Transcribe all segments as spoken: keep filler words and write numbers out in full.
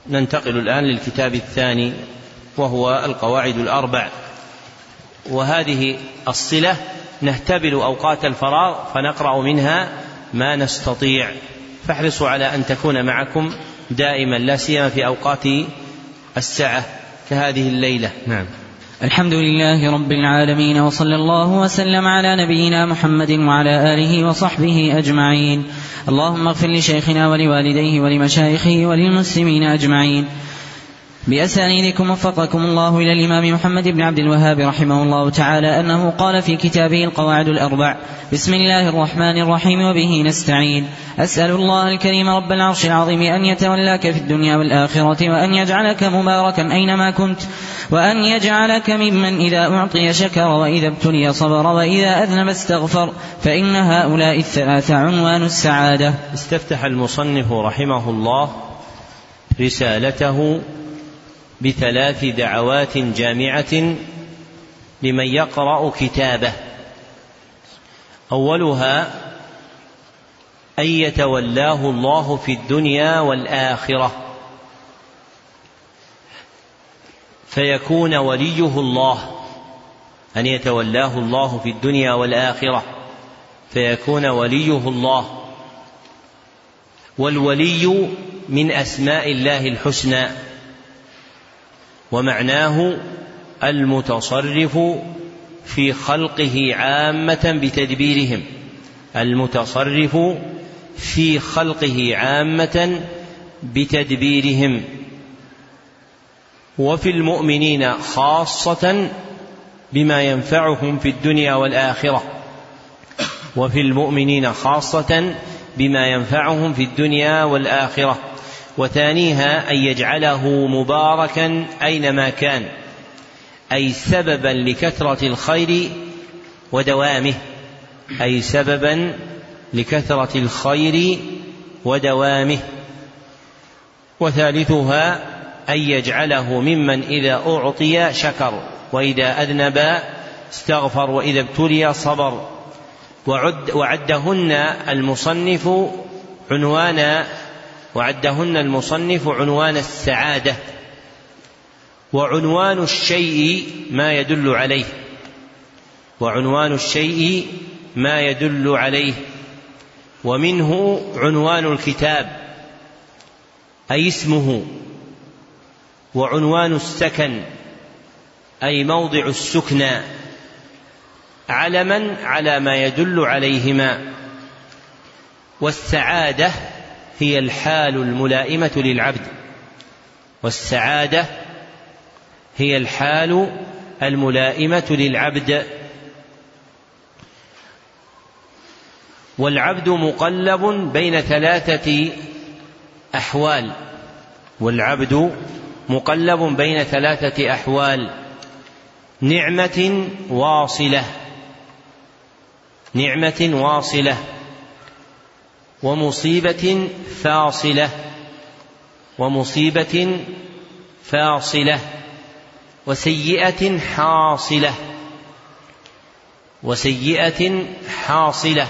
ننتقل الآن للكتاب الثاني وهو القواعد الأربع، وهذه الصلة نهتبل أوقات الفراغ فنقرأ منها ما نستطيع، فاحرصوا على أن تكون معكم دائما لا سيما في أوقات الساعة كهذه الليلة. نعم. الحمد لله رب العالمين، وصلى الله وسلم على نبينا محمد وعلى آله وصحبه أجمعين. اللهم اغفر لشيخنا ولوالديه ولمشايخه وللمسلمين أجمعين. بأسانيدكم وفقكم الله إلى الإمام محمد بن عبد الوهاب رحمه الله تعالى أنه قال في كتابه القواعد الأربع: بسم الله الرحمن الرحيم وبه نستعين. أسأل الله الكريم رب العرش العظيم أن يتولاك في الدنيا والآخرة، وأن يجعلك مباركا أينما كنت، وأن يجعلك ممن إذا أعطي شكر وإذا ابتلي صبر وإذا أذنب استغفر، فإن هؤلاء الثلاثة عنوان السعادة. استفتح المصنف رحمه الله رسالته بثلاث دعوات جامعة لمن يقرأ كتابه. أولها أن يتولاه الله في الدنيا والآخرة فيكون وليه الله، أن يتولاه الله في الدنيا والآخرة فيكون وليه الله. والولي من أسماء الله الحسنى، ومعناه المتصرف في خلقه عامة بتدبيرهم، المتصرف في خلقه عامة بتدبيرهم. وفي المؤمنين خاصة بما ينفعهم في الدنيا والآخرة، وفي المؤمنين خاصة بما ينفعهم في الدنيا والآخرة. وثانيها أن يجعله مباركا أينما كان، أي سببا لكثرة الخير ودوامه، أي سببا لكثرة الخير ودوامه. وثالثها أن يجعله ممن إذا أعطي شكر وإذا أذنب استغفر وإذا ابتلي صبر. وعد وعدهن المصنف عنوان وعدهن المصنف عنوان السعادة. وعنوان الشيء ما يدل عليه، وعنوان الشيء ما يدل عليه. ومنه عنوان الكتاب أي اسمه، وعنوان السكن أي موضع السكنى، علما على ما يدل عليهما. والسعادة هي الحال الملائمة للعبد، والسعادة هي الحال الملائمة للعبد. والعبد مقلب بين ثلاثة أحوال، والعبد مقلب بين ثلاثة أحوال: نعمة واصلة، نعمة واصلة، ومصيبة فاصلة، ومصيبة فاصلة، وسيئة حاصلة، وسيئة حاصلة.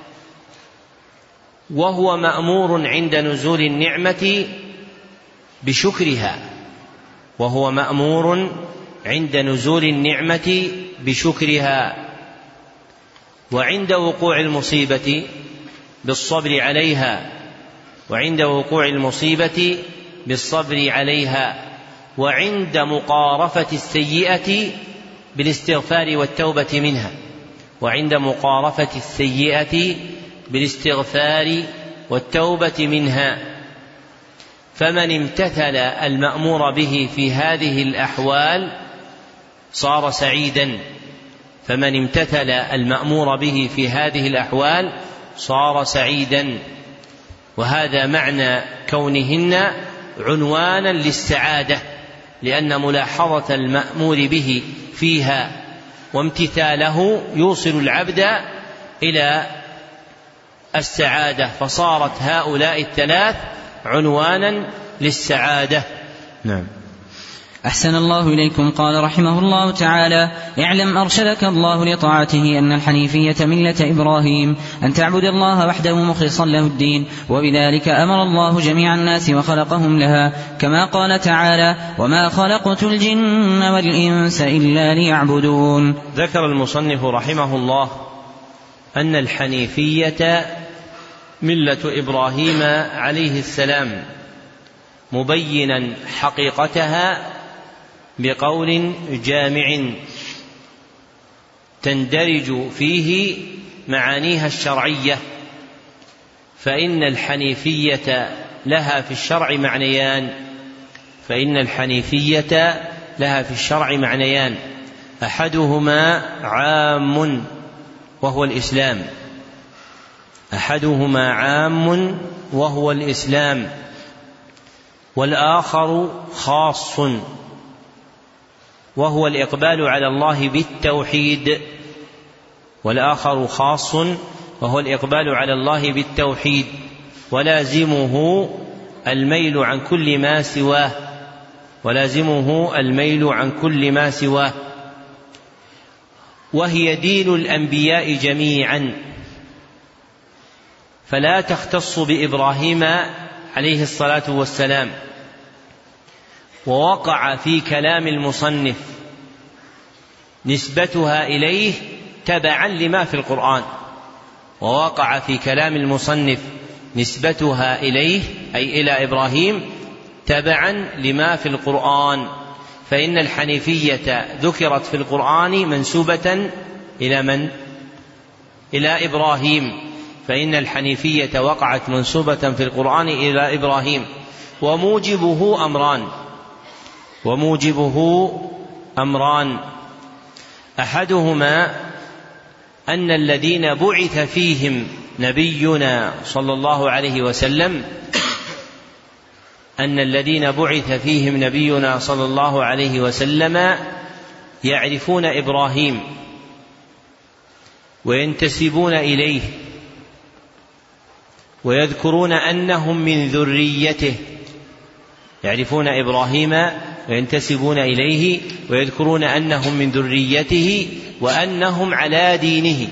وهو مأمور عند نزول النعمة بشكرها، وهو مأمور عند نزول النعمة بشكرها، وعند وقوع المصيبة بالصبر عليها، وعند وقوع المصيبة بالصبر عليها، وعند مقارفة السيئة بالاستغفار والتوبة منها، وعند مقارفة السيئة بالاستغفار والتوبة منها. فمن امتثل المأمور به في هذه الأحوال صار سعيدا، فمن امتثل المأمور به في هذه الأحوال صار سعيدا. وهذا معنى كونهن عنوانا للسعادة، لأن ملاحظة المأمور به فيها وامتثاله يوصل العبد إلى السعادة، فصارت هؤلاء الثلاث عنوانا للسعادة. نعم. أحسن الله إليكم. قال رحمه الله تعالى: اعلم أرشدك الله لطاعته أن الحنيفية ملة إبراهيم، أن تعبد الله وحده مخلصا له الدين، وبذلك أمر الله جميع الناس وخلقهم لها، كما قال تعالى: وما خلقت الجن والإنس إلا ليعبدون. ذكر المصنف رحمه الله أن الحنيفية ملة إبراهيم عليه السلام، مبينا حقيقتها بقول جامع تندرج فيه معانيها الشرعية، فإن الحنيفية لها في الشرع معنيان فإن الحنيفية لها في الشرع معنيان أحدهما عام وهو الإسلام أحدهما عام وهو الإسلام والآخر خاص وهو الإقبال على الله بالتوحيد والآخر خاص وهو الإقبال على الله بالتوحيد ولازمه الميل عن كل ما سواه ولازمه الميل عن كل ما سواه وهي دين الأنبياء جميعا، فلا تختص بإبراهيم عليه الصلاة والسلام. ووقع في كلام المصنف نسبتها إليه تبعا لما في القرآن ووقع في كلام المصنف نسبتها إليه أي إلى إبراهيم تبعا لما في القرآن، فإن الحنيفية ذكرت في القرآن منسوبة إلى من؟ إلى إبراهيم، فإن الحنيفية وقعت منسوبة في القرآن إلى إبراهيم، وموجبه أمران وموجبه أمران أحدهما أن الذين بعث فيهم نبينا صلى الله عليه وسلم أن الذين بعث فيهم نبينا صلى الله عليه وسلم يعرفون إبراهيم وينتسبون إليه ويذكرون أنهم من ذريته، يعرفون إبراهيم وينتسبون إليه ويذكرون أنهم من ذريته وأنهم على دينه،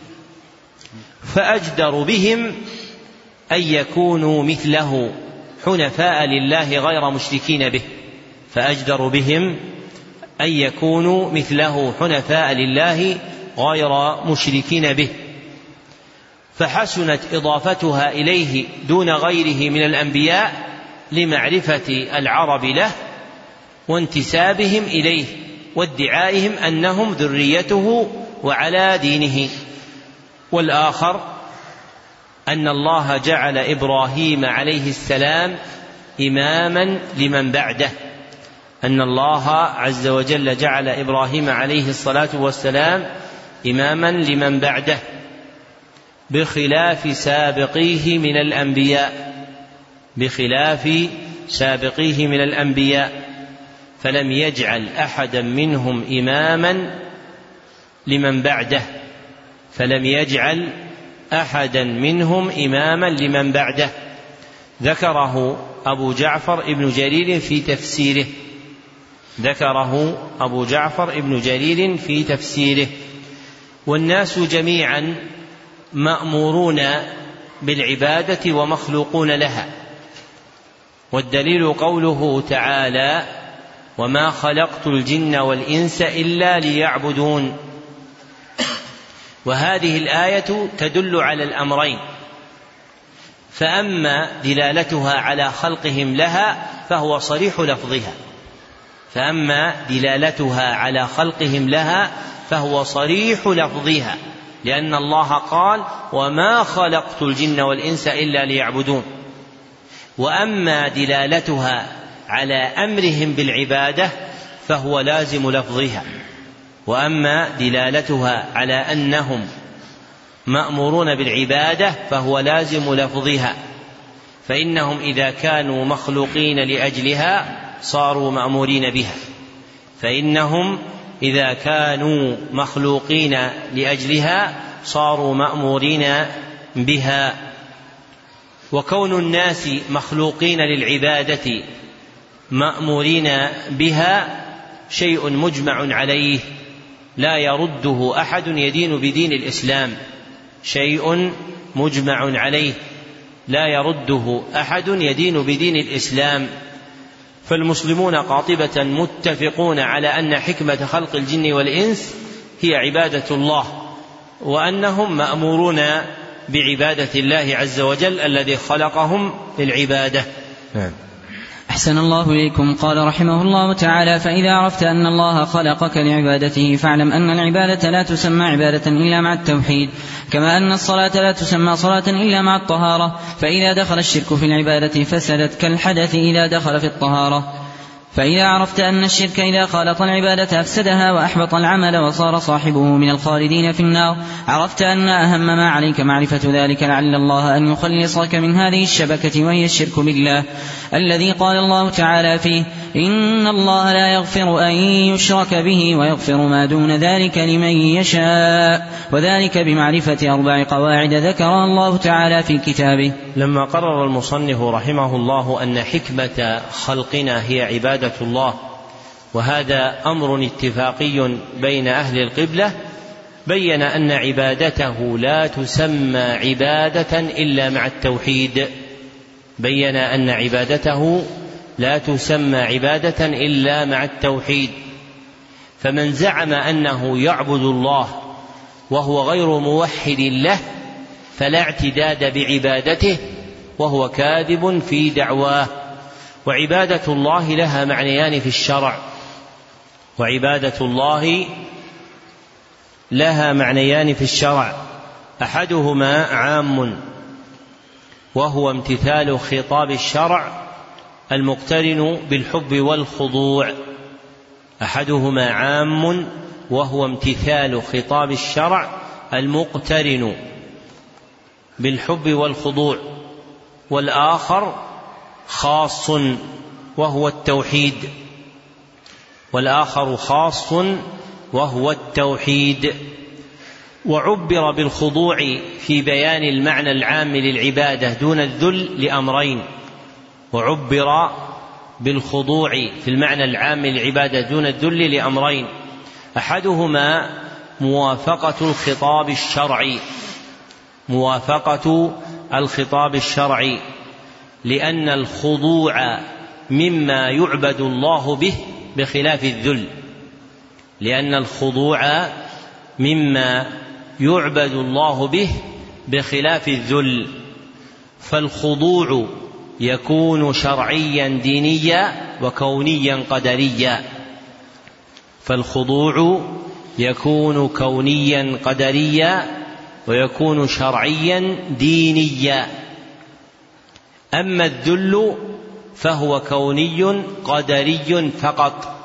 فأجدر بهم أن يكونوا مثله حنفاء لله غير مشركين به فأجدر بهم أن يكونوا مثله حنفاء لله غير مشركين به، فحسنت إضافتها إليه دون غيره من الأنبياء لمعرفة العرب له وانتسابهم إليه وادعائهم أنهم ذريته وعلى دينه. والآخر أن الله جعل إبراهيم عليه السلام إماما لمن بعده أن الله عز وجل جعل إبراهيم عليه الصلاة والسلام إماما لمن بعده بخلاف سابقيه من الأنبياء بخلاف سابقيه من الأنبياء فلم يجعل أحدا منهم إماما لمن بعده فلم يجعل أحدا منهم إماما لمن بعده ذكره أبو جعفر ابن جرير في تفسيره ذكره أبو جعفر ابن جرير في تفسيره والناس جميعا مأمورون بالعبادة ومخلوقون لها، والدليل قوله تعالى: وما خلقت الجن والإنس إلا ليعبدون. وهذه الآية تدل على الأمرين، فأما دلالتها على خلقهم لها فهو صريح لفظها فأما دلالتها على خلقهم لها فهو صريح لفظها لأن الله قال: وما خلقت الجن والإنس إلا ليعبدون. وأما دلالتها على أمرهم بالعبادة فهو لازم لفظها وأما دلالتها على أنهم مأمورون بالعبادة فهو لازم لفظها، فإنهم إذا كانوا مخلوقين لأجلها صاروا مأمورين بها فإنهم إذا كانوا مخلوقين لأجلها صاروا مأمورين بها. وكون الناس مخلوقين للعبادة مأمورين بها شيء مجمع عليه لا يرده أحد يدين بدين الإسلام، شيء مجمع عليه لا يرده أحد يدين بدين الإسلام. فالمسلمون قاطبة متفقون على أن حكمة خلق الجن والإنس هي عبادة الله، وأنهم مأمورون بعبادة الله عز وجل الذي خلقهم للعبادة. نعم. أحسن الله إليكم. قال رحمه الله تعالى: فإذا عرفت أن الله خلقك لعبادته فاعلم أن العبادة لا تسمى عبادة إلا مع التوحيد، كما أن الصلاة لا تسمى صلاة إلا مع الطهارة، فإذا دخل الشرك في العبادة فسدت كالحدث إذا دخل في الطهارة. فإذا عرفت أن الشرك إذا خالط العبادة أفسدها وأحبط العمل وصار صاحبه من الخالدين في النار، عرفت أن أهم ما عليك معرفة ذلك لعل الله أن يخلصك من هذه الشبكة وهي الشرك بالله، الذي قال الله تعالى فيه: إن الله لا يغفر أن يشرك به ويغفر ما دون ذلك لمن يشاء، وذلك بمعرفة أربع قواعد ذكرها الله تعالى في كتابه. لما قرر المصنف رحمه الله أن حكمة خلقنا هي عبادة الله، وهذا أمر اتفاقي بين أهل القبلة، بين أن عبادته لا تسمى عبادة إلا مع التوحيد، بين أن عبادته لا تسمى عبادة إلا مع التوحيد. فمن زعم أنه يعبد الله وهو غير موحد له فلا اعتداد بعبادته، وهو كاذب في دعواه. وعبادة الله لها معنيان في الشرع، وعبادة الله لها معنيان في الشرع أحدهما عام وهو امتثال خطاب الشرع المقترن بالحب والخضوع، أحدهما عام وهو امتثال خطاب الشرع المقترن بالحب والخضوع، والآخر خاص وهو التوحيد والآخر خاص وهو التوحيد. وعبر بالخضوع في بيان المعنى العام للعبادة دون الذل لأمرين، وعبر بالخضوع في المعنى العام للعبادة دون الذل لأمرين: أحدهما موافقة الخطاب الشرعي، موافقة الخطاب الشرعي لأن الخضوع مما يعبد الله به بخلاف الذل، لأن الخضوع مما يعبد الله به بخلاف الذل. فالخضوع يكون شرعيا دينيا وكونيا قدريا، فالخضوع يكون كونيا قدريا ويكون شرعيا دينيا. أما الذل فهو كوني قدري فقط،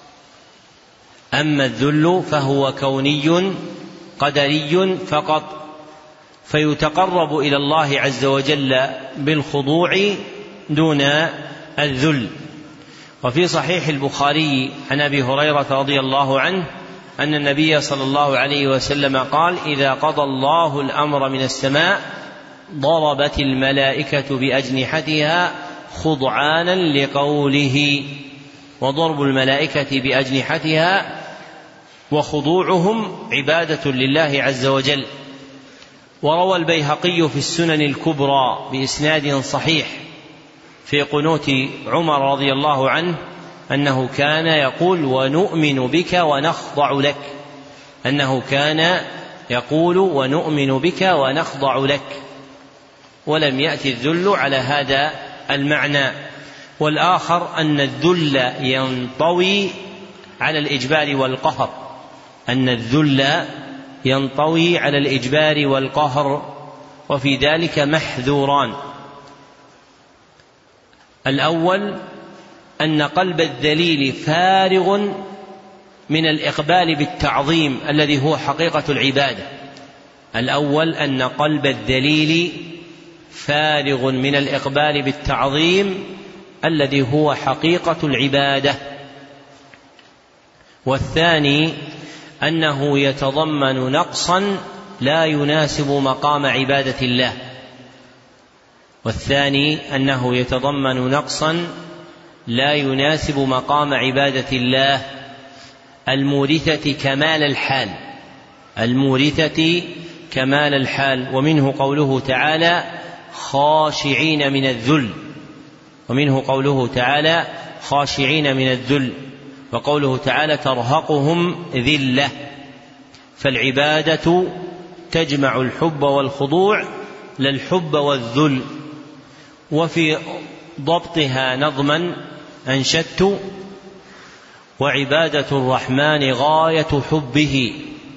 أما الذل فهو كوني قدري فقط، فيتقرب إلى الله عز وجل بالخضوع دون الذل. وفي صحيح البخاري عن أبي هريرة رضي الله عنه أن النبي صلى الله عليه وسلم قال: إذا قضى الله الأمر من السماء ضربت الملائكة بأجنحتها خضعانا لقوله. وضرب الملائكة بأجنحتها وخضوعهم عبادة لله عز وجل. وروى البيهقي في السنن الكبرى بإسناد صحيح في قنوت عمر رضي الله عنه أنه كان يقول: ونؤمن بك ونخضع لك، أنه كان يقول: ونؤمن بك ونخضع لك، ولم يأتي الذل على هذا المعنى. والآخر أن الذل ينطوي على الإجبار والقهر، أن الذل ينطوي على الإجبار والقهر، وفي ذلك محذوران: الأول أن قلب الذليل فارغ من الإقبال بالتعظيم الذي هو حقيقة العبادة. الأول أن قلب الذليل فارغ من الإقبال بالتعظيم الذي هو حقيقة العبادة. والثاني أنه يتضمن نقصا لا يناسب مقام عبادة الله، والثاني أنه يتضمن نقصا لا يناسب مقام عبادة الله المورثة كمال الحال المورثة كمال الحال ومنه قوله تعالى خاشعين من الذل ومنه قوله تعالى خاشعين من الذل وقوله تعالى ترهقهم ذلة. فالعبادة تجمع الحب والخضوع لا الحب والذل. وفي ضبطها نظما أنشدت وعبادة الرحمن غاية حبه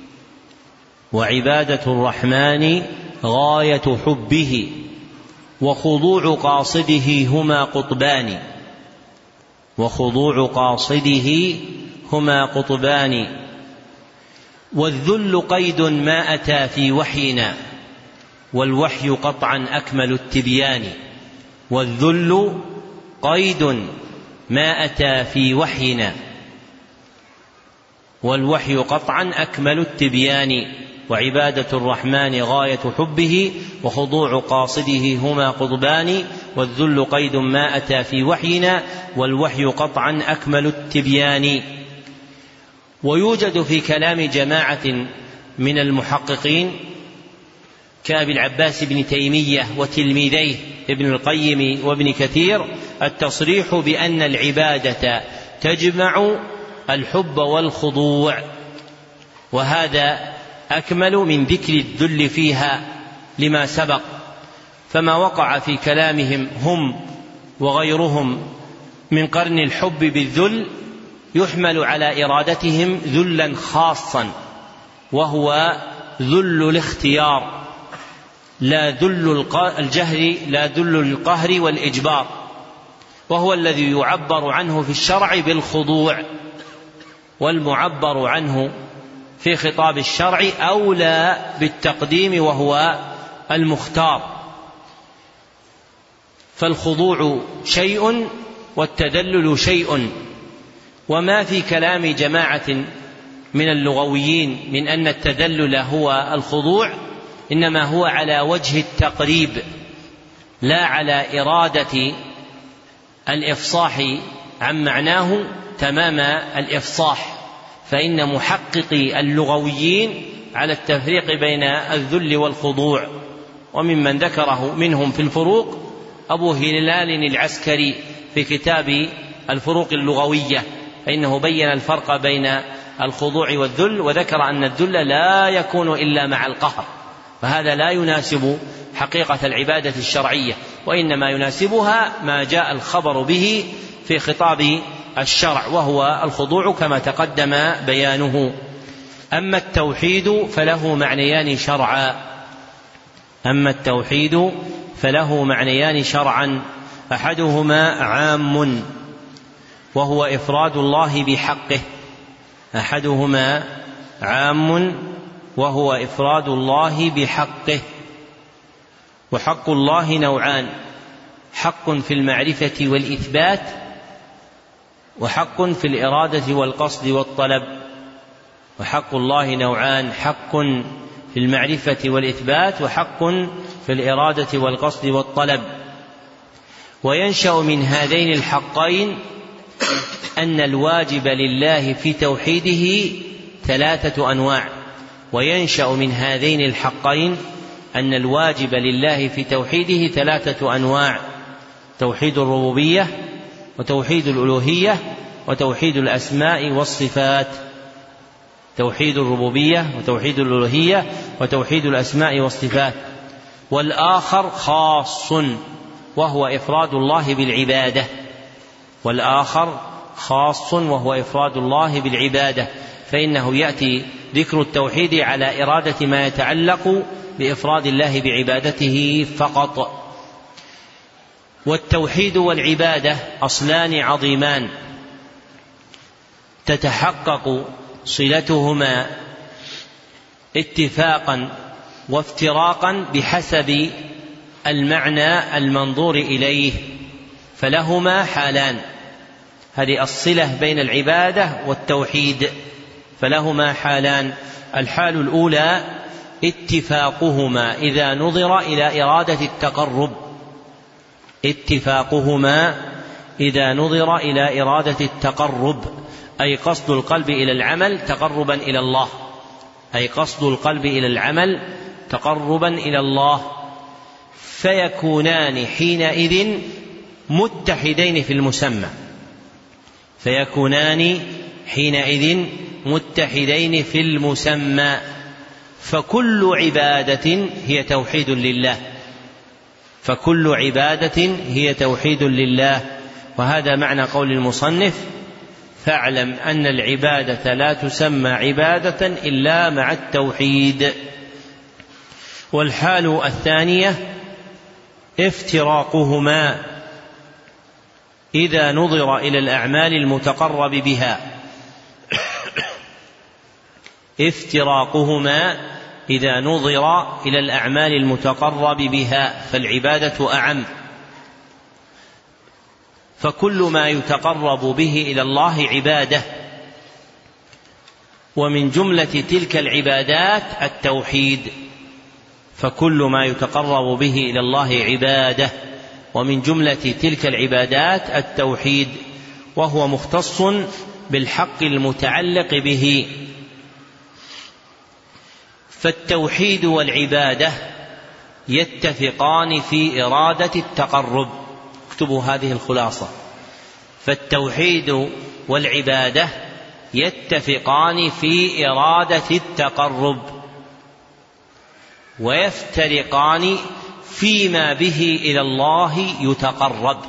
وعبادة الرحمن غاية حبه وخضوع قاصده هما قطبان وخضوع قاصده هما قطبان والذل قيد ما أتى في وحينا والوحي قطعا أكمل التبيان والذل قيد ما أتى في وحينا والوحي قطعا أكمل التبيان وعبادة الرحمن غاية حبه وخضوع قاصده هما قطبان والذل قيد ما أتى في وحينا والوحي قطعا أكمل التبيان. ويوجد في كلام جماعة من المحققين كأبي العباس بن تيمية وتلميذيه ابن القيم وابن كثير التصريح بأن العبادة تجمع الحب والخضوع، وهذا أكمل من ذكر الذل فيها لما سبق. فما وقع في كلامهم هم وغيرهم من قرن الحب بالذل يحمل على إرادتهم ذلا خاصا وهو ذل الاختيار لا ذل الجهر لا ذل القهر والإجبار، وهو الذي يعبر عنه في الشرع بالخضوع، والمعبر عنه في خطاب الشرع أولى بالتقديم وهو المختار. فالخضوع شيء والتذلل شيء. وما في كلام جماعة من اللغويين من أن التذلل هو الخضوع إنما هو على وجه التقريب لا على إرادة الإفصاح عن معناه تمام الإفصاح، فإن محققي اللغويين على التفريق بين الذل والخضوع. وممن ذكره منهم في الفروق أبو هلال العسكري في كتاب الفروق اللغوية، فإنه بين الفرق بين الخضوع والذل، وذكر أن الذل لا يكون إلا مع القهر، فهذا لا يناسب حقيقة العبادة الشرعية، وإنما يناسبها ما جاء الخبر به في خطاب الشرع وهو الخضوع كما تقدم بيانه. أما التوحيد فله معنيان شرعا أما التوحيد فله معنيان شرعا أحدهما عام وهو إفراد الله بحقه أحدهما عام وهو إفراد الله بحقه. وحق الله نوعان: حق في المعرفة والإثبات، وحق في الإرادة والقصد والطلب. وحق الله نوعان: حق في المعرفة والإثبات، وحق في الإرادة والقصد والطلب. وينشأ من هذين الحقين أن الواجب لله في توحيده ثلاثة أنواع وينشأ من هذين الحقين أن الواجب لله في توحيده ثلاثة أنواع: توحيد الربوبية، وتوحيد الألوهية، وتوحيد الأسماء والصفات. توحيد الربوبية وتوحيد الألوهية وتوحيد الأسماء والصفات. والآخر خاص وهو إفراد الله بالعبادة والآخر خاص وهو إفراد الله بالعبادة فإنه يأتي ذكر التوحيد على إرادة ما يتعلق بإفراد الله بعبادته فقط. والتوحيد والعبادة أصلان عظيمان تتحقق صلتهما اتفاقا وافتراقا بحسب المعنى المنظور إليه، فلهما حالان. هذه الصلة بين العبادة والتوحيد، فلهما حالان: الحال الأولى اتفاقهما إذا نظر إلى إرادة التقرب اتفاقهما إذا نظر إلى إرادة التقرب، أي قصد القلب إلى العمل تقربا إلى الله، أي قصد القلب إلى العمل تقربا إلى الله، فيكونان حينئذ متحدين في المسمى، فيكونان حينئذ متحدين في المسمى، فكل عبادة هي توحيد لله، فكل عبادة هي توحيد لله. وهذا معنى قول المصنف: فاعلم أن العبادة لا تسمى عبادة إلا مع التوحيد. والحال الثانية افتراقهما إذا نظر إلى الأعمال المتقرب بها، افتراقهما إذا نظر إلى الأعمال المتقرب بها، فالعبادة أعم، فكل ما يتقرب به إلى الله عبادة، ومن جملة تلك العبادات التوحيد، فكل ما يتقرب به إلى الله عبادة، ومن جملة تلك العبادات التوحيد، وهو مختص بالحق المتعلق به. فالتوحيد والعبادة يتفقان في إرادة التقرب. اكتبوا هذه الخلاصة: فالتوحيد والعبادة يتفقان في إرادة التقرب، ويفترقان فيما به إلى الله يتقرب،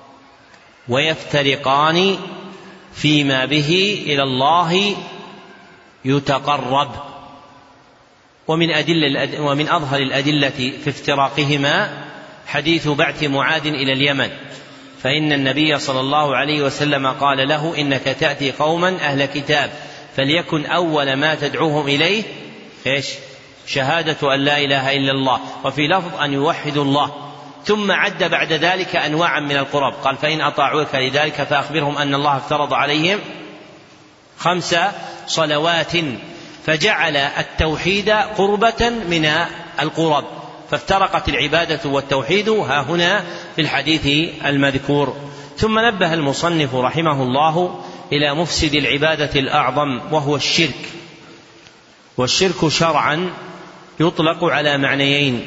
ويفترقان فيما به إلى الله يتقرب. ومن أدلة ومن أظهر الأدلة في افتراقهما حديث بعث معاذ إلى اليمن، فإن النبي صلى الله عليه وسلم قال له: إنك تأتي قوما أهل كتاب، فليكن أول ما تدعوهم إليه إيش؟ شهادة أن لا إله إلا الله، وفي لفظ أن يوحدوا الله. ثم عد بعد ذلك أنواعا من القرب، قال: فإن أطاعوك لذلك فأخبرهم أن الله افترض عليهم خمس صلوات، فجعل التوحيد قربة من القرب، فافترقت العبادة والتوحيد ها هنا في الحديث المذكور. ثم نبه المصنف رحمه الله إلى مفسد العبادة الأعظم، وهو الشرك. والشرك شرعا يطلق على معنيين: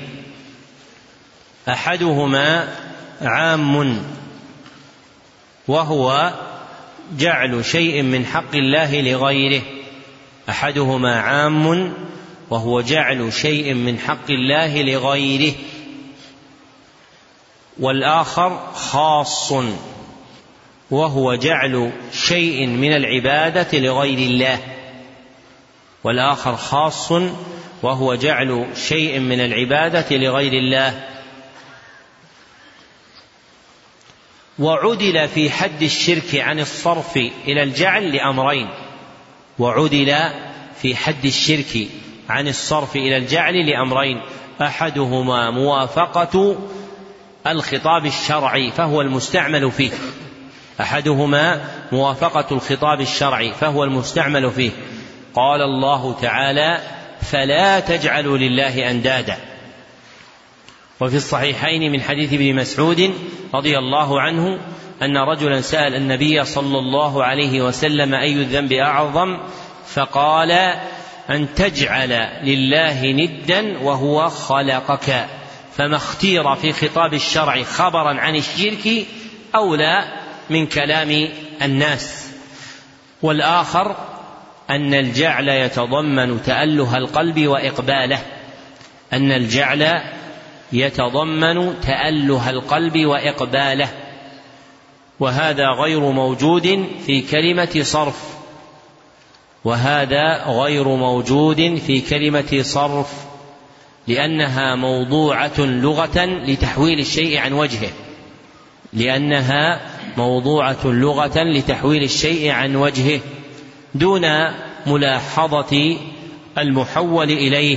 أحدهما عام، وهو جعل شيء من حق الله لغيره، أحدهما عام وهو جعل شيء من حق الله لغيره، والآخر خاص وهو جعل شيء من العبادة لغير الله، والآخر خاص وهو جعل شيء من العبادة لغير الله. وعدل في حد الشرك عن الصرف إلى الجعل لأمرين، وعدل في حد الشرك عن الصرف إلى الجعل لأمرين: أحدهما موافقة الخطاب الشرعي فهو المستعمل فيه، أحدهما موافقة الخطاب الشرعي فهو المستعمل فيه. قال الله تعالى: فلا تجعلوا لله أندادا. وفي الصحيحين من حديث ابن مسعود رضي الله عنه أن رجلا سأل النبي صلى الله عليه وسلم: أي الذنب أعظم؟ فقال: أن تجعل لله ندا وهو خلقك. فما اختير في خطاب الشرع خبرا عن الشرك أولى من كلام الناس. والآخر أن الجعل يتضمن تأله القلب وإقباله، أن الجعل يتضمن تأله القلب وإقباله، وهذا غير موجود في كلمة صرف، وهذا غير موجود في كلمة صرف، لأنها موضوعة لغة لتحويل الشيء عن وجهه، لأنها موضوعة لغة لتحويل الشيء عن وجهه دون ملاحظة المحول إليه.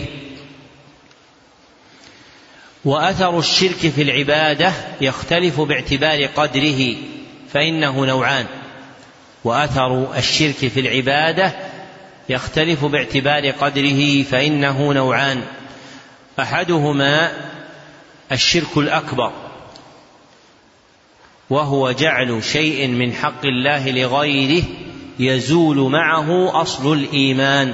وأثر الشرك في العبادة يختلف باعتبار قدره، فإنه نوعان. وأثر الشرك في العبادة يختلف باعتبار قدره فإنه نوعان: أحدهما الشرك الأكبر، وهو جعل شيء من حق الله لغيره يزول معه أصل الإيمان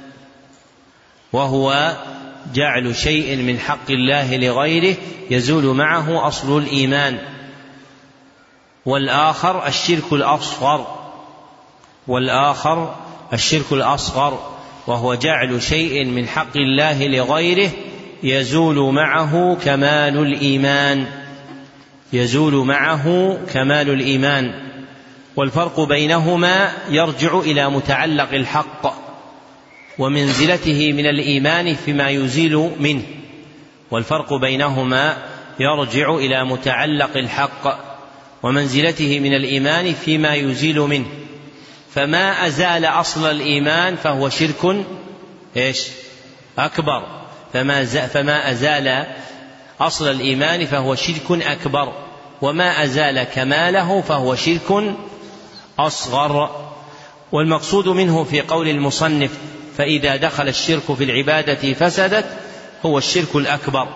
وهو جعل شيء من حق الله لغيره يزول معه أصل الإيمان. والآخر الشرك الأصغر والآخر الشرك الأصغر وهو جعل شيء من حق الله لغيره يزول معه كمال الإيمان يزول معه كمال الإيمان. والفرق بينهما يرجع إلى متعلق الحق ومنزلته من الإيمان فيما يزيل منه. والفرق بينهما يرجع إلى متعلق الحق ومنزلته من الإيمان فيما يزيل منه. فما أزال أصل الإيمان فهو شرك إيش أكبر فما, فما أزال أصل الإيمان فهو شرك أكبر، وما أزال كماله فهو شرك أصغر. والمقصود منه في قول المصنف فإذا دخل الشرك في العبادة فسدت هو الشرك الأكبر،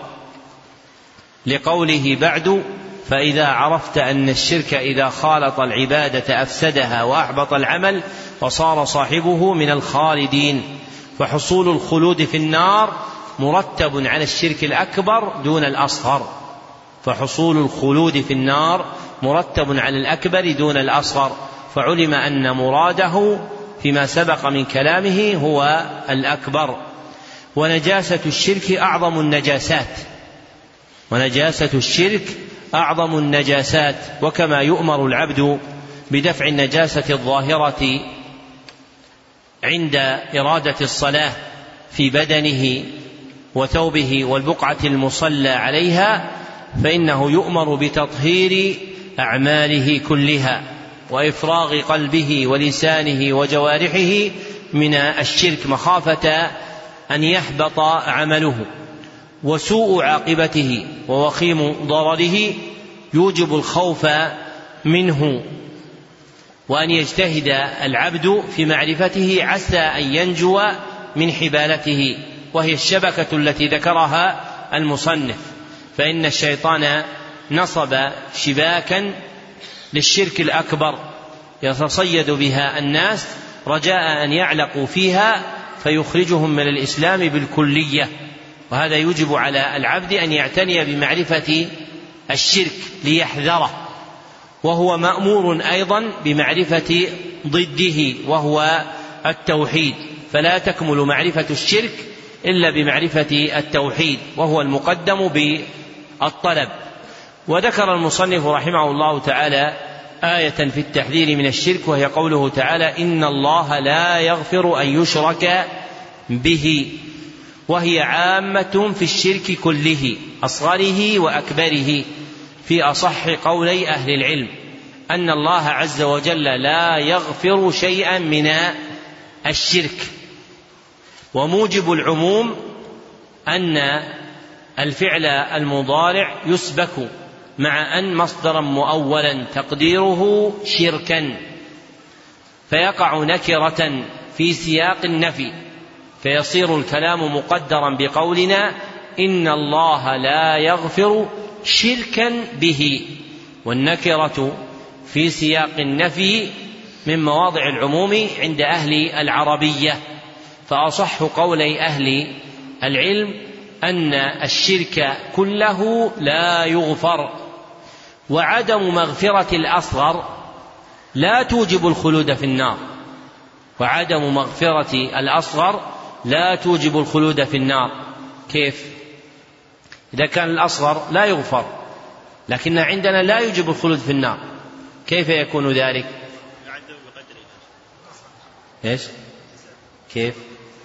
لقوله بعد فإذا عرفت أن الشرك إذا خالط العبادة أفسدها وأحبط العمل وصار صاحبه من الخالدين. فحصول الخلود في النار مرتب على الشرك الأكبر دون الأصغر فحصول الخلود في النار مرتب على الأكبر دون الأصغر. فعلم أن مراده فيما سبق من كلامه هو الأكبر. ونجاسة الشرك أعظم النجاسات ونجاسة الشرك أعظم النجاسات. وكما يؤمر العبد بدفع النجاسة الظاهرة عند إرادة الصلاة في بدنه وثوبه والبقعة المصلى عليها، فإنه يؤمر بتطهير أعماله كلها وإفراغ قلبه ولسانه وجوارحه من الشرك مخافة أن يحبط عمله. وسوء عاقبته ووخيم ضرره يوجب الخوف منه، وأن يجتهد العبد في معرفته عسى أن ينجو من حبالته، وهي الشبكة التي ذكرها المصنف. فإن الشيطان نصب شباكا للشرك الأكبر يتصيد بها الناس رجاء أن يعلقوا فيها فيخرجهم من الإسلام بالكلية. وهذا يوجب على العبد أن يعتني بمعرفة الشرك ليحذره، وهو مأمور أيضا بمعرفة ضده وهو التوحيد، فلا تكمل معرفة الشرك إلا بمعرفة التوحيد وهو المقدم بالطلب. وذكر المصنف رحمه الله تعالى آية في التحذير من الشرك، وهي قوله تعالى إن الله لا يغفر أن يشرك به، وهي عامة في الشرك كله أصغره وأكبره، في أصح قولي أهل العلم أن الله عز وجل لا يغفر شيئا من الشرك. وموجب العموم أن الفعل المضارع يسبك مع أن مصدرا مؤولا تقديره شركا، فيقع نكرة في سياق النفي، فيصير الكلام مقدرا بقولنا إن الله لا يغفر شركا به. والنكرة في سياق النفي من مواضع العموم عند أهل العربية. فأصح قولي أهل العلم أن الشرك كله لا يغفر. وعدم مغفرة الأصغر لا توجب الخلود في النار وعدم مغفرة الأصغر لا توجب الخلود في النار. كيف؟ إذا كان الأصغر لا يغفر لكن عندنا لا يوجب الخلود في النار، كيف يكون ذلك؟ إيش؟ كيف؟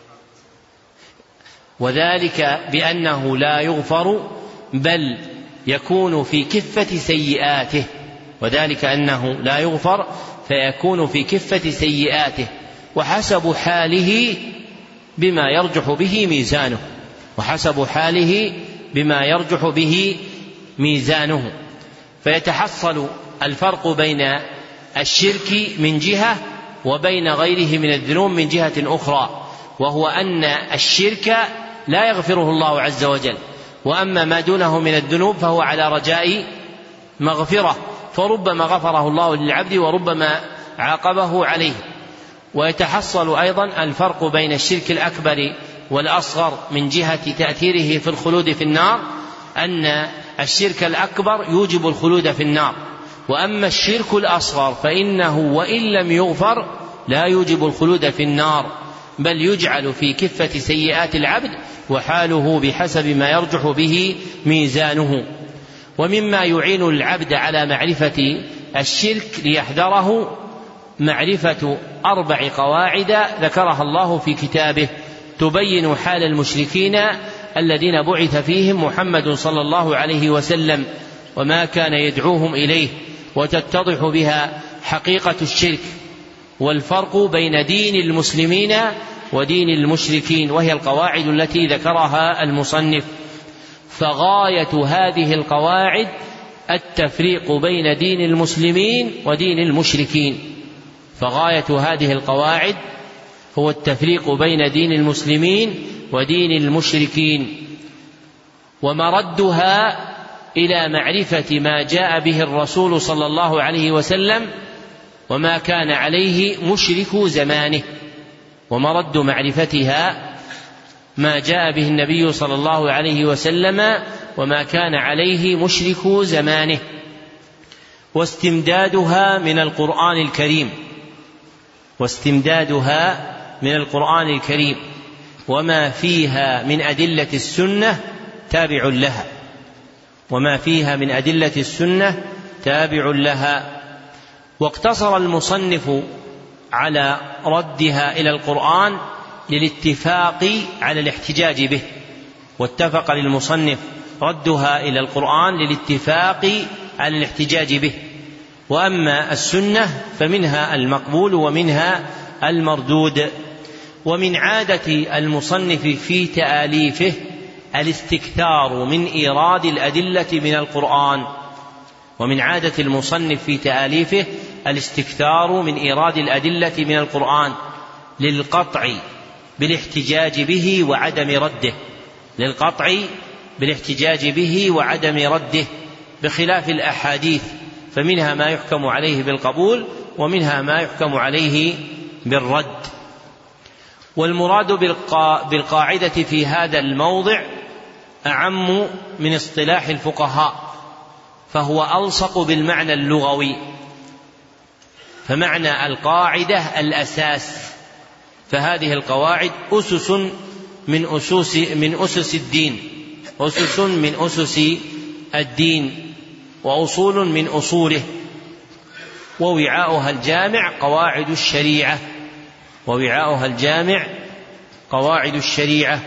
وذلك بأنه لا يغفر بل يكون في كفة سيئاته، وذلك أنه لا يغفر فيكون في كفة سيئاته، وحسب حاله بما يرجح به ميزانه وحسب حاله بما يرجح به ميزانه فيتحصل الفرق بين الشرك من جهة وبين غيره من الذنوب من جهة أخرى، وهو أن الشرك لا يغفره الله عز وجل، وأما ما دونه من الذنوب فهو على رجاء مغفرة، فربما غفره الله للعبد وربما عاقبه عليه. ويتحصل أيضا الفرق بين الشرك الأكبر والأصغر من جهة تأثيره في الخلود في النار، أن الشرك الأكبر يوجب الخلود في النار، وأما الشرك الأصغر فإنه وإن لم يغفر لا يوجب الخلود في النار، بل يجعل في كفة سيئات العبد وحاله بحسب ما يرجح به ميزانه. ومما يعين العبد على معرفة الشرك ليحذره معرفة أربع قواعد ذكرها الله في كتابه تبين حال المشركين الذين بعث فيهم محمد صلى الله عليه وسلم وما كان يدعوهم إليه، وتتضح بها حقيقة الشرك والفرق بين دين المسلمين ودين المشركين، وهي القواعد التي ذكرها المصنف. فغاية هذه القواعد التفريق بين دين المسلمين ودين المشركين، فغاية هذه القواعد هو التفريق بين دين المسلمين ودين المشركين، ومردها إلى معرفة ما جاء به الرسول صلى الله عليه وسلم وما كان عليه مشرك زمانه، ومرد معرفتها ما جاء به النبي صلى الله عليه وسلم وما كان عليه مشرك زمانه، واستمدادها من القرآن الكريم واستمدادها من القرآن الكريم وما فيها من أدلة السنة تابع لها وما فيها من أدلة السنة تابع لها. واقتصر المصنف على ردها إلى القرآن للاتفاق على الاحتجاج به، واتفق للمصنف ردها إلى القرآن للاتفاق على الاحتجاج به. وأما السنة فمنها المقبول ومنها المردود. ومن عادة المصنف في تآليفه الاستكثار من إيراد الأدلة من القرآن ومن عادة المصنف في تآليفه الاستكثار من إيراد الأدلة من القرآن للقطع بالاحتجاج به وعدم رده للقطع بالاحتجاج به وعدم رده بخلاف الأحاديث، فمنها ما يحكم عليه بالقبول ومنها ما يحكم عليه بالرد. والمراد بالقاعدة في هذا الموضع أعم من اصطلاح الفقهاء، فهو ألصق بالمعنى اللغوي، فمعنى القاعدة الأساس، فهذه القواعد أسس من أسس من أسس الدين أسس من أسس الدين وأصول من أصوله، ووعاؤها الجامع قواعد الشريعة ووعاؤها الجامع قواعد الشريعة.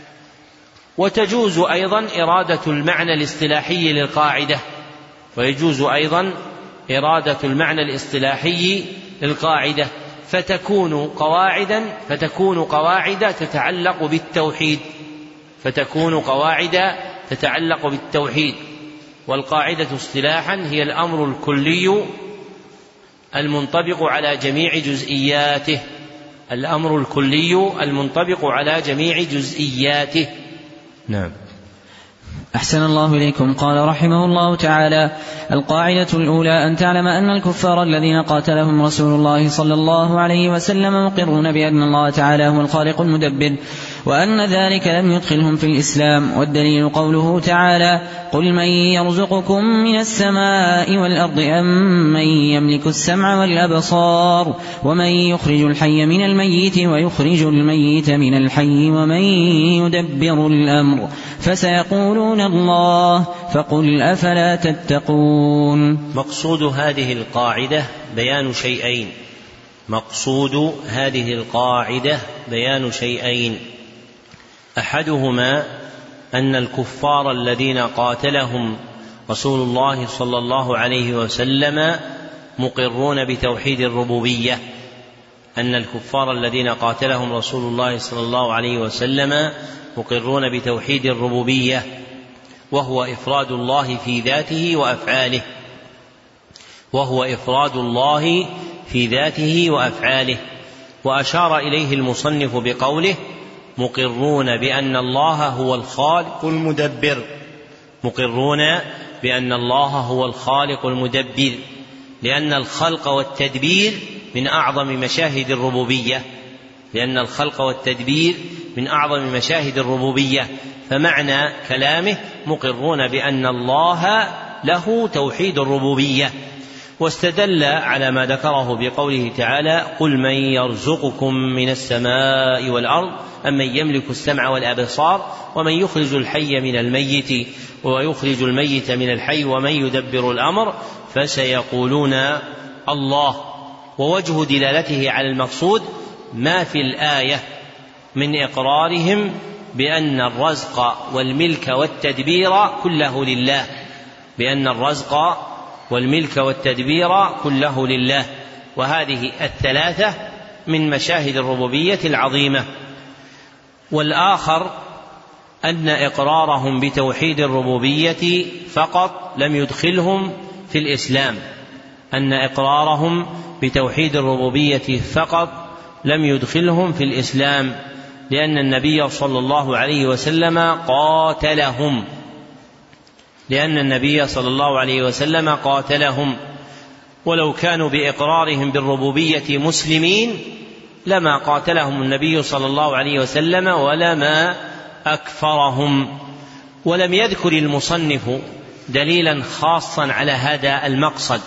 وتجوز أيضا إرادة المعنى الاصطلاحي للقاعدة ويجوز أيضا إرادة المعنى الاصطلاحي للقاعدة فتكون قواعدا فتكون قواعد تتعلق بالتوحيد فتكون قواعد تتعلق بالتوحيد والقاعدة اصطلاحا هي الأمر الكلي المنطبق على جميع جزئياته الأمر الكلي المنطبق على جميع جزئياته. نعم. أحسن الله إليكم. قال رحمه الله تعالى: القاعدة الأولى أن تعلم أن الكفار الذين قاتلهم رسول الله صلى الله عليه وسلم مقرون بأن الله تعالى هو الخالق المدبر، وأن ذلك لم يدخلهم في الإسلام. والدليل قوله تعالى: قل من يرزقكم من السماء والأرض أم من يملك السمع والأبصار ومن يخرج الحي من الميت ويخرج الميت من الحي ومن يدبر الأمر فسيقولون الله فقل أفلا تتقون. مقصود هذه القاعدة بيان شيئين مقصود هذه القاعدة بيان شيئين أحدهما أن الكفار الذين قاتلهم رسول الله صلى الله عليه وسلم مقرون بتوحيد الربوبية أن الكفار الذين قاتلهم رسول الله صلى الله عليه وسلم مقرون بتوحيد الربوبية، وهو إفراد الله في ذاته وأفعاله وهو إفراد الله في ذاته وأفعاله. وأشار إليه المصنف بقوله: مقرون بأن الله هو الخالق المدبر مقرون بأن الله هو الخالق المدبر، لأن الخلق والتدبير من أعظم مشاهد الربوبية لأن الخلق والتدبير من أعظم مشاهد الربوبية فمعنى كلامه مقرون بأن الله له توحيد الربوبية. واستدل على ما ذكره بقوله تعالى: قل من يرزقكم من السماء والأرض أمن يملك السمع والأبصار ومن يخرج الحي من الميت ويخرج الميت من الحي ومن يدبر الأمر فسيقولون الله. ووجه دلالته على المقصود ما في الآية من إقرارهم بأن الرزق والملك والتدبير كله لله بأن الرزق والملك والتدبير كله لله وهذه الثلاثة من مشاهد الربوبية العظيمة. والآخر أن إقرارهم بتوحيد الربوبية فقط لم يدخلهم في الإسلام أن إقرارهم بتوحيد الربوبية فقط لم يدخلهم في الإسلام لأن النبي صلى الله عليه وسلم قاتلهم لأن النبي صلى الله عليه وسلم قاتلهم ولو كانوا بإقرارهم بالربوبية مسلمين لما قاتلهم النبي صلى الله عليه وسلم ولما أكفرهم. ولم يذكر المصنف دليلا خاصا على هذا المقصد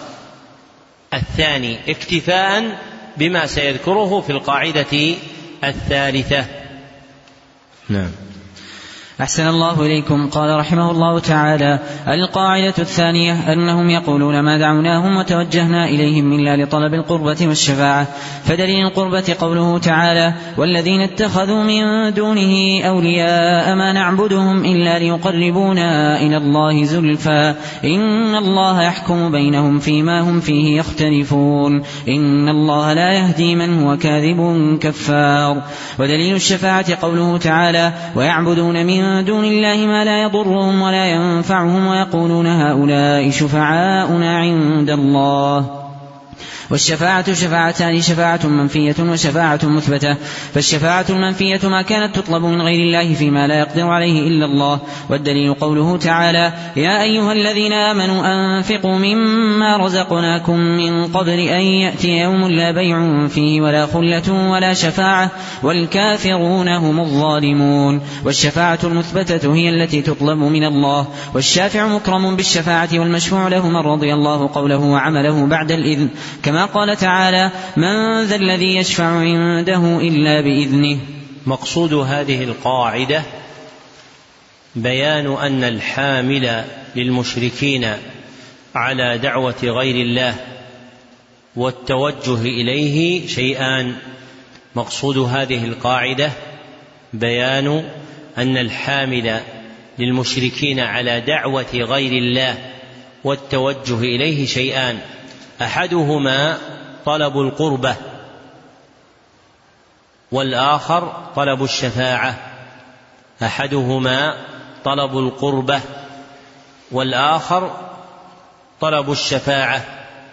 الثاني اكتفاء بما سيذكره في القاعدة الثالثة. نعم. أحسن الله إليكم. قال رحمه الله تعالى: القاعدة الثانية أنهم يقولون ما دعوناهم وتوجهنا إليهم إلا لطلب القربة والشفاعة. فدليل القربة قوله تعالى: والذين اتخذوا من دونه أولياء ما نعبدهم إلا ليقربونا إلى الله زلفى إن الله يحكم بينهم فيما هم فيه يختلفون إن الله لا يهدي من هو كاذب كفار. ودليل الشفاعة قوله تعالى: ويعبدون من من دون الله ما لا يضرهم ولا ينفعهم ويقولون هؤلاء شفعاؤنا عند الله. والشفاعة شفاعتان: شفاعة منفية وشفاعة مثبتة. فالشفاعة المنفية ما كانت تطلب من غير الله فيما لا يقدر عليه إلا الله. والدليل قوله تعالى: يا أيها الذين آمنوا أنفقوا مما رزقناكم من قبل أن يأتي يوم لا بيع فيه ولا خلة ولا شفاعة والكافرون هم الظالمون. والشفاعة المثبتة هي التي تطلب من الله. والشافع مكرم بالشفاعة والمشفوع له من رضي الله قوله وعمله بعد الإذن كما قال تعالى: من ذا الذي يشفع عنده إلا بإذنه. مقصود هذه القاعدة بيان أن الحامل للمشركين على دعوة غير الله والتوجه إليه شيئان. مقصود هذه القاعدة بيان أن الحامل للمشركين على دعوة غير الله والتوجه إليه شيئان: أحدهما طلب القربة والآخر طلب الشفاعة أحدهما طلب القربة والآخر طلب الشفاعة.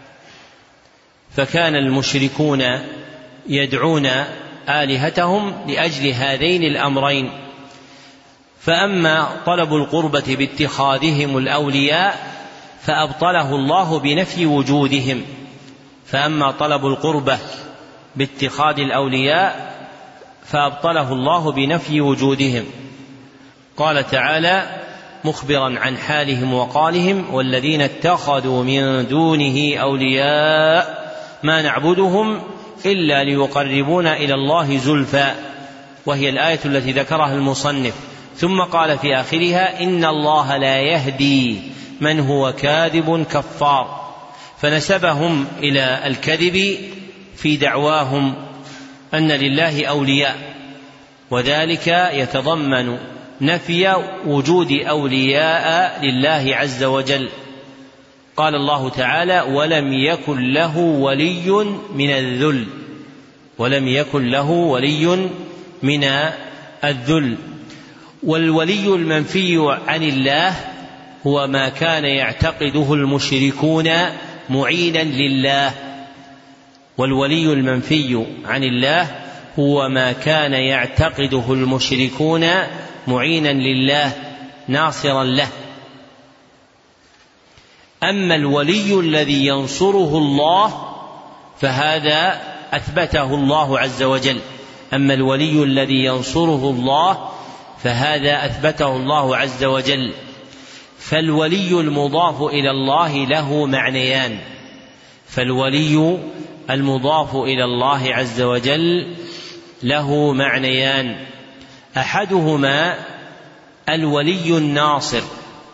فكان المشركون يدعون آلهتهم لأجل هذين الأمرين. فأما طلب القربة باتخاذهم الأولياء فأبطله الله بنفي وجودهم فأما طلب القربة باتخاذ الأولياء فأبطله الله بنفي وجودهم. قال تعالى مخبرا عن حالهم وقالهم: والذين اتخذوا من دونه أولياء ما نعبدهم إلا ليقربونا إلى الله زلفى، وهي الآية التي ذكرها المصنف. ثم قال في آخرها: إن الله لا يهدي من هو كاذب كفار. فنسبهم إلى الكذب في دعواهم أن لله أولياء، وذلك يتضمن نفي وجود أولياء لله عز وجل. قال الله تعالى: ولم يكن له ولي من الذل ولم يكن له ولي من الذل. والولي المنفي عن الله هو ما كان يعتقده المشركون معينا لله والولي المنفي عن الله هو ما كان يعتقده المشركون معينا لله ناصرا له. أما الولي الذي ينصره الله فهذا أثبته الله عز وجل أما الولي الذي ينصره الله فهذا أثبته الله عز وجل. فالولي المضاف إلى الله له معنيان فالولي المضاف إلى الله عز وجل له معنيان أحدهما الولي الناصر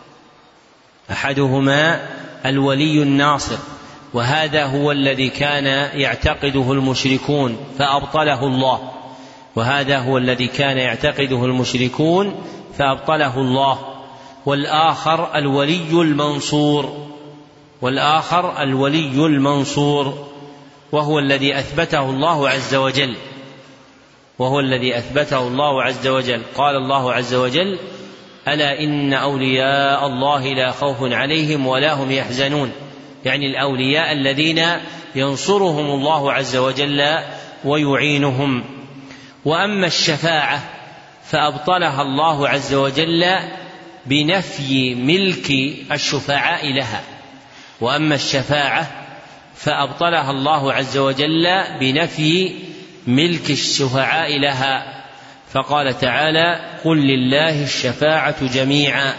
أحدهما الولي الناصر وهذا هو الذي كان يعتقده المشركون فأبطله الله وهذا هو الذي كان يعتقده المشركون فأبطله الله. والآخر الولي المنصور والآخر الولي المنصور وهو الذي أثبته الله عز وجل وهو الذي أثبته الله عز وجل. قال الله عز وجل: ألا إن أولياء الله لا خوف عليهم ولا هم يحزنون، يعني الأولياء الذين ينصرهم الله عز وجل ويعينهم. وأما الشفاعة فأبطلها الله عز وجل بنفي ملك الشفعاء لها وأما الشفاعة فأبطلها الله عز وجل بنفي ملك الشفعاء لها، فقال تعالى: قل لله الشفاعة جميعا،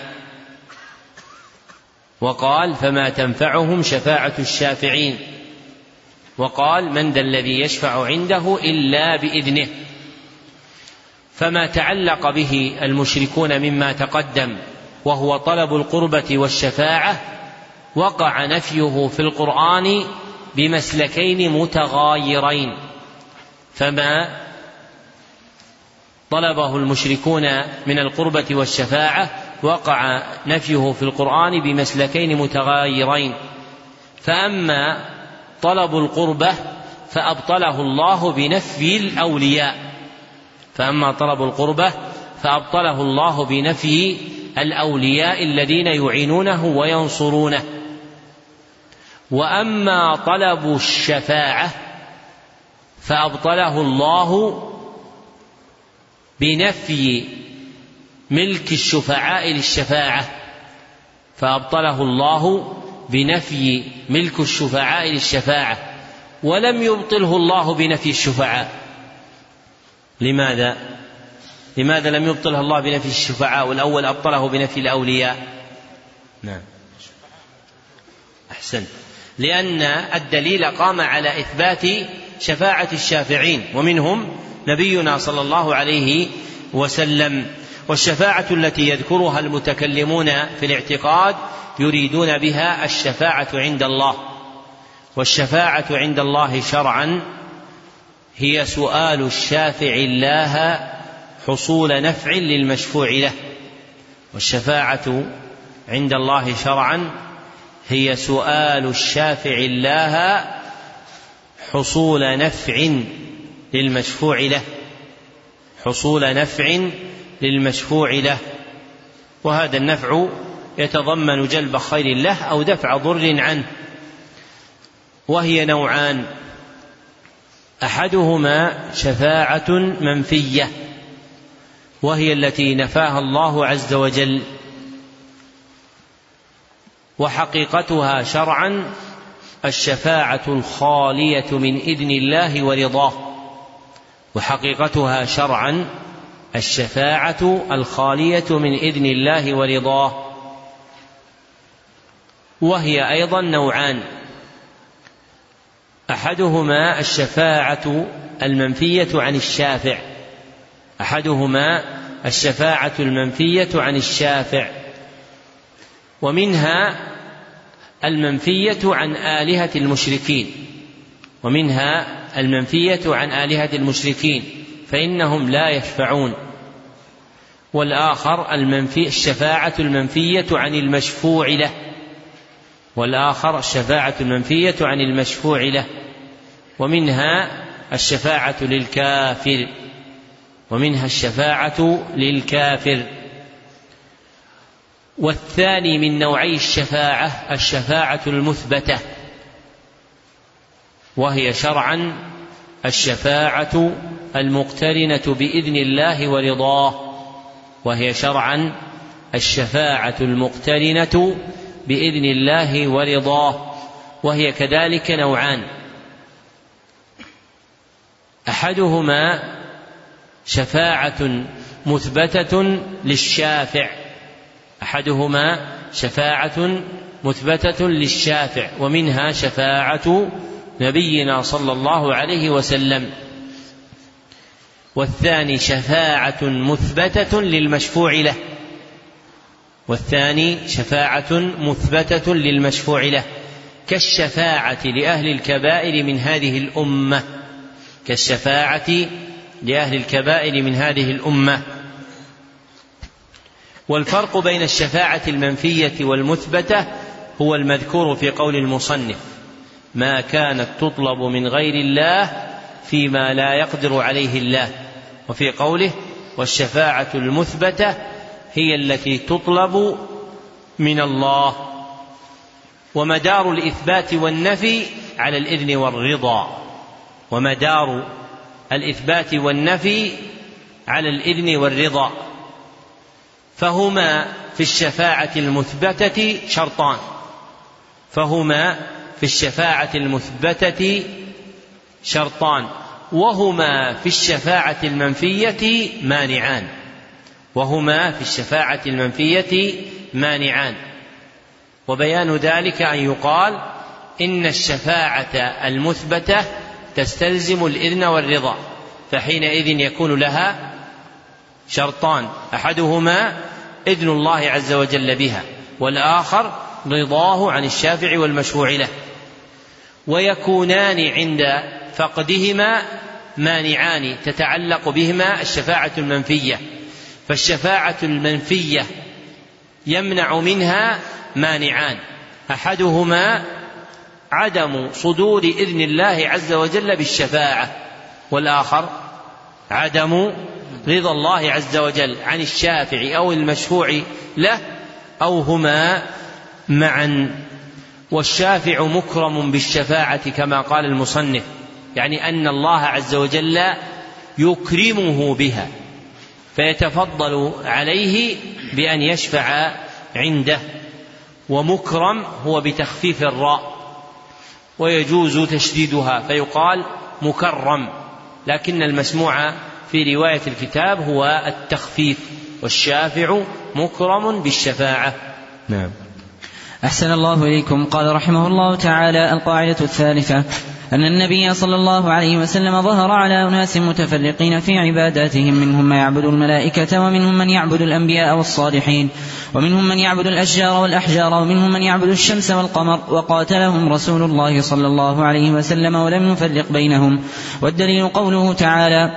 وقال: فما تنفعهم شفاعة الشافعين، وقال: من ذا الذي يشفع عنده إلا بإذنه. فما تعلق به المشركون مما تقدم وهو طلب القربة والشفاعة وقع نفيه في القرآن بمسلكين متغايرين. فما طلبه المشركون من القربة والشفاعة وقع نفيه في القرآن بمسلكين متغايرين. فأما طلب القربة فأبطله الله بنفي الأولياء فأما طلب القربة فأبطله الله بنفي الأولياء الذين يعينونه وينصرونه. وأما طلب الشفاعة فأبطله الله بنفي ملك الشفعاء للشفاعة فأبطله الله بنفي ملك الشفعاء للشفاعة ولم يبطله الله بنفي الشفعاء. لماذا؟ لماذا لم يبطله الله بنفي الشفعاء والأول أبطله بنفي الأولياء؟ نعم أحسن، لأن الدليل قام على إثبات شفاعة الشافعين ومنهم نبينا صلى الله عليه وسلم. والشفاعة التي يذكرها المتكلمون في الاعتقاد يريدون بها الشفاعة عند الله، والشفاعة عند الله شرعا هي سؤال الشافع الله حصول نفع للمشفوع له. والشفاعة عند الله شرعا هي سؤال الشافع الله حصول نفع للمشفوع له حصول نفع للمشفوع له وهذا النفع يتضمن جلب خير له أو دفع ضر عنه. وهي نوعان: أحدهما شفاعة منفية وهي التي نفاها الله عز وجل، وحقيقتها شرعا الشفاعة الخالية من إذن الله ورضاه وحقيقتها شرعا الشفاعة الخالية من إذن الله ورضاه. وهي أيضا نوعان: أحدهما الشفاعة المنفية عن الشافع أحدهما الشفاعة المنفية عن الشافع ومنها المنفية عن آلهة المشركين ومنها المنفية عن آلهة المشركين فإنهم لا يشفعون. والآخر المنفي الشفاعة المنفية عن المشفوع له والآخر الشفاعة المنفية عن المشفوع له ومنها الشفاعة للكافر ومنها الشفاعة للكافر. والثاني من نوعي الشفاعة الشفاعة المثبتة وهي شرعا الشفاعة المقترنة بإذن الله ورضاه وهي شرعا الشفاعة المقترنة بإذن الله ورضاه، وهي كذلك نوعان: أحدهما شفاعة مثبتة للشافع أحدهما شفاعة مثبتة للشافع ومنها شفاعة نبينا صلى الله عليه وسلم، والثاني شفاعة مثبتة للمشفوع له والثاني شفاعة مثبتة للمشفوع له كالشفاعة لأهل الكبائر من هذه الأمة كالشفاعة لأهل الكبائر من هذه الأمة. والفرق بين الشفاعة المنفية والمثبتة هو المذكور في قول المصنف: ما كانت تطلب من غير الله فيما لا يقدر عليه الله، وفي قوله: والشفاعة المثبتة هي التي تطلب من الله. ومدار الإثبات والنفي على الإذن والرضا ومدار الإثبات والنفي على الإذن والرضا فهما في الشفاعة المثبتة شرطان فهما في الشفاعة المثبتة شرطان وهما في الشفاعة المنفية مانعان وهما في الشفاعة المنفية مانعان وبيان ذلك أن يقال إن الشفاعة المثبتة تستلزم الإذن والرضا، فحينئذ يكون لها شرطان: أحدهما إذن الله عز وجل بها، والآخر رضاه عن الشافع والمشفوع له، ويكونان عند فقدهما مانعان تتعلق بهما الشفاعة المنفية. فالشفاعة المنفية يمنع منها مانعان: أحدهما عدم صدور إذن الله عز وجل بالشفاعة، والآخر عدم رضا الله عز وجل عن الشافع أو المشفوع له أو هما معا. والشافع مكرم بالشفاعة كما قال المصنف، يعني أن الله عز وجل يكرمه بها فيتفضل عليه بأن يشفع عنده. ومكرم هو بتخفيف الراء ويجوز تشديدها فيقال مكرم، لكن المسموع في رواية الكتاب هو التخفيف، والشافع مكرم بالشفاعة. نعم. أحسن الله إليكم. قال رحمه الله تعالى: القاعدة الثالثة أن النبي صلى الله عليه وسلم ظهر على أناس متفرقين في عباداتهم، منهم من يعبد الملائكة ومنهم من يعبد الأنبياء والصالحين ومنهم من يعبد الأشجار والأحجار ومنهم من يعبد الشمس والقمر، وقاتلهم رسول الله صلى الله عليه وسلم ولم يفرق بينهم. والدليل قوله تعالى: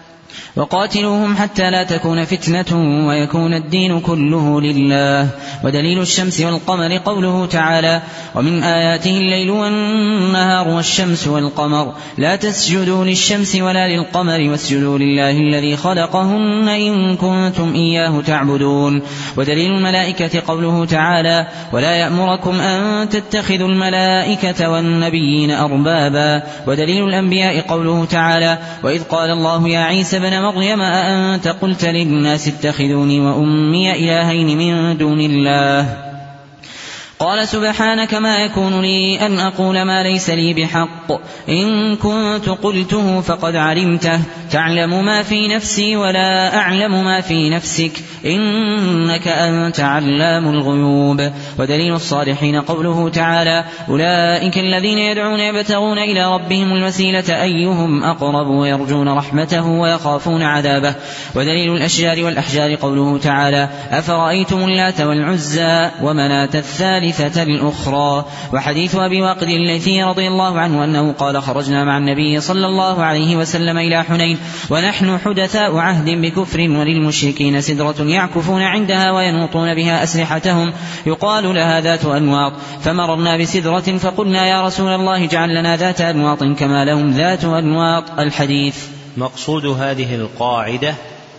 وقاتلوهم حتى لا تكون فتنة ويكون الدين كله لله. ودليل الشمس والقمر قوله تعالى: ومن آياته الليل والنهار والشمس والقمر لا تسجدوا للشمس ولا للقمر واسجدوا لله الذي خلقهن إن كنتم إياه تعبدون. ودليل الملائكة قوله تعالى: ولا يأمركم أن تتخذوا الملائكة والنبيين أربابا. ودليل الأنبياء قوله تعالى: وإذ قال الله يا عيسى بن مريم أأنت قلت للناس اتخذوني وأمي إلهين من دون الله؟ قال سبحانك ما يكون لي أن أقول ما ليس لي بحق، إن كنت قلته فقد علمته، تعلم ما في نفسي ولا أعلم ما في نفسك، إنك أنت علام الغيوب. ودليل الصالحين قوله تعالى: أولئك الذين يدعون يبتغون إلى ربهم الوسيلة أيهم أقرب ويرجون رحمته ويخافون عذابه. ودليل الأشجار والأحجار قوله تعالى: أفرأيتم اللات والعزى ومناة الثالثة الأخرى. وحديث أبي واقد الليثي رضي الله عنه أنه قال: خرجنا مع النبي صلى الله عليه وسلم إلى حنين ونحن حدثاء عهد بكفر، وللمشركين سدرة يعكفون عندها وينوطون بها أسلحتهم يقال لها ذات أنواط، فمررنا بسدرة فقلنا يا رسول الله اجعل لنا ذات أنواط كما لهم ذات أنواط. الحديث. مقصود هذه القاعدة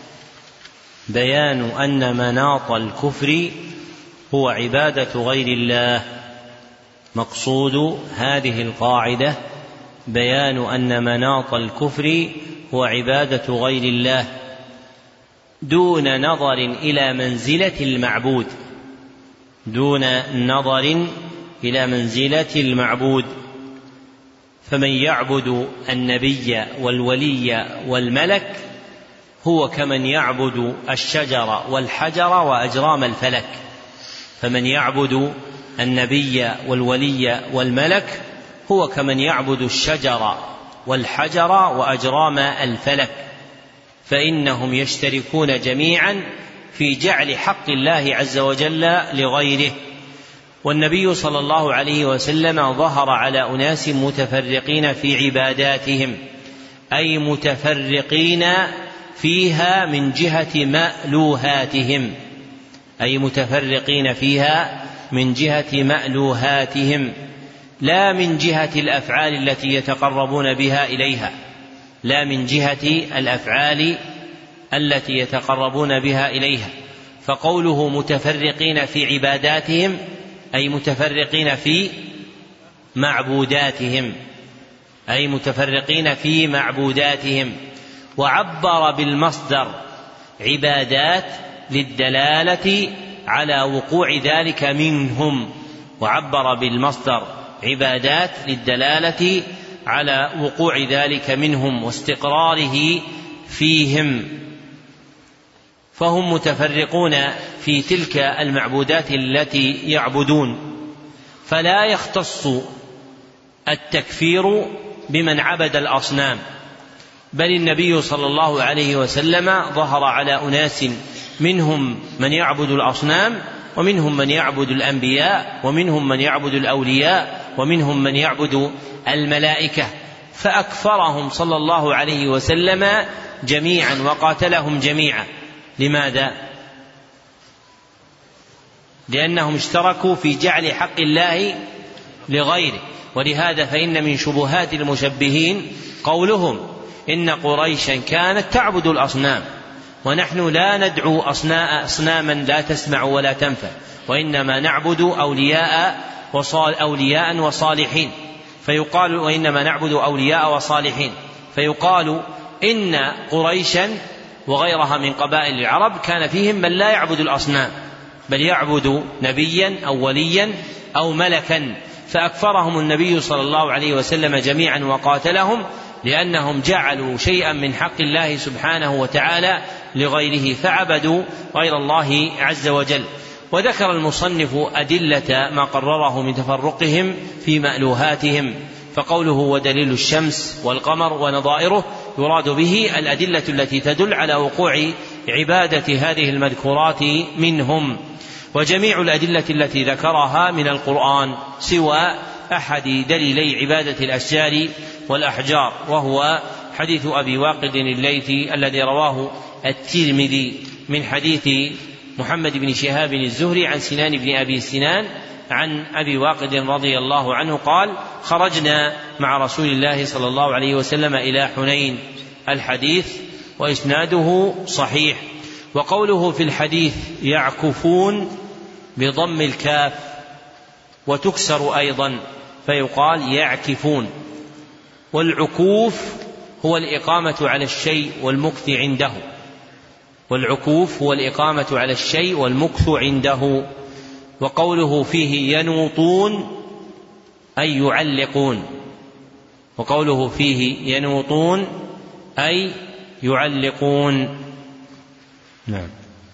بيان أن مناط الكفر هو عبادة غير الله. مقصود هذه القاعدة بيان أن مناط الكفر هو عبادة غير الله دون نظر إلى منزلة المعبود، دون نظر إلى منزلة المعبود. فمن يعبد النبي والولي والملك هو كمن يعبد الشجر والحجر وأجرام الفلك. فمن يعبد النبي والولي والملك هو كمن يعبد الشجر والحجر وأجرام الفلك، فإنهم يشتركون جميعا في جعل حق الله عز وجل لغيره. والنبي صلى الله عليه وسلم ظهر على أناس متفرقين في عباداتهم، أي متفرقين فيها من جهة مألوهاتهم، أي متفرقين فيها من جهة مألوهاتهم، لا من جهة الأفعال التي يتقربون بها إليها، لا من جهة الأفعال التي يتقربون بها إليها. فقوله متفرقين في عباداتهم أي متفرقين في معبوداتهم، أي متفرقين في معبوداتهم. وعبر بالمصدر عبادات للدلالة على وقوع ذلك منهم، وعبر بالمصدر عبادات للدلالة على وقوع ذلك منهم واستقراره فيهم. فهم متفرقون في تلك المعبودات التي يعبدون، فلا يختص التكفير بمن عبد الأصنام، بل النبي صلى الله عليه وسلم ظهر على أناس منهم من يعبد الأصنام، ومنهم من يعبد الأنبياء، ومنهم من يعبد الأولياء، ومنهم من يعبد الملائكة، فأكفرهم صلى الله عليه وسلم جميعا وقاتلهم جميعا. لماذا؟ لأنهم اشتركوا في جعل حق الله لغيره. ولهذا فإن من شبهات المشبهين قولهم إن قريشا كانت تعبد الأصنام، ونحن لا ندعو أصناما لا تسمع ولا تنفع، وإنما نعبد أولياء وصال أولياء وصالحين، فيقال وإنما نعبد أولياء وصالحين، فيقال إن قريشا وغيرها من قبائل العرب كان فيهم من لا يعبد الأصنام، بل يعبد نبيا أو وليا أو ملكا، فأكفرهم النبي صلى الله عليه وسلم جميعا وقاتلهم، لأنهم جعلوا شيئا من حق الله سبحانه وتعالى لغيره، فعبدوا غير الله عز وجل. وذكر المصنف أدلة ما قرره من تفرقهم في مألوهاتهم، فقوله ودليل الشمس والقمر ونظائره يراد به الأدلة التي تدل على وقوع عبادة هذه المذكورات منهم. وجميع الأدلة التي ذكرها من القرآن سوى أحد دليلي عبادة الأشجار والأحجار، وهو حديث أبي واقد الليثي الذي رواه الترمذي من حديث محمد بن شهاب الزهري عن سنان بن أبي سنان عن أبي واقد رضي الله عنه قال: خرجنا مع رسول الله صلى الله عليه وسلم إلى حنين. الحديث وإسناده صحيح. وقوله في الحديث يعكفون بضم الكاف وتكسر أيضا فيقال يعكفون. والعكوف هو الإقامة على الشيء والمكث عنده، والعكوف هو الإقامة على الشيء والمكث عنده. وقوله فيه ينوطون أي يعلقون، وقوله فيه ينوطون أي يعلقون. نعم.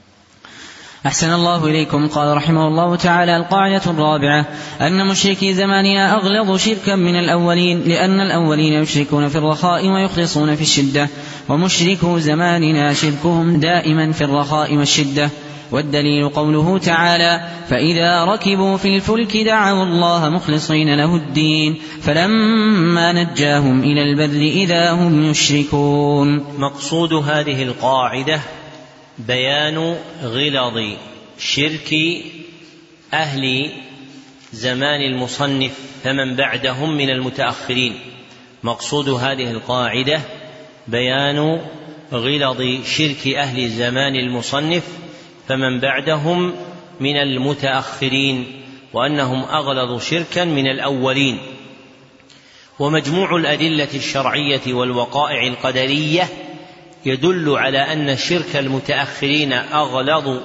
أحسن الله إليكم. قال رحمه الله تعالى: القاعدة الرابعة أن مشركي زماننا أغلظ شركا من الأولين، لأن الأولين يشركون في الرخاء ويخلصون في الشدة، ومشركو زماننا شركهم دائما في الرخاء والشدة. والدليل قوله تعالى: فإذا ركبوا في الفلك دعوا الله مخلصين له الدين فلما نجاهم إلى البر إذا هم يشركون. مقصود هذه القاعدة بيان غلظ شرك أهل زمان المصنف فمن بعدهم من المتأخرين. مقصود هذه القاعدة بيان غلظ شرك أهل زمان المصنف فمن بعدهم من المتأخرين، وأنهم أغلظ شركا من الأولين. ومجموع الأدلة الشرعية والوقائع القدرية يدل على أن شرك المتأخرين أغلظ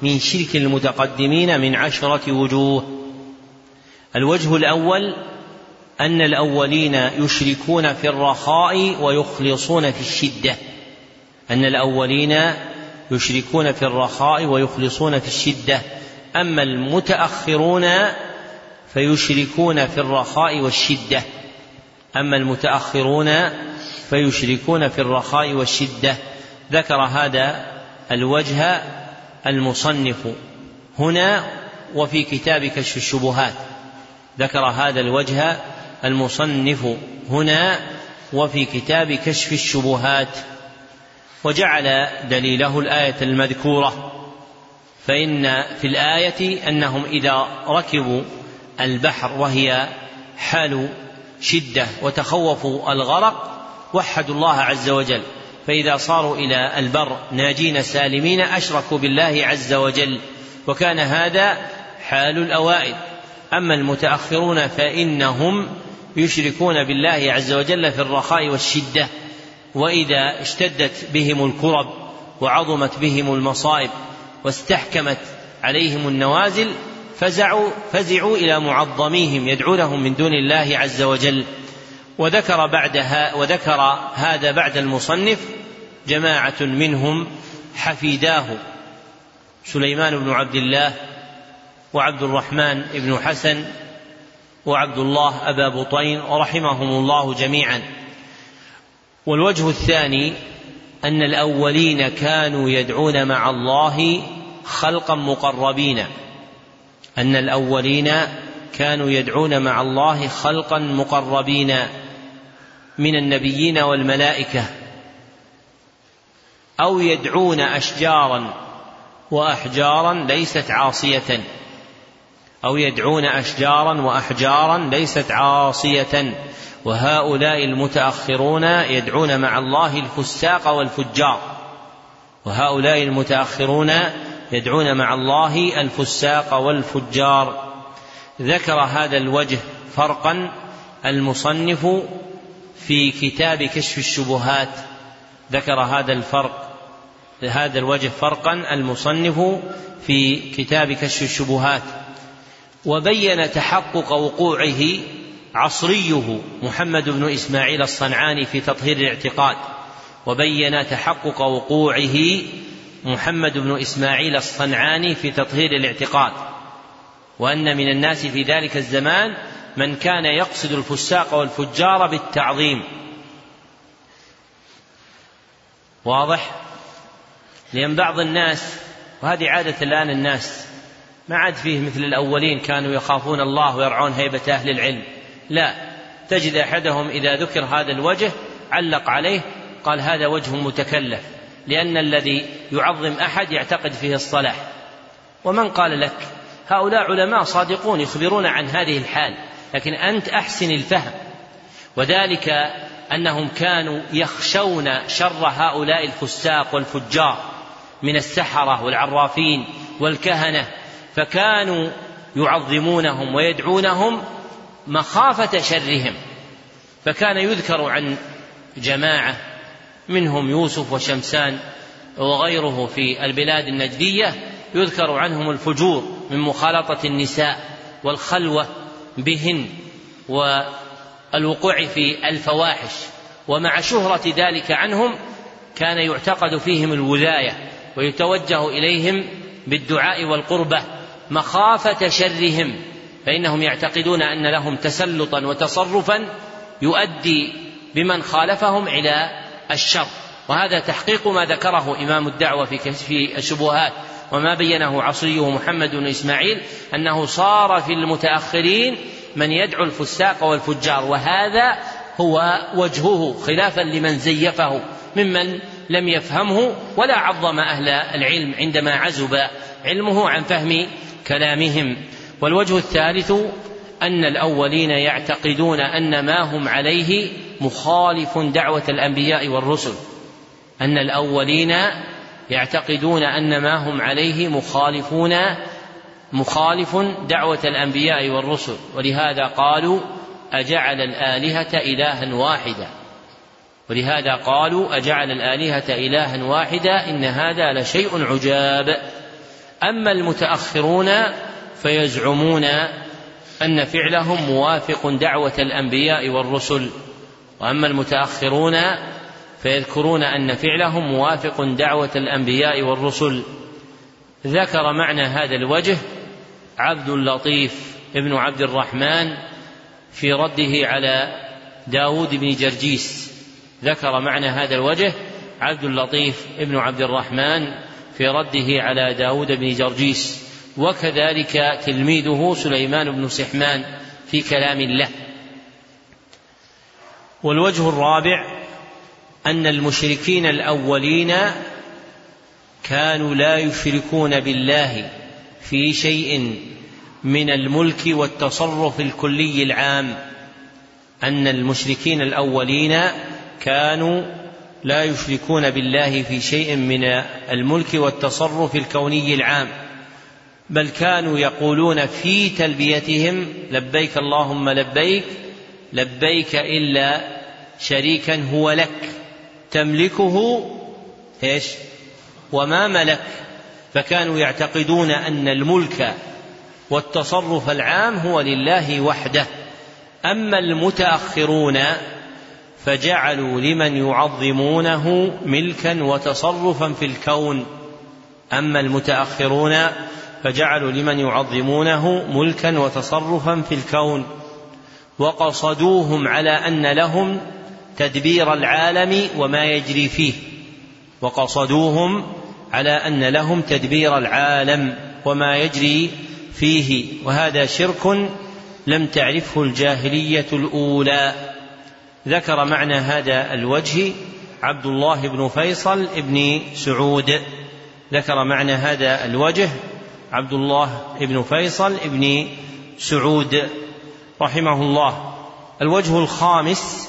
من شرك المتقدمين من عشرة وجوه. الوجه الأول أن الأولين يشركون في الرخاء ويخلصون في الشدة أن الأولين يشركون في الرخاء ويخلصون في الشدة أما المتأخرون فيشركون في الرخاء والشدة أما المتأخرون فيشركون في الرخاء والشدة. ذكر هذا الوجه المصنف هنا وفي كتاب كشف الشبهات ذكر هذا الوجه المصنف هنا وفي كتاب كشف الشبهات وجعل دليله الآية المذكورة، فإن في الآية أنهم إذا ركبوا البحر وهي حال شدة وتخوفوا الغرق وحدوا الله عز وجل، فإذا صاروا إلى البر ناجين سالمين أشركوا بالله عز وجل، وكان هذا حال الأوائل. أما المتأخرون فإنهم يشركون بالله عز وجل في الرخاء والشدة، وإذا اشتدت بهم الكرب وعظمت بهم المصائب واستحكمت عليهم النوازل فزعوا, فزعوا إلى معظميهم يدعونهم من دون الله عز وجل. وذكر, بعدها وذكر هذا بعد المصنف جماعة منهم حفيداه سليمان بن عبد الله وعبد الرحمن بن حسن وعبد الله أبا بطين ورحمهم الله جميعا. والوجه الثاني أن الأولين كانوا يدعون مع الله خلقا مقربين أن الأولين كانوا يدعون مع الله خلقا مقربين من النبيين والملائكة، أو يدعون أشجارا وأحجارا ليست عاصية أو يدعون أشجارا وأحجارا ليست عاصية وهؤلاء المتأخرون يدعون مع الله الفساق والفجار وهؤلاء المتأخرون يدعون مع الله الفساق والفجار. ذكر هذا الوجه فرقا المصنف في كتاب كشف الشبهات ذكر هذا الفرق هذا الوجه فرقا المصنف في كتاب كشف الشبهات، وبين تحقق وقوعه عصريه محمد بن إسماعيل الصنعاني في تطهير الاعتقاد وبين تحقق وقوعه محمد بن إسماعيل الصنعاني في تطهير الاعتقاد، وأن من الناس في ذلك الزمان من كان يقصد الفساق والفجار بالتعظيم. واضح؟ لأن بعض الناس، وهذه عادة الآن الناس، ما عاد فيه مثل الأولين كانوا يخافون الله ويرعون هيبة أهل العلم، لا، تجد أحدهم إذا ذكر هذا الوجه علق عليه قال هذا وجه متكلف، لأن الذي يعظم أحد يعتقد فيه الصلاح. ومن قال لك؟ هؤلاء علماء صادقون يخبرون عن هذه الحال، لكن أنت أحسن الفهم، وذلك أنهم كانوا يخشون شر هؤلاء الفساق والفجار من السحرة والعرافين والكهنة، فكانوا يعظمونهم ويدعونهم مخافة شرهم. فكان يذكر عن جماعة منهم يوسف وشمسان وغيره في البلاد النجدية يذكر عنهم الفجور من مخالطة النساء والخلوة بهن والوقوع في الفواحش، ومع شهرة ذلك عنهم كان يعتقد فيهم الولاية ويتوجه إليهم بالدعاء والقربة مخافة شرهم، فإنهم يعتقدون أن لهم تسلطا وتصرفا يؤدي بمن خالفهم إلى الشر. وهذا تحقيق ما ذكره إمام الدعوة في كشف الشبهات وما بينه عصريه محمد بن إسماعيل، أنه صار في المتأخرين من يدعو الفساق والفجار، وهذا هو وجهه خلافا لمن زيفه ممن لم يفهمه ولا عظم أهل العلم عندما عزب علمه عن فهم كلامهم. والوجه الثالث أن الأولين يعتقدون أن ما هم عليه مخالف دعوة الأنبياء والرسل أن الأولين يعتقدون أن ما هم عليه مخالفون مخالف دعوة الأنبياء والرسل، ولهذا قالوا أجعل الآلهة إلها واحدا ولهذا قالوا أجعل الآلهة إلها واحدا إن هذا لشيء عجاب. أما المتأخرون فيزعمون أن فعلهم موافق دعوة الأنبياء والرسل، وأما المتأخرون فيذكرون أن فعلهم موافق دعوة الأنبياء والرسل. ذكر معنى هذا الوجه عبد اللطيف ابن عبد الرحمن في رده على داود بن جرجيس. ذكر معنى هذا الوجه عبد اللطيف ابن عبد الرحمن في رده على داود بن جرجيس، وكذلك تلميذه سليمان بن سحمان في كلام الله. والوجه الرابع أن المشركين الأولين كانوا لا يشركون بالله في شيء من الملك والتصرف الكلي العام. أن المشركين الأولين كانوا لا يشركون بالله في شيء من الملك والتصرف الكوني العام، بل كانوا يقولون في تلبيتهم لبيك اللهم لبيك لبيك إلا شريكا هو لك تملكه إيش وما ملك. فكانوا يعتقدون أن الملك والتصرف العام هو لله وحده. أما المتأخرون فجعلوا لمن يعظمونه ملكا وتصرفا في الكون. أما المتأخرون فجعلوا لمن يعظمونه ملكا وتصرفا في الكون، وقصدوهم على أن لهم تدبير العالم وما يجري فيه وقصدوهم على أن لهم تدبير العالم وما يجري فيه وهذا شرك لم تعرفه الجاهلية الأولى. ذكر معنى هذا الوجه عبد الله بن فيصل ابن سعود. ذكر معنى هذا الوجه عبد الله بن فيصل ابن سعود رحمه الله. الوجه الخامس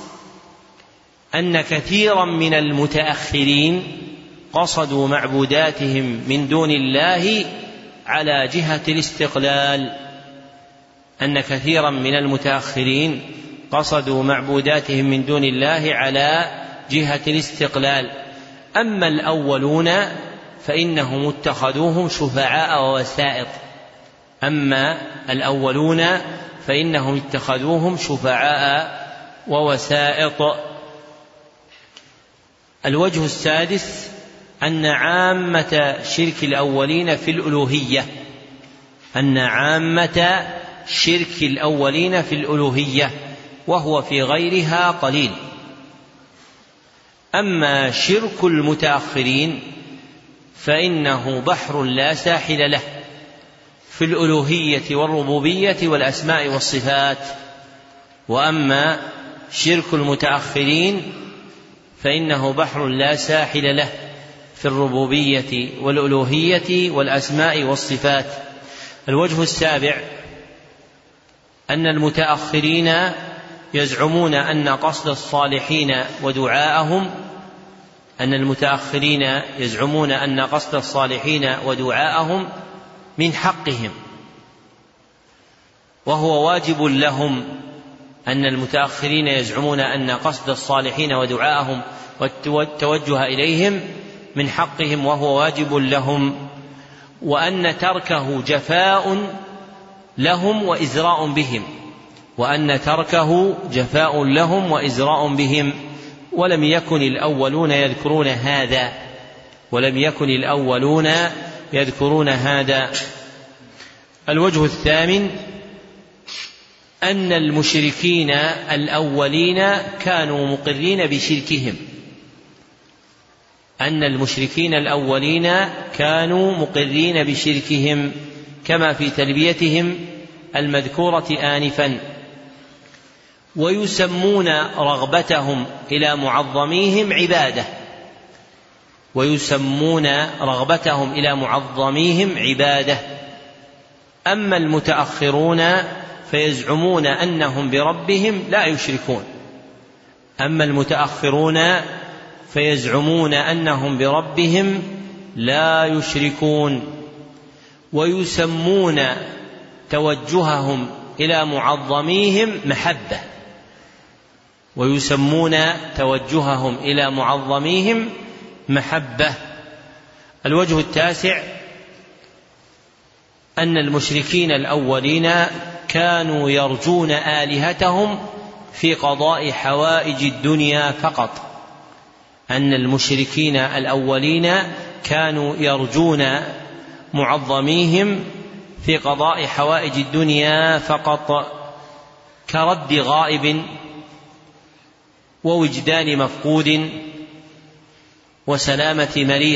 أن كثيرا من المتأخرين قصدوا معبوداتهم من دون الله على جهة الاستقلال. أن كثيرا من المتأخرين قصدوا معبوداتهم من دون الله على جهة الاستقلال. أما الأولون فإنهم اتخذوهم شفعاء ووسائط. أما الأولون فإنهم اتخذوهم شفعاء ووسائط. الوجه السادس أن عامة شرك الأولين في الألوهية أن عامة شرك الأولين في الألوهية وهو في غيرها قليل. أما شرك المتأخرين فإنه بحر لا ساحل له في الألوهية والربوبية والأسماء والصفات. وأما شرك المتأخرين فإنه بحر لا ساحل له في الربوبية والألوهية والأسماء والصفات. الوجه السابع أن المتأخرين يزعمون أن قصد الصالحين ودعاءهم أن المتأخرين يزعمون أن قصد الصالحين ودعاءهم من حقهم وهو واجب لهم. أن المتأخرين يزعمون أن قصد الصالحين ودعاءهم والتوجه إليهم من حقهم وهو واجب لهم، وأن تركه جفاء لهم وإزراء بهم وأن تركه جفاء لهم وإزراء بهم ولم يكن الأولون يذكرون هذا ولم يكن الأولون يذكرون هذا. الوجه الثامن أن المشركين الأولين كانوا مقرين بشركهم أن المشركين الأولين كانوا مقرين بشركهم كما في تلبيتهم المذكورة آنفا، ويسمون رغبتهم إلى معظميهم عبادة ويسمون رغبتهم إلى معظميهم عبادة. أما المتأخرون فيزعمون أنهم بربهم لا يشركون أما المتأخرون فيزعمون أنهم بربهم لا يشركون ويسمون توجههم إلى معظميهم محبة ويسمون توجههم إلى معظميهم محبة. الوجه التاسع أن المشركين الأولين كانوا يرجون آلهتهم في قضاء حوائج الدنيا فقط. أن المشركين الأولين كانوا يرجون معظميهم في قضاء حوائج الدنيا فقط، كرد غائب ووجدان مفقود وسلامة مريض.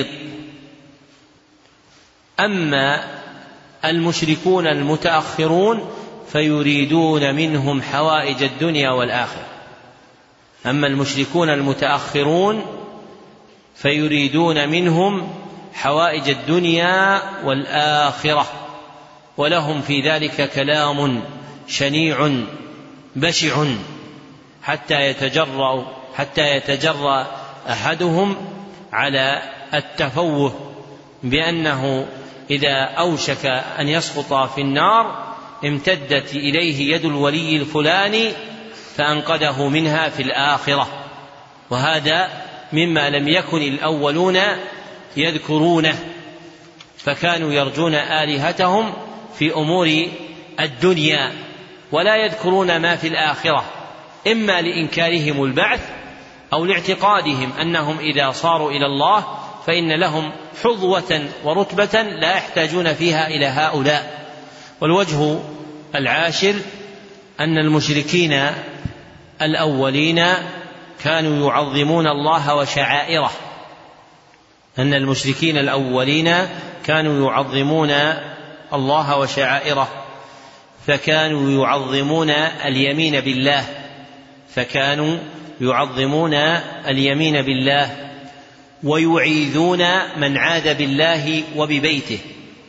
أما المشركون المتأخرون فيريدون منهم حوائج الدنيا والآخرة. أما المشركون المتأخرون فيريدون منهم حوائج الدنيا والآخرة، ولهم في ذلك كلام شنيع بشع حتى يتجرأ حتى يتجرأ أحدهم على التفوه بأنه إذا أوشك أن يسقط في النار امتدت إليه يد الولي الفلاني فأنقذه منها في الآخرة. وهذا مما لم يكن الأولون يذكرونه، فكانوا يرجون آلهتهم في أمور الدنيا ولا يذكرون ما في الآخرة، إما لإنكارهم البعث أو لاعتقادهم أنهم إذا صاروا إلى الله فإن لهم حظوة ورتبة لا يحتاجون فيها إلى هؤلاء. والوجه العاشر أن المشركين الأولين كانوا يعظمون الله وشعائره. أن المشركين الأولين كانوا يعظمون الله وشعائره، فكانوا يعظمون اليمين بالله فكانوا يعظمون اليمين بالله ويعيذون من عاذ بالله وببيته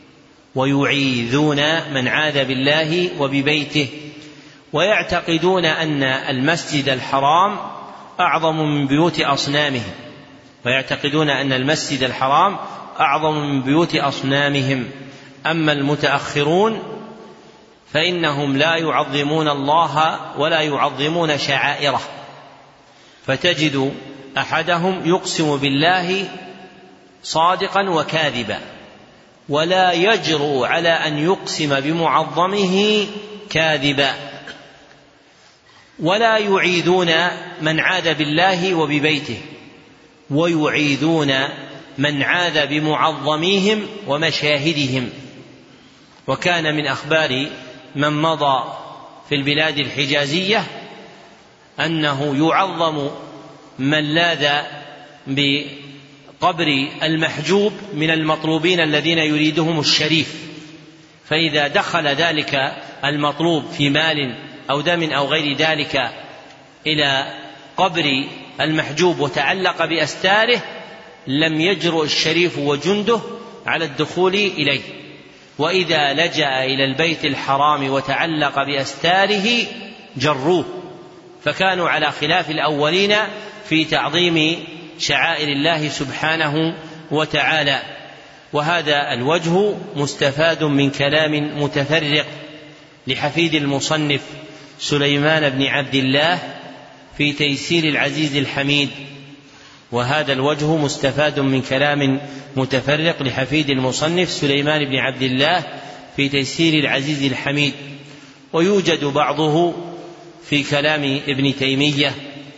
ويعيذون من عاذ بالله وببيته ويعتقدون أن المسجد الحرام أعظم من بيوت أصنامهم ويعتقدون أن المسجد الحرام أعظم من بيوت أصنامهم. أما المتأخرون فإنهم لا يعظمون الله ولا يعظمون شعائره، فتجد أحدهم يقسم بالله صادقا وكاذبا ولا يجرؤ على أن يقسم بمعظمه كاذبا، ولا يعيذون من عاذ بالله وببيته ويعيذون من عاذ بمعظميهم ومشاهدهم. وكان من أخبار من مضى في البلاد الحجازية أنه يعظم من لاذ بقبر المحجوب من المطلوبين الذين يريدهم الشريف، فإذا دخل ذلك المطلوب في مال أو دم أو غير ذلك إلى قبر المحجوب وتعلق بأستاره لم يجرؤ الشريف وجنده على الدخول إليه، وإذا لجأ إلى البيت الحرام وتعلق بأستاره جروه. فكانوا على خلاف الأولين في تعظيم شعائر الله سبحانه وتعالى. وهذا الوجه مستفاد من كلام متفرق لحفيد المصنف سليمان بن عبد الله في تيسير العزيز الحميد. وهذا الوجه مستفاد من كلام متفرق لحفيد المصنف سليمان بن عبد الله في تيسير العزيز الحميد، ويوجد بعضه في كلام ابن تيمية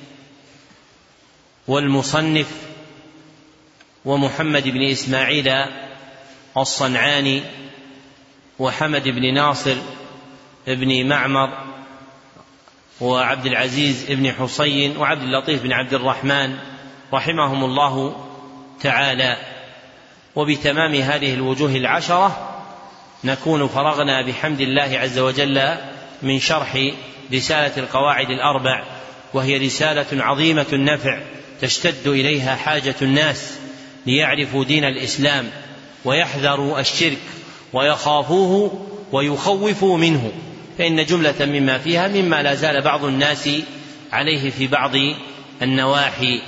والمصنف ومحمد بن إسماعيل الصنعاني وحمد بن ناصر بن معمر وعبد العزيز بن حسين وعبد اللطيف بن عبد الرحمن رحمهم الله تعالى. وبتمام هذه الوجوه العشرة نكون فرغنا بحمد الله عز وجل من شرح رسالة القواعد الأربع، وهي رسالة عظيمة النفع تشتد إليها حاجة الناس ليعرفوا دين الإسلام ويحذروا الشرك ويخافوه ويخوفوا منه، فإن جملة مما فيها مما لا زال بعض الناس عليه في بعض النواحي.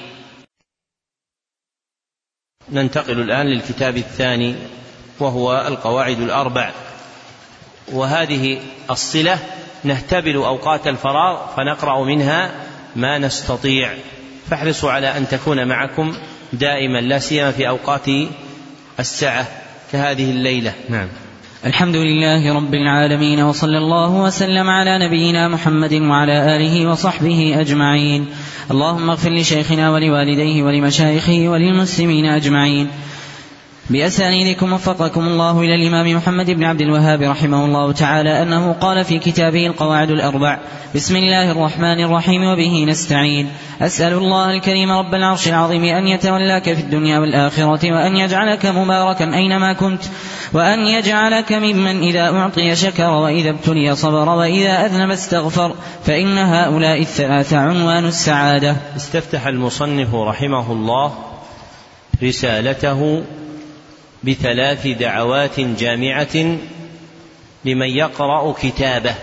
ننتقل الآن للكتاب الثاني وهو القواعد الأربع، وهذه الصلة نهتبل أوقات الفراغ فنقرأ منها ما نستطيع، فاحرصوا على أن تكون معكم دائما لا سيما في أوقات الساعة كهذه الليلة. نعم. الحمد لله رب العالمين، وصلى الله وسلم على نبينا محمد وعلى آله وصحبه أجمعين. اللهم اغفر لشيخنا ولوالديه ولمشايخه وللمسلمين أجمعين. بأسانيدكم وفقكم الله إلى الإمام محمد بن عبد الوهاب رحمه الله تعالى أنه قال في كتابه القواعد الأربع: بسم الله الرحمن الرحيم وبه نستعين. أسأل الله الكريم رب العرش العظيم أن يتولاك في الدنيا والآخرة، وأن يجعلك مباركا أينما كنت، وأن يجعلك ممن إذا أعطي شكر، وإذا ابتلي صبر، وإذا أذنب استغفر، فإن هؤلاء الثلاثة عنوان السعادة. استفتح المصنف رحمه الله رسالته بثلاث دعوات جامعة لمن يقرأ كتابه.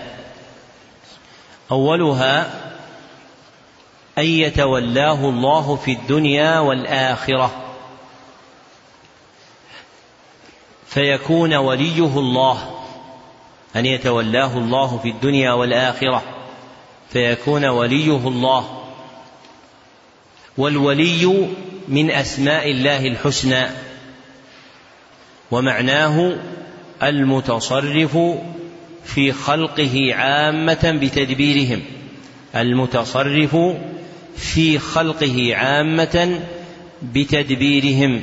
أولها أن يتولاه الله في الدنيا والآخرة فيكون وليه الله، أن يتولاه الله في الدنيا والآخرة فيكون وليه الله. والولي من أسماء الله الحسنى، ومعناه المتصرف في خلقه عامة بتدبيرهم، المتصرف في خلقه عامة بتدبيرهم.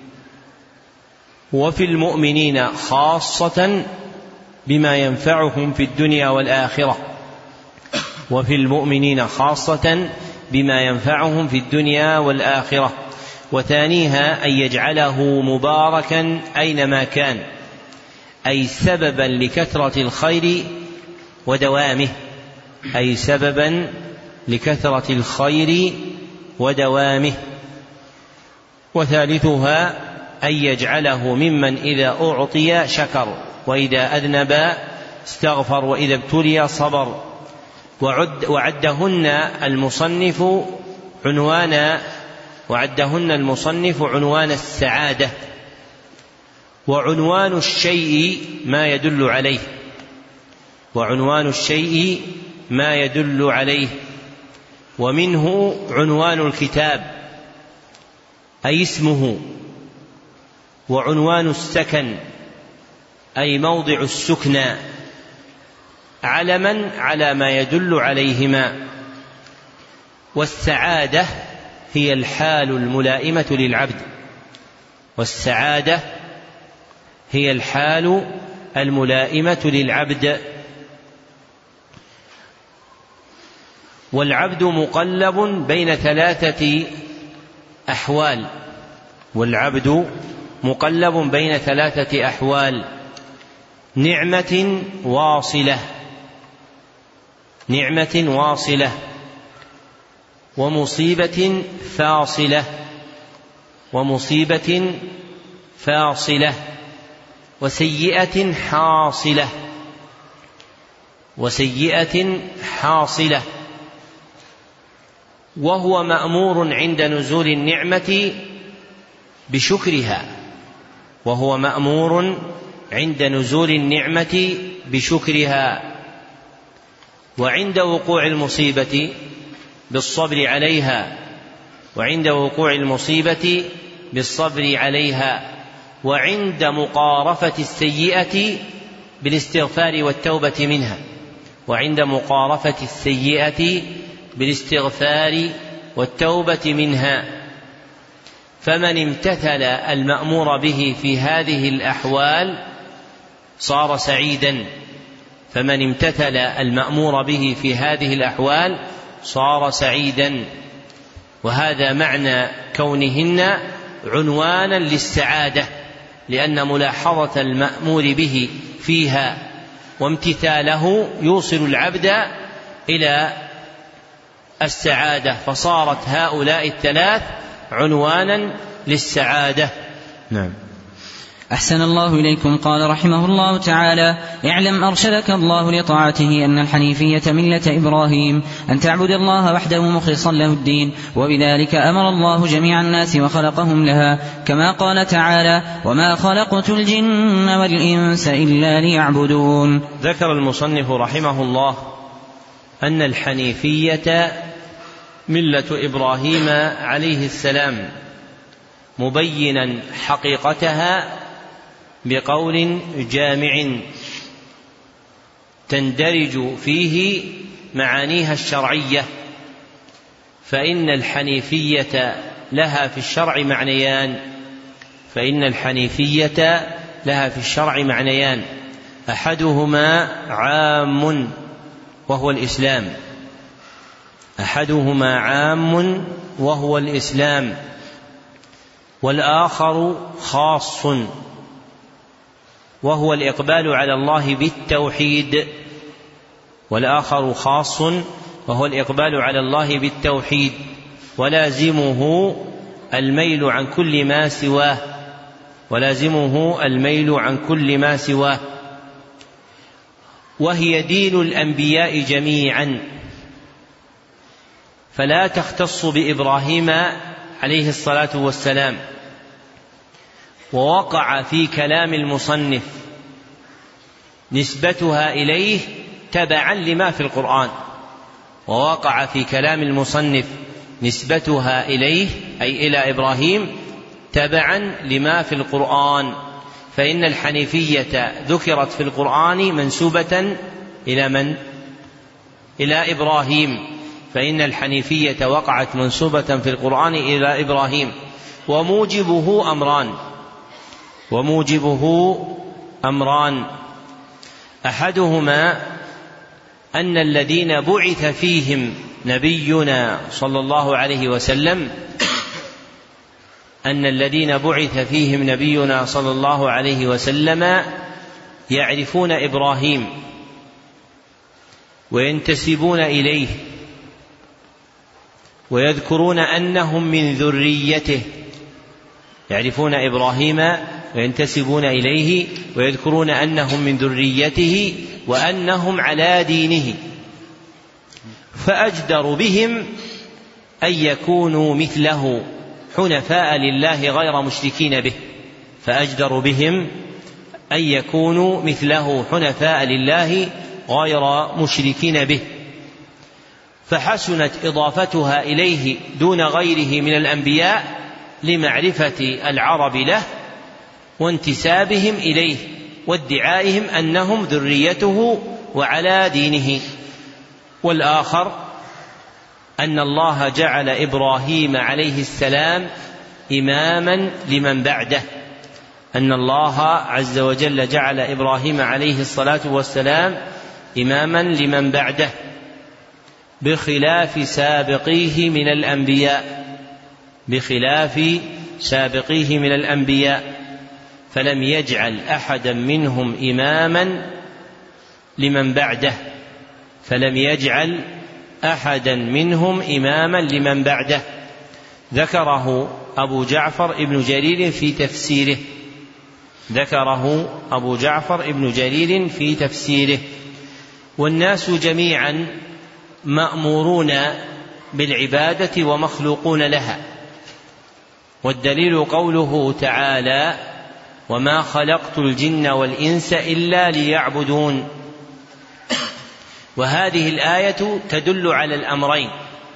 وفي المؤمنين خاصة بما ينفعهم في الدنيا والآخرة، وفي المؤمنين خاصة بما ينفعهم في الدنيا والآخرة. وثانيها أن يجعله مباركا أينما كان، أي سببا لكثرة الخير ودوامه، أي سببا لكثرة الخير ودوامه. وثالثها أن يجعله ممن إذا أعطي شكر، وإذا أذنب استغفر، وإذا ابتلي صبر. وعد وعدهن المصنف عنوان وعدهن المصنف عنوان السعادة. وعنوان الشيء ما يدل عليه، وعنوان الشيء ما يدل عليه. ومنه عنوان الكتاب أي اسمه، وعنوان السكن أي موضع السكنى، علما على ما يدل عليهما. والسعادة هي الحال الملائمة للعبد، والسعادة هي الحال الملائمة للعبد. والعبد مقلب بين ثلاثة أحوال، والعبد مقلب بين ثلاثة أحوال: نعمة واصلة، نعمة واصلة، ومصيبة فاصلة، ومصيبة فاصلة، وسيئة حاصلة، وسيئة حاصلة. وهو مأمور عند نزول النعمة بشكرها، وهو مأمور عند نزول النعمة بشكرها، وعند وقوع المصيبة بالصبر عليها، وعند وقوع المصيبة بالصبر عليها، وعند مقارفة السيئة بالاستغفار والتوبة منها، وعند مقارفة السيئة بالاستغفار والتوبة منها. فمن امتثل المأمور به في هذه الأحوال صار سعيدا، فمن امتثل المأمور به في هذه الأحوال صار سعيدا. وهذا معنى كونهن عنوانا للسعادة، لأن ملاحظة المأمور به فيها وامتثاله يوصل العبد إلى السعادة، فصارت هؤلاء الثلاث عنوانا للسعادة. نعم. أحسن الله إليكم. قال رحمه الله تعالى: اعلم أرشدك الله لطاعته أن الحنيفية ملة إبراهيم، أن تعبد الله وحده مخلصا له الدين، وبذلك أمر الله جميع الناس وخلقهم لها، كما قال تعالى: وما خلقت الجن والإنس إلا ليعبدون. ذكر المصنف رحمه الله أن الحنيفية ملة إبراهيم عليه السلام، مبينا حقيقتها بقول جامع تندرج فيه معانيها الشرعية، فإن الحنيفية لها في الشرع معنيان فإن الحنيفية لها في الشرع معنيان أحدهما عام وهو الإسلام أحدهما عام وهو الإسلام والآخر خاص وهو الإقبال على الله بالتوحيد والآخر خاص وهو الإقبال على الله بالتوحيد ولازمه الميل عن كل ما سواه ولازمه الميل عن كل ما سواه وهي دين الأنبياء جميعا، فلا تختص بإبراهيم عليه الصلاة والسلام. ووقع في كلام المصنف نسبتها إليه تبعا لما في القرآن ووقع في كلام المصنف نسبتها إليه أي إلى إبراهيم تبعا لما في القرآن، فإن الحنيفية ذكرت في القرآن منسوبة إلى من؟ إلى إبراهيم، فإن الحنيفية وقعت منسوبة في القرآن إلى إبراهيم، وموجبه أمران وموجبه أمران أحدهما أن الذين بعث فيهم نبينا صلى الله عليه وسلم أن الذين بعث فيهم نبينا صلى الله عليه وسلم يعرفون إبراهيم وينتسبون إليه ويذكرون أنهم من ذريته يعرفون إبراهيم وينتسبون إليه ويذكرون أنهم من ذريته وأنهم على دينه، فأجدر بهم أن يكونوا مثله حنفاء لله غير مشركين به فأجدر بهم أن يكونوا مثله حنفاء لله غير مشركين به، فحسنت إضافتها إليه دون غيره من الأنبياء لمعرفة العرب له وانتسابهم إليه وادعائهم أنهم ذريته وعلى دينه. والآخر أن الله جعل إبراهيم عليه السلام إماما لمن بعده أن الله عز وجل جعل إبراهيم عليه الصلاة والسلام إماما لمن بعده بخلاف سابقيه من الأنبياء بخلاف سابقيه من الأنبياء فلم يجعل أحدا منهم إماما لمن بعده فلم يجعل أحدا منهم إماما لمن بعده ذكره أبو جعفر ابن جرير في تفسيره ذكره أبو جعفر ابن جرير في تفسيره والناس جميعا مأمورون بالعبادة ومخلوقون لها، والدليل قوله تعالى وما خلقت الجن والإنس إلا ليعبدون، وهذه الآية تدل على الأمرين،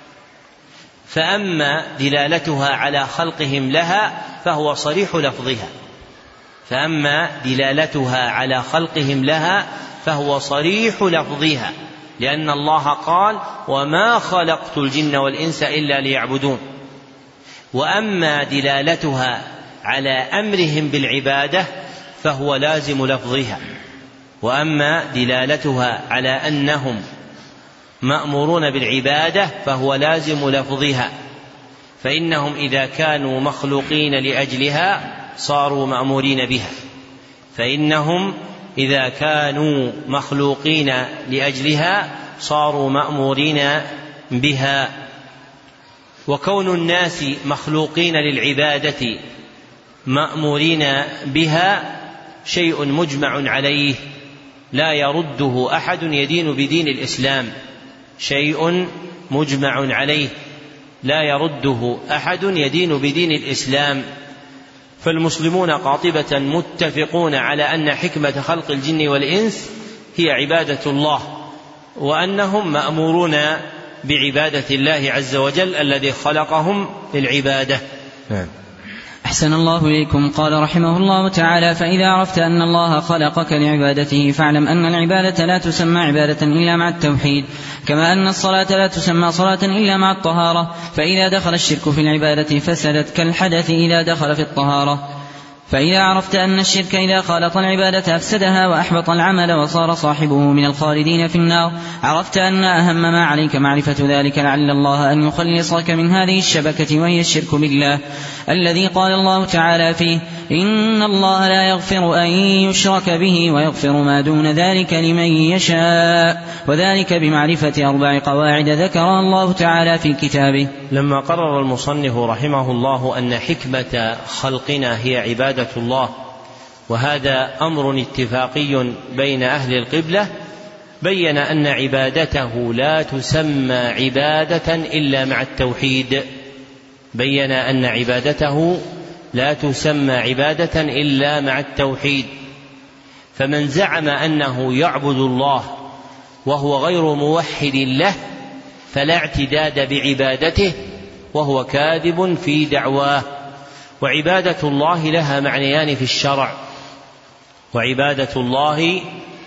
فأما دلالتها على خلقهم لها فهو صريح لفظها فأما دلالتها على خلقهم لها فهو صريح لفظها لأن الله قال وما خلقت الجن والإنس إلا ليعبدون، وأما دلالتها على أمرهم بالعبادة فهو لازم لفظها وأما دلالتها على أنهم مأمورون بالعبادة فهو لازم لفظها، فإنهم إذا كانوا مخلوقين لأجلها صاروا مأمورين بها فإنهم إذا كانوا مخلوقين لأجلها صاروا مأمورين بها. وكون الناس مخلوقين للعبادة مأمورين بها شيء مجمع عليه لا يرده أحد يدين بدين الإسلام شيء مجمع عليه لا يرده أحد يدين بدين الإسلام، فالمسلمون قاطبة متفقون على أن حكمة خلق الجن والإنس هي عبادة الله وأنهم مأمورون بعبادة الله عز وجل الذي خلقهم للعبادة. أحسن الله إليكم. قال رحمه الله تعالى: فإذا عرفت أن الله خلقك لعبادته فاعلم أن العبادة لا تسمى عبادة إلا مع التوحيد، كما أن الصلاة لا تسمى صلاة إلا مع الطهارة، فإذا دخل الشرك في العبادة فسدت كالحدث إذا دخل في الطهارة. فإذا عرفت أن الشرك إذا خالط العبادة أفسدها وأحبط العمل وصار صاحبه من الخالدين في النار، عرفت أن أهم ما عليك معرفة ذلك، لعل الله أن يخلصك من هذه الشبكة وهي الشرك بالله، الذي قال الله تعالى فيه: إن الله لا يغفر أن يشرك به ويغفر ما دون ذلك لمن يشاء، وذلك بمعرفة أربع قواعد ذكرها الله تعالى في كتابه. لما قرر المصنف رحمه الله أن حكمة خلقنا هي عبادة الله، وهذا أمر اتفاقي بين أهل القبلة، بين أن عبادته لا تسمى عبادة إلا مع التوحيد بين أن عبادته لا تسمى عبادة إلا مع التوحيد. فمن زعم أنه يعبد الله وهو غير موحد له فلا اعتداد بعبادته، وهو كاذب في دعواه. وعبادة الله لها معنيان في الشرع وعبادة الله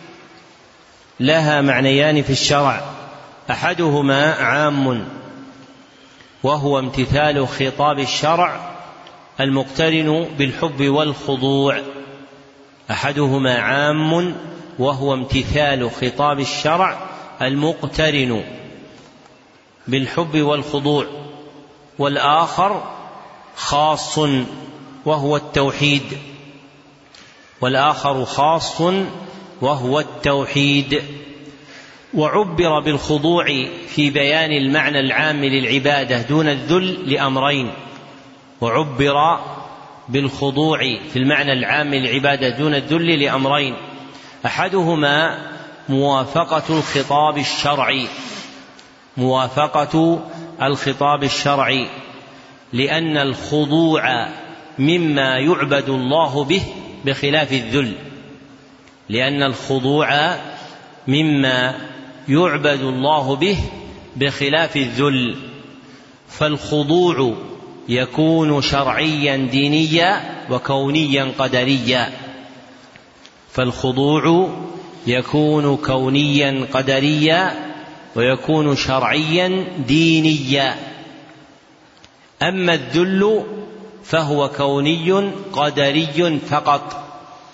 لها معنيان في الشرع أحدهما عام وهو امتثال خطاب الشرع المقترن بالحب والخضوع أحدهما عام وهو امتثال خطاب الشرع المقترن بالحب والخضوع، والآخر خاص وهو التوحيد والآخر خاص وهو التوحيد. وعبر بالخضوع في بيان المعنى العام للعبادة دون الذل لأمرين وعبر بالخضوع في المعنى العام للعبادة دون الذل لأمرين أحدهما موافقة الخطاب الشرعي موافقة الخطاب الشرعي لأن الخضوع مما يعبد الله به بخلاف الذل لأن الخضوع مما يعبد الله به بخلاف الذل فالخضوع يكون شرعيا دينيا وكونيا قدريا فالخضوع يكون كونيا قدريا ويكون شرعيا دينيا. أما الذل فهو كوني قدري فقط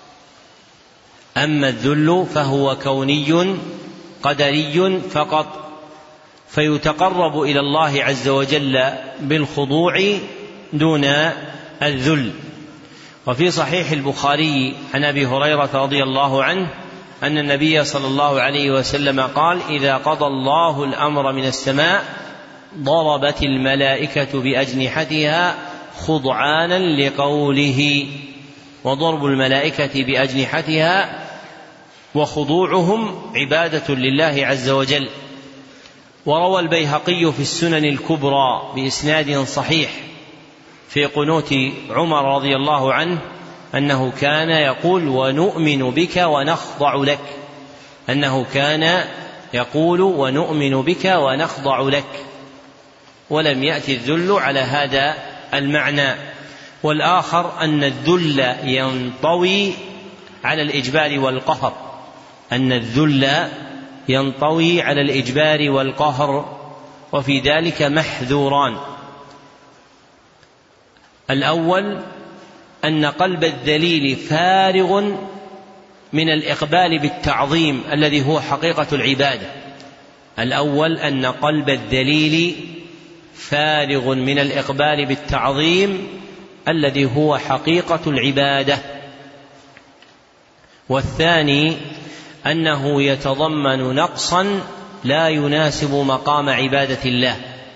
أما الذل فهو كوني قدري فقط فيتقرب إلى الله عز وجل بالخضوع دون الذل. وفي صحيح البخاري عن أبي هريرة رضي الله عنه أن النبي صلى الله عليه وسلم قال: إذا قضى الله الأمر من السماء ضربت الملائكة بأجنحتها خضعانا لقوله. وضرب الملائكة بأجنحتها وخضوعهم عبادة لله عز وجل. وروى البيهقي في السنن الكبرى بإسناد صحيح في قنوت عمر رضي الله عنه أنه كان يقول: ونؤمن بك ونخضع لك أنه كان يقول ونؤمن بك ونخضع لك ولم يأتي الذل على هذا المعنى. والآخر أن الذل ينطوي على الإجبار والقهر أن الذل ينطوي على الإجبار والقهر وفي ذلك محذوران. الأول أن قلب الذليل فارغ من الإقبال بالتعظيم الذي هو حقيقة العبادة الأول أن قلب الذليل فارغ من الإقبال بالتعظيم الذي هو حقيقة العبادة. والثاني أنه يتضمن نقصا لا يناسب مقام عبادة الله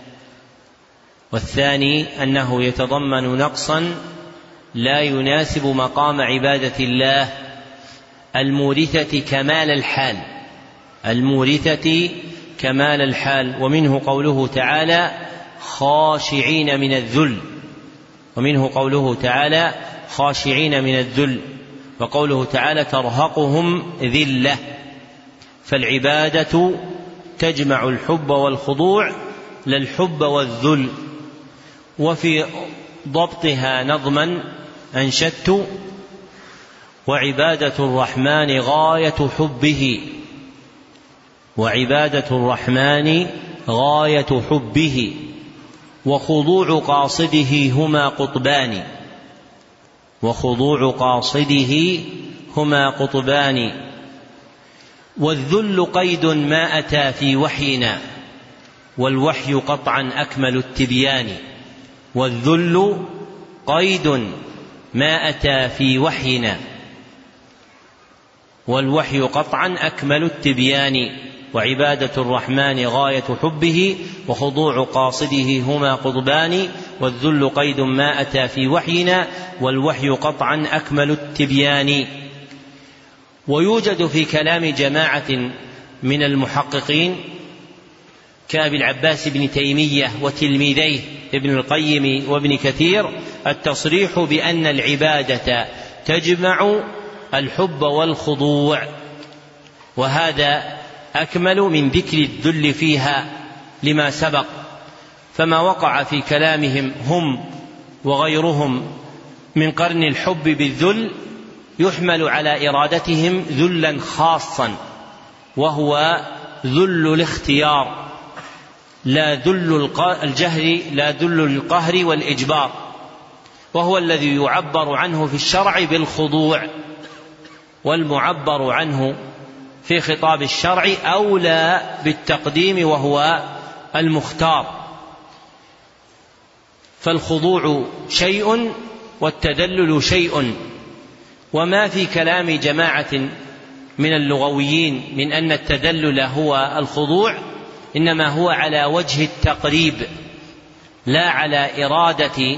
والثاني أنه يتضمن نقصا لا يناسب مقام عبادة الله المورثة كمال الحال المورثة كمال الحال ومنه قوله تعالى: خاشعين من الذل ومنه قوله تعالى: خاشعين من الذل وقوله تعالى: ترهقهم ذلة. فالعبادة تجمع الحب والخضوع لا الحب والذل. وفي ضبطها نظما أنشدت وعبادة الرحمن غاية حبه وعبادة الرحمن غاية حبه وخضوع قاصده هما قطبان وخضوع قاصده هما قطبان والذل قيد ما أتى في وحينا والوحي قطعا أكمل التبيان والذل قيد ما أتى في وحينا والوحي قطعا أكمل التبيان وعبادة الرحمن غاية حبه وخضوع قاصده هما قطبان والذل قيد ما أتى في وحينا والوحي قطعا أكمل التبيان. ويوجد في كلام جماعة من المحققين كأبي العباس بن تيمية وتلميذيه ابن القيم وابن كثير التصريح بأن العبادة تجمع الحب والخضوع، وهذا أكمل من ذكر الذل فيها لما سبق، فما وقع في كلامهم هم وغيرهم من قرن الحب بالذل يحمل على إرادتهم ذلا خاصا وهو ذل الاختيار لا ذل الجهر لا ذل القهر والإجبار، وهو الذي يعبر عنه في الشرع بالخضوع، والمعبر عنه في خطاب الشرع أولى بالتقديم وهو المختار. فالخضوع شيء والتذلل شيء، وما في كلام جماعة من اللغويين من أن التذلل هو الخضوع إنما هو على وجه التقريب لا على إرادة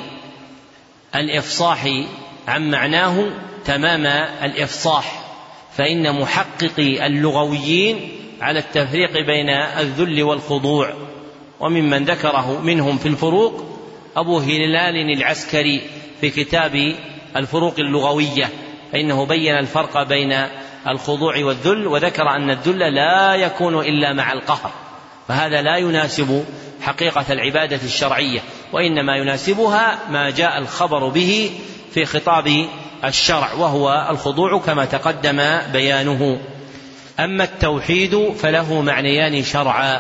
الإفصاح عن معناه تمام الإفصاح، فإن محققي اللغويين على التفريق بين الذل والخضوع، وممن ذكره منهم في الفروق أبو هلال العسكري في كتاب الفروق اللغوية، فإنه بين الفرق بين الخضوع والذل، وذكر أن الذل لا يكون إلا مع القهر، فهذا لا يناسب حقيقة العبادة الشرعية، وإنما يناسبها ما جاء الخبر به في خطاب الشرع وهو الخضوع كما تقدم بيانه. أما التوحيد فله معنيان شرعا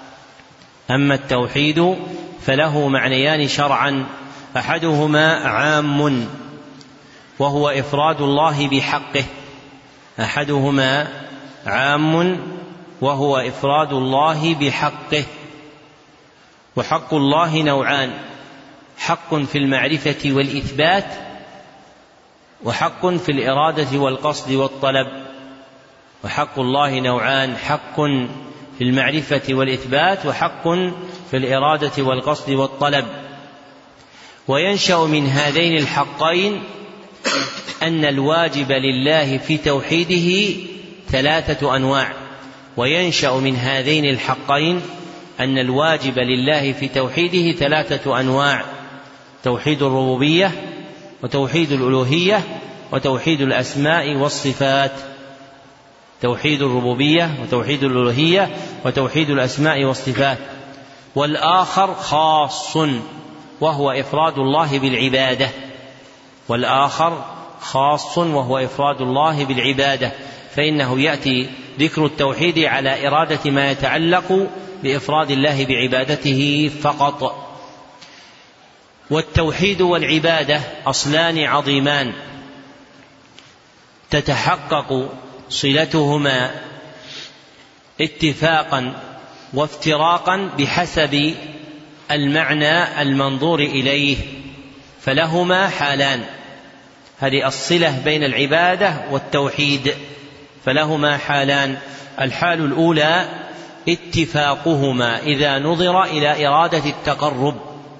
أما التوحيد فله معنيان شرعا أحدهما عام وهو إفراد الله بحقه أحدهما عام وهو إفراد الله بحقه وحق الله نوعان: حق في المعرفة والإثبات، وحق في الإرادة والقصد والطلب. وحق الله نوعان: حق في المعرفة والإثبات وحق في الإرادة والقصد والطلب. وينشأ من هذين الحقين أن الواجب لله في توحيده ثلاثة أنواع وينشأ من هذين الحقين أن الواجب لله في توحيده ثلاثة أنواع: توحيد الربوبية وتوحيد الألوهية وتوحيد الأسماء والصفات. توحيد الربوبية وتوحيد الألوهية وتوحيد الأسماء والصفات. والآخر خاص وهو إفراد الله بالعبادة والآخر خاص وهو إفراد الله بالعبادة فإنه يأتي ذكر التوحيد على إرادة ما يتعلق بإفراد الله بعبادته فقط. والتوحيد والعبادة أصلان عظيمان تتحقق صلتهما اتفاقا وافتراقا بحسب المعنى المنظور إليه، فلهما حالان. هذه الصلة بين العبادة والتوحيد، فلهما حالان: الحال الأولى اتفاقهما إذا نظر إلى إرادة التقرب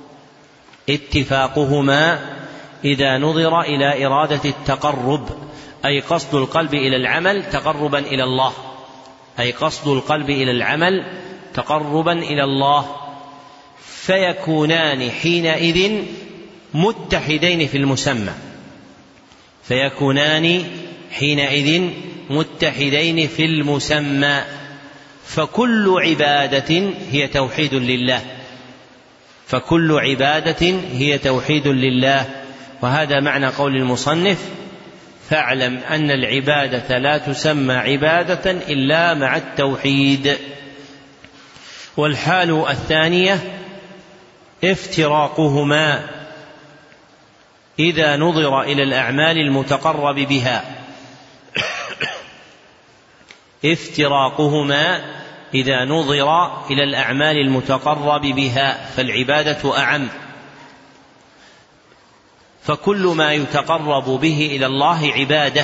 اتفاقهما إذا نظر إلى إرادة التقرب أي قصد القلب إلى العمل تقربا إلى الله أي قصد القلب إلى العمل تقربا إلى الله فيكونان حينئذ متحدين في المسمى فيكونان حينئذ متحدين في المسمى فكل عبادة هي توحيد لله فكل عبادة هي توحيد لله. وهذا معنى قول المصنف: فاعلم أن العبادة لا تسمى عبادة إلا مع التوحيد. والحال الثانية افتراقهما إذا نظر إلى الأعمال المتقرب بها افتراقهما إذا نظر إلى الأعمال المتقرب بها فالعبادة أعم، فكل ما يتقرب به إلى الله عبادة،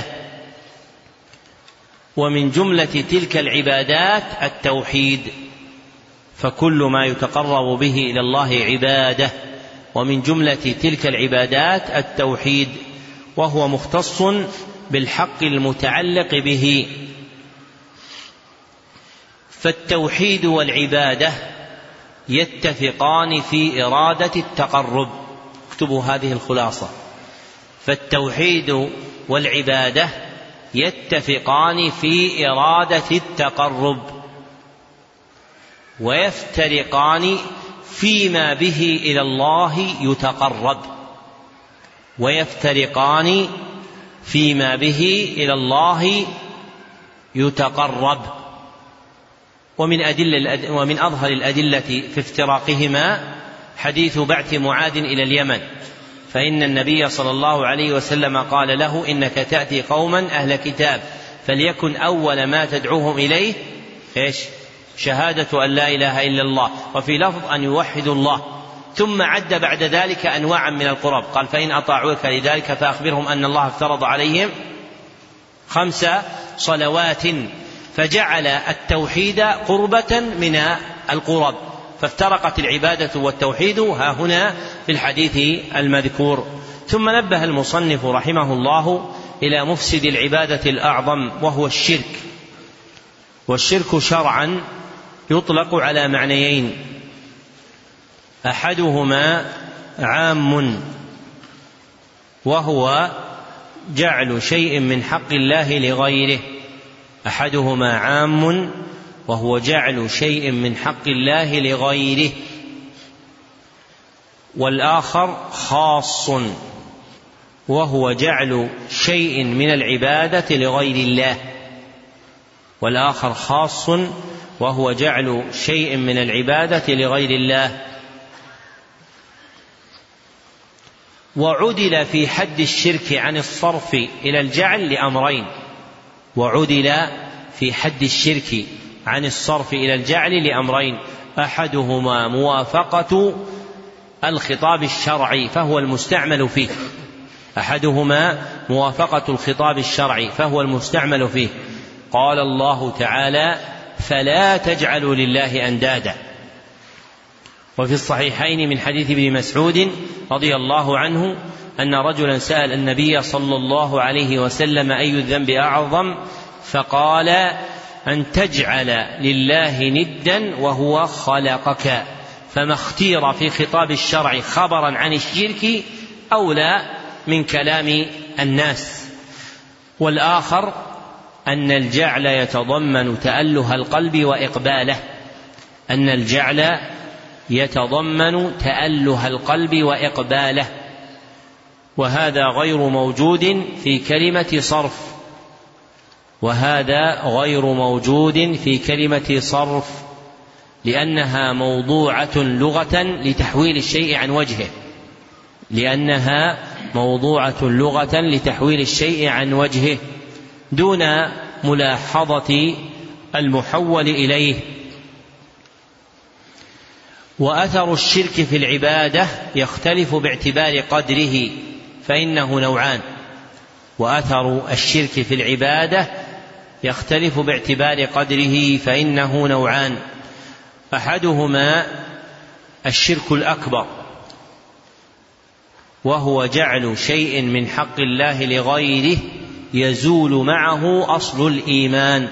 ومن جملة تلك العبادات التوحيد، فكل ما يتقرب به إلى الله عبادة، ومن جملة تلك العبادات التوحيد، وهو مختص بالحق المتعلق به. فالتوحيد والعبادة يتفقان في إرادة التقرب. اكتبوا هذه الخلاصة: فالتوحيد والعبادة يتفقان في إرادة التقرب، ويفترقان فيما به إلى الله يتقرب ويفترقان فيما به إلى الله يتقرب. ومن أدلة ومن أظهر الأدلة في افتراقهما حديث بعث معاذ إلى اليمن، فإن النبي صلى الله عليه وسلم قال له: إنك تأتي قوما أهل كتاب، فليكن أول ما تدعوهم إليه إيش؟ شهادة أن لا إله إلا الله، وفي لفظ أن يوحدوا الله. ثم عد بعد ذلك أنواعا من القرب، قال: فإن أطاعوك لذلك فأخبرهم أن الله افترض عليهم خمس صلوات، فجعل التوحيد قربة من القرب، فافترقت العبادة والتوحيد ها هنا في الحديث المذكور. ثم نبه المصنف رحمه الله إلى مفسد العبادة الأعظم وهو الشرك. والشرك شرعا يطلق على معنيين: أحدهما عام وهو جعل شيء من حق الله لغيره أحدهما عام وهو جعل شيء من حق الله لغيره والآخر خاص وهو جعل شيء من العبادة لغير الله والآخر خاص وهو جعل شيء من العبادة لغير الله. وعدل في حد الشرك عن الصرف إلى الجعل لأمرين وعدل في حد الشرك عن الصرف إلى الجعل لأمرين أحدهما موافقة الخطاب الشرعي فهو المستعمل فيه أحدهما موافقة الخطاب الشرعي فهو المستعمل فيه قال الله تعالى: فلا تجعلوا لله أندادا. وفي الصحيحين من حديث ابن مسعود رضي الله عنه أن رجلا سأل النبي صلى الله عليه وسلم: أي الذنب أعظم؟ فقال: أن تجعل لله ندا وهو خلقك. فما اختير في خطاب الشرع خبرا عن الشرك أولى من كلام الناس. والآخر أن الجعل يتضمن تأله القلب وإقباله أن الجعل يتضمن تأله القلب وإقباله وهذا غير موجود في كلمة صرف وهذا غير موجود في كلمة صرف لأنها موضوعة لغة لتحويل الشيء عن وجهه لأنها موضوعة لغة لتحويل الشيء عن وجهه دون ملاحظة المحول إليه. وأثر الشرك في العبادة يختلف باعتبار قدره فإنه نوعان وأثر الشرك في العبادة يختلف باعتبار قدره فإنه نوعان أحدهما الشرك الأكبر وهو جعل شيء من حق الله لغيره يزول معه أصل الإيمان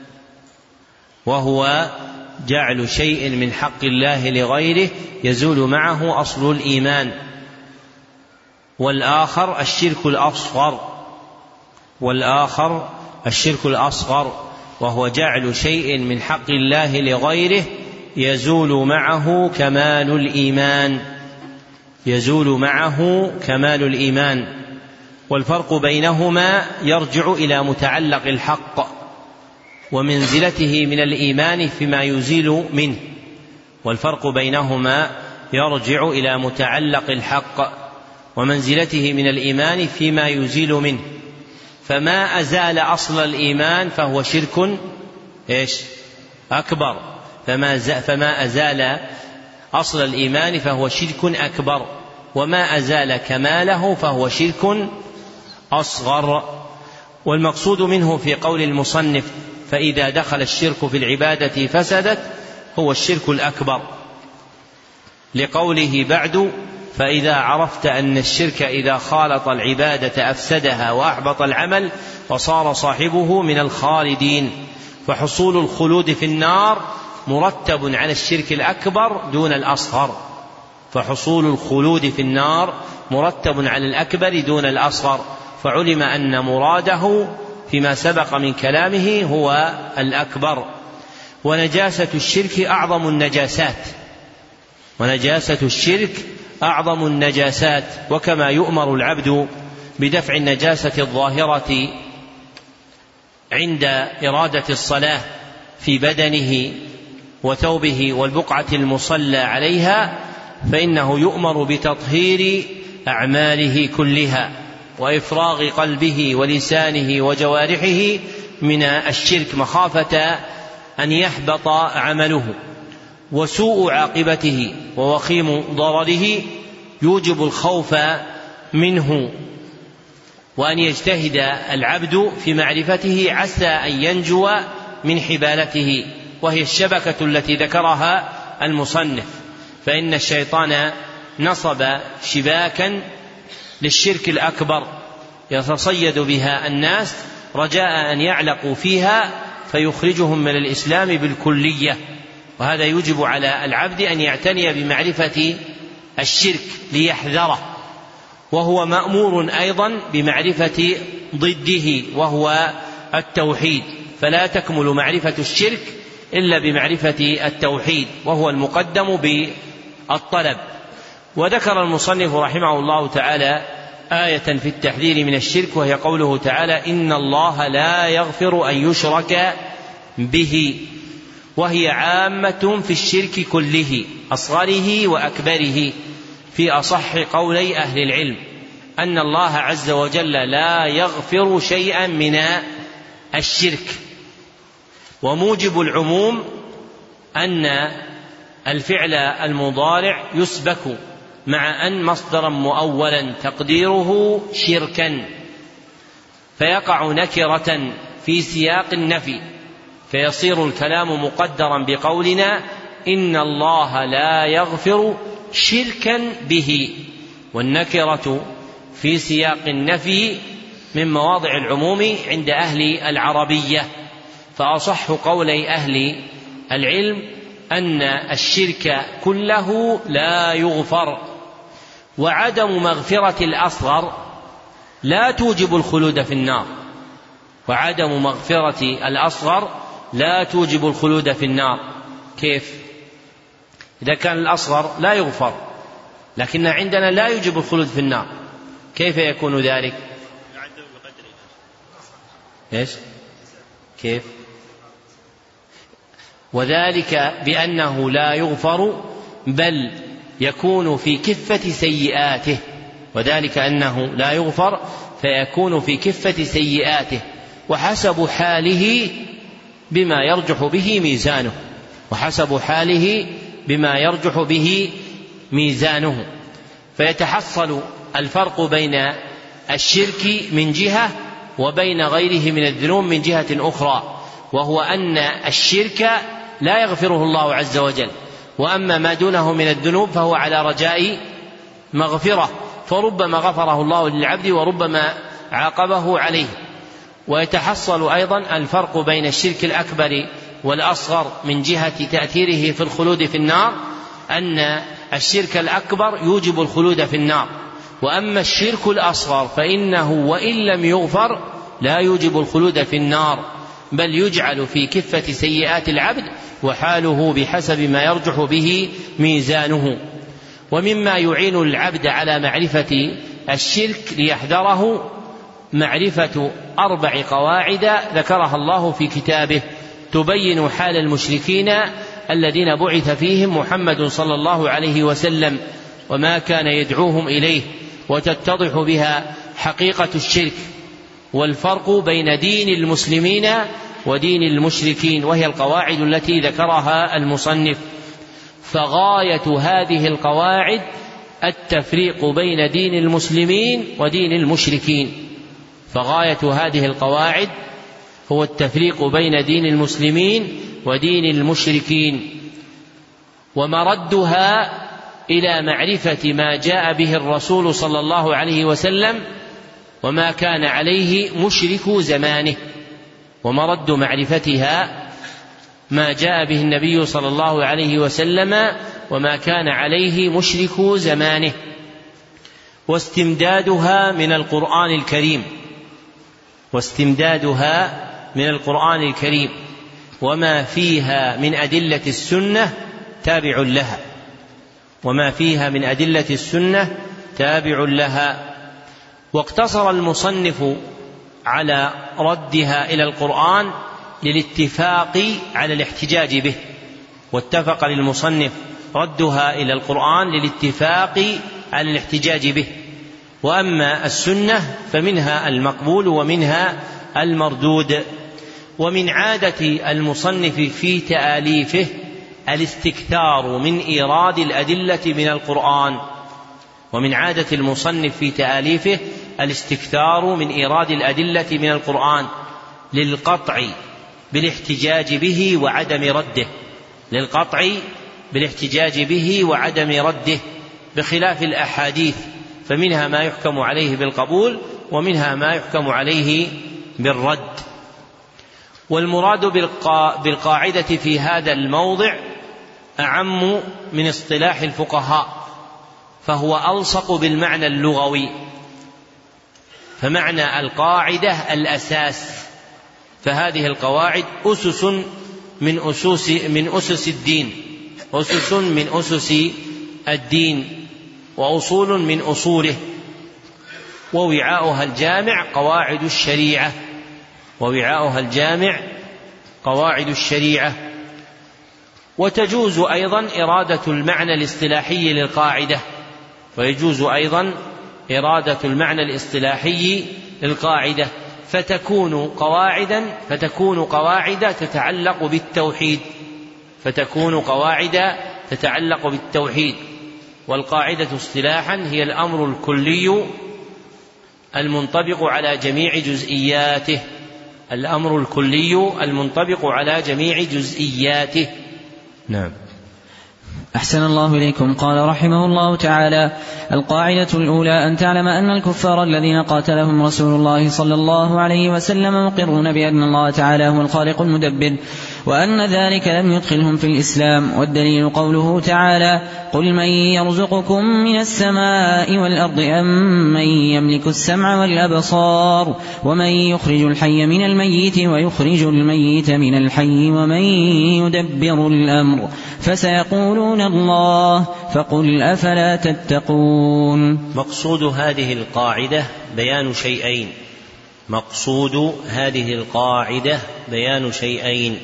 وهو جعل شيء من حق الله لغيره يزول معه أصل الإيمان. والآخر الشرك الأصغر والآخر الشرك الأصغر وهو جعل شيء من حق الله لغيره يزول معه كمال الإيمان يزول معه كمال الإيمان والفرق بينهما يرجع إلى متعلق الحق ومنزلته من الإيمان فيما يزيل منه والفرق بينهما يرجع إلى متعلق الحق ومنزلته من الإيمان فيما يزيل منه فما أزال أصل الإيمان فهو شرك إيش أكبر فما, فما أزال أصل الإيمان فهو شرك أكبر وما أزال كماله فهو شرك أصغر. والمقصود منه في قول المصنف فإذا دخل الشرك في العبادة فسدت هو الشرك الأكبر لقوله بعد فإذا عرفت أن الشرك إذا خالط العبادة أفسدها وأحبط العمل وصار صاحبه من الخالدين فحصول الخلود في النار مرتب على الشرك الأكبر دون الأصغر فحصول الخلود في النار مرتب على الأكبر دون الأصغر فعلم أن مراده فيما سبق من كلامه هو الأكبر. ونجاسة الشرك أعظم النجاسات ونجاسة الشرك أعظم النجاسات وكما يؤمر العبد بدفع النجاسة الظاهرة عند إرادة الصلاة في بدنه وثوبه والبقعة المصلى عليها فإنه يؤمر بتطهير أعماله كلها وإفراغ قلبه ولسانه وجوارحه من الشرك مخافة أن يحبط عمله وسوء عاقبته ووخيم ضرره يوجب الخوف منه وأن يجتهد العبد في معرفته عسى أن ينجو من حبالته وهي الشبكة التي ذكرها المصنف فإن الشيطان نصب شباكا للشرك الأكبر يتصيد بها الناس رجاء أن يعلقوا فيها فيخرجهم من الإسلام بالكلية وهذا يوجب على العبد أن يعتني بمعرفة الشرك ليحذره وهو مأمور أيضا بمعرفة ضده وهو التوحيد فلا تكمل معرفة الشرك إلا بمعرفة التوحيد وهو المقدم بالطلب. وذكر المصنف رحمه الله تعالى آية في التحذير من الشرك وهي قوله تعالى إن الله لا يغفر أن يشرك به وهي عامة في الشرك كله أصغره وأكبره في أصح قولي أهل العلم أن الله عز وجل لا يغفر شيئا من الشرك وموجب العموم أن الفعل المضارع يسبك مع أن مصدرا مؤولا تقديره شركا فيقع نكرة في سياق النفي فيصير الكلام مقدرا بقولنا إن الله لا يغفر شركا به والنكرة في سياق النفي من مواضع العموم عند أهل العربية فأصح قولي أهل العلم أن الشرك كله لا يغفر وعدم مغفرة الأصغر لا توجب الخلود في النار وعدم مغفرة الأصغر لا توجب الخلود في النار. كيف؟ إذا كان الأصغر لا يغفر لكن عندنا لا يوجب الخلود في النار كيف يكون ذلك؟ إيش؟ كيف؟ وذلك بأنه لا يغفر بل يكون في كفة سيئاته وذلك أنه لا يغفر فيكون في كفة سيئاته وحسب حاله بما يرجح به ميزانه وحسب حاله بما يرجح به ميزانه فيتحصل الفرق بين الشرك من جهة وبين غيره من الذنوب من جهة أخرى وهو أن الشرك لا يغفره الله عز وجل وأما ما دونه من الذنوب فهو على رجاء مغفرة فربما غفره الله للعبد وربما عاقبه عليه. ويتحصل أيضا الفرق بين الشرك الأكبر والأصغر من جهة تأثيره في الخلود في النار أن الشرك الأكبر يوجب الخلود في النار وأما الشرك الأصغر فإنه وإن لم يغفر لا يوجب الخلود في النار بل يجعل في كفة سيئات العبد وحاله بحسب ما يرجح به ميزانه. ومما يعين العبد على معرفة الشرك ليحذره معرفة أربع قواعد ذكرها الله في كتابه تبين حال المشركين الذين بعث فيهم محمد صلى الله عليه وسلم وما كان يدعوهم إليه، وتتضح بها حقيقة الشرك والفرق بين دين المسلمين ودين المشركين، وهي القواعد التي ذكرها المصنف. فغاية هذه القواعد التفريق بين دين المسلمين ودين المشركين فغاية هذه القواعد هو التفريق بين دين المسلمين ودين المشركين، ومردها إلى معرفة ما جاء به الرسول صلى الله عليه وسلم وما كان عليه مشرك زمانه، ومرد معرفتها ما جاء به النبي صلى الله عليه وسلم وما كان عليه مشرك زمانه، واستمدادها من القرآن الكريم واستمدادها من القرآن الكريم وما فيها من أدلة السنة تابع لها وما فيها من أدلة السنة تابع لها. واقتصر المصنف على ردها إلى القرآن للاتفاق على الاحتجاج به، واتفق للمصنف ردها إلى القرآن للاتفاق على الاحتجاج به. وأما السنة فمنها المقبول ومنها المردود. ومن عادة المصنف في تآليفه الاستكثار من إيراد الأدلة من القرآن ومن عادة المصنف في تآليفه الاستكثار من إيراد الأدلة من القرآن للقطع بالاحتجاج به وعدم رده للقطع بالاحتجاج به وعدم رده بخلاف الأحاديث، فمنها ما يحكم عليه بالقبول ومنها ما يحكم عليه بالرد. والمراد بالقاعدة في هذا الموضع أعم من اصطلاح الفقهاء، فهو ألصق بالمعنى اللغوي. فمعنى القاعدة الأساس، فهذه القواعد أسس من أسس من أسس الدين أسس من أسس الدين وأصول من أصوله، ووعاؤها الجامع قواعد الشريعة ووعاؤها الجامع قواعد الشريعة. وتجوز أيضا إرادة المعنى الاصطلاحي للقاعدة ويجوز أيضا إرادة المعنى الاصطلاحي للقاعدة فتكون قواعدا فتكون قواعد تتعلق بالتوحيد فتكون قواعد تتعلق بالتوحيد والقاعدة اصطلاحا هي الأمر الكلي المنطبق على جميع جزئياته الأمر الكلي المنطبق على جميع جزئياته. نعم. أحسن الله إليكم. قال رحمه الله تعالى: القاعدة الأولى أن تعلم أن الكفار الذين قاتلهم رسول الله صلى الله عليه وسلم مقرون بأن الله تعالى هو الخالق المدبر، وأن ذلك لم يدخلهم في الإسلام. والدليل قوله تعالى: قل من يرزقكم من السماء والأرض أم من يملك السمع والأبصار ومن يخرج الحي من الميت ويخرج الميت من الحي ومن يدبر الأمر فسيقولون الله فقل أفلا تتقون. مقصود هذه القاعدة بيان شيئين مقصود هذه القاعدة بيان شيئين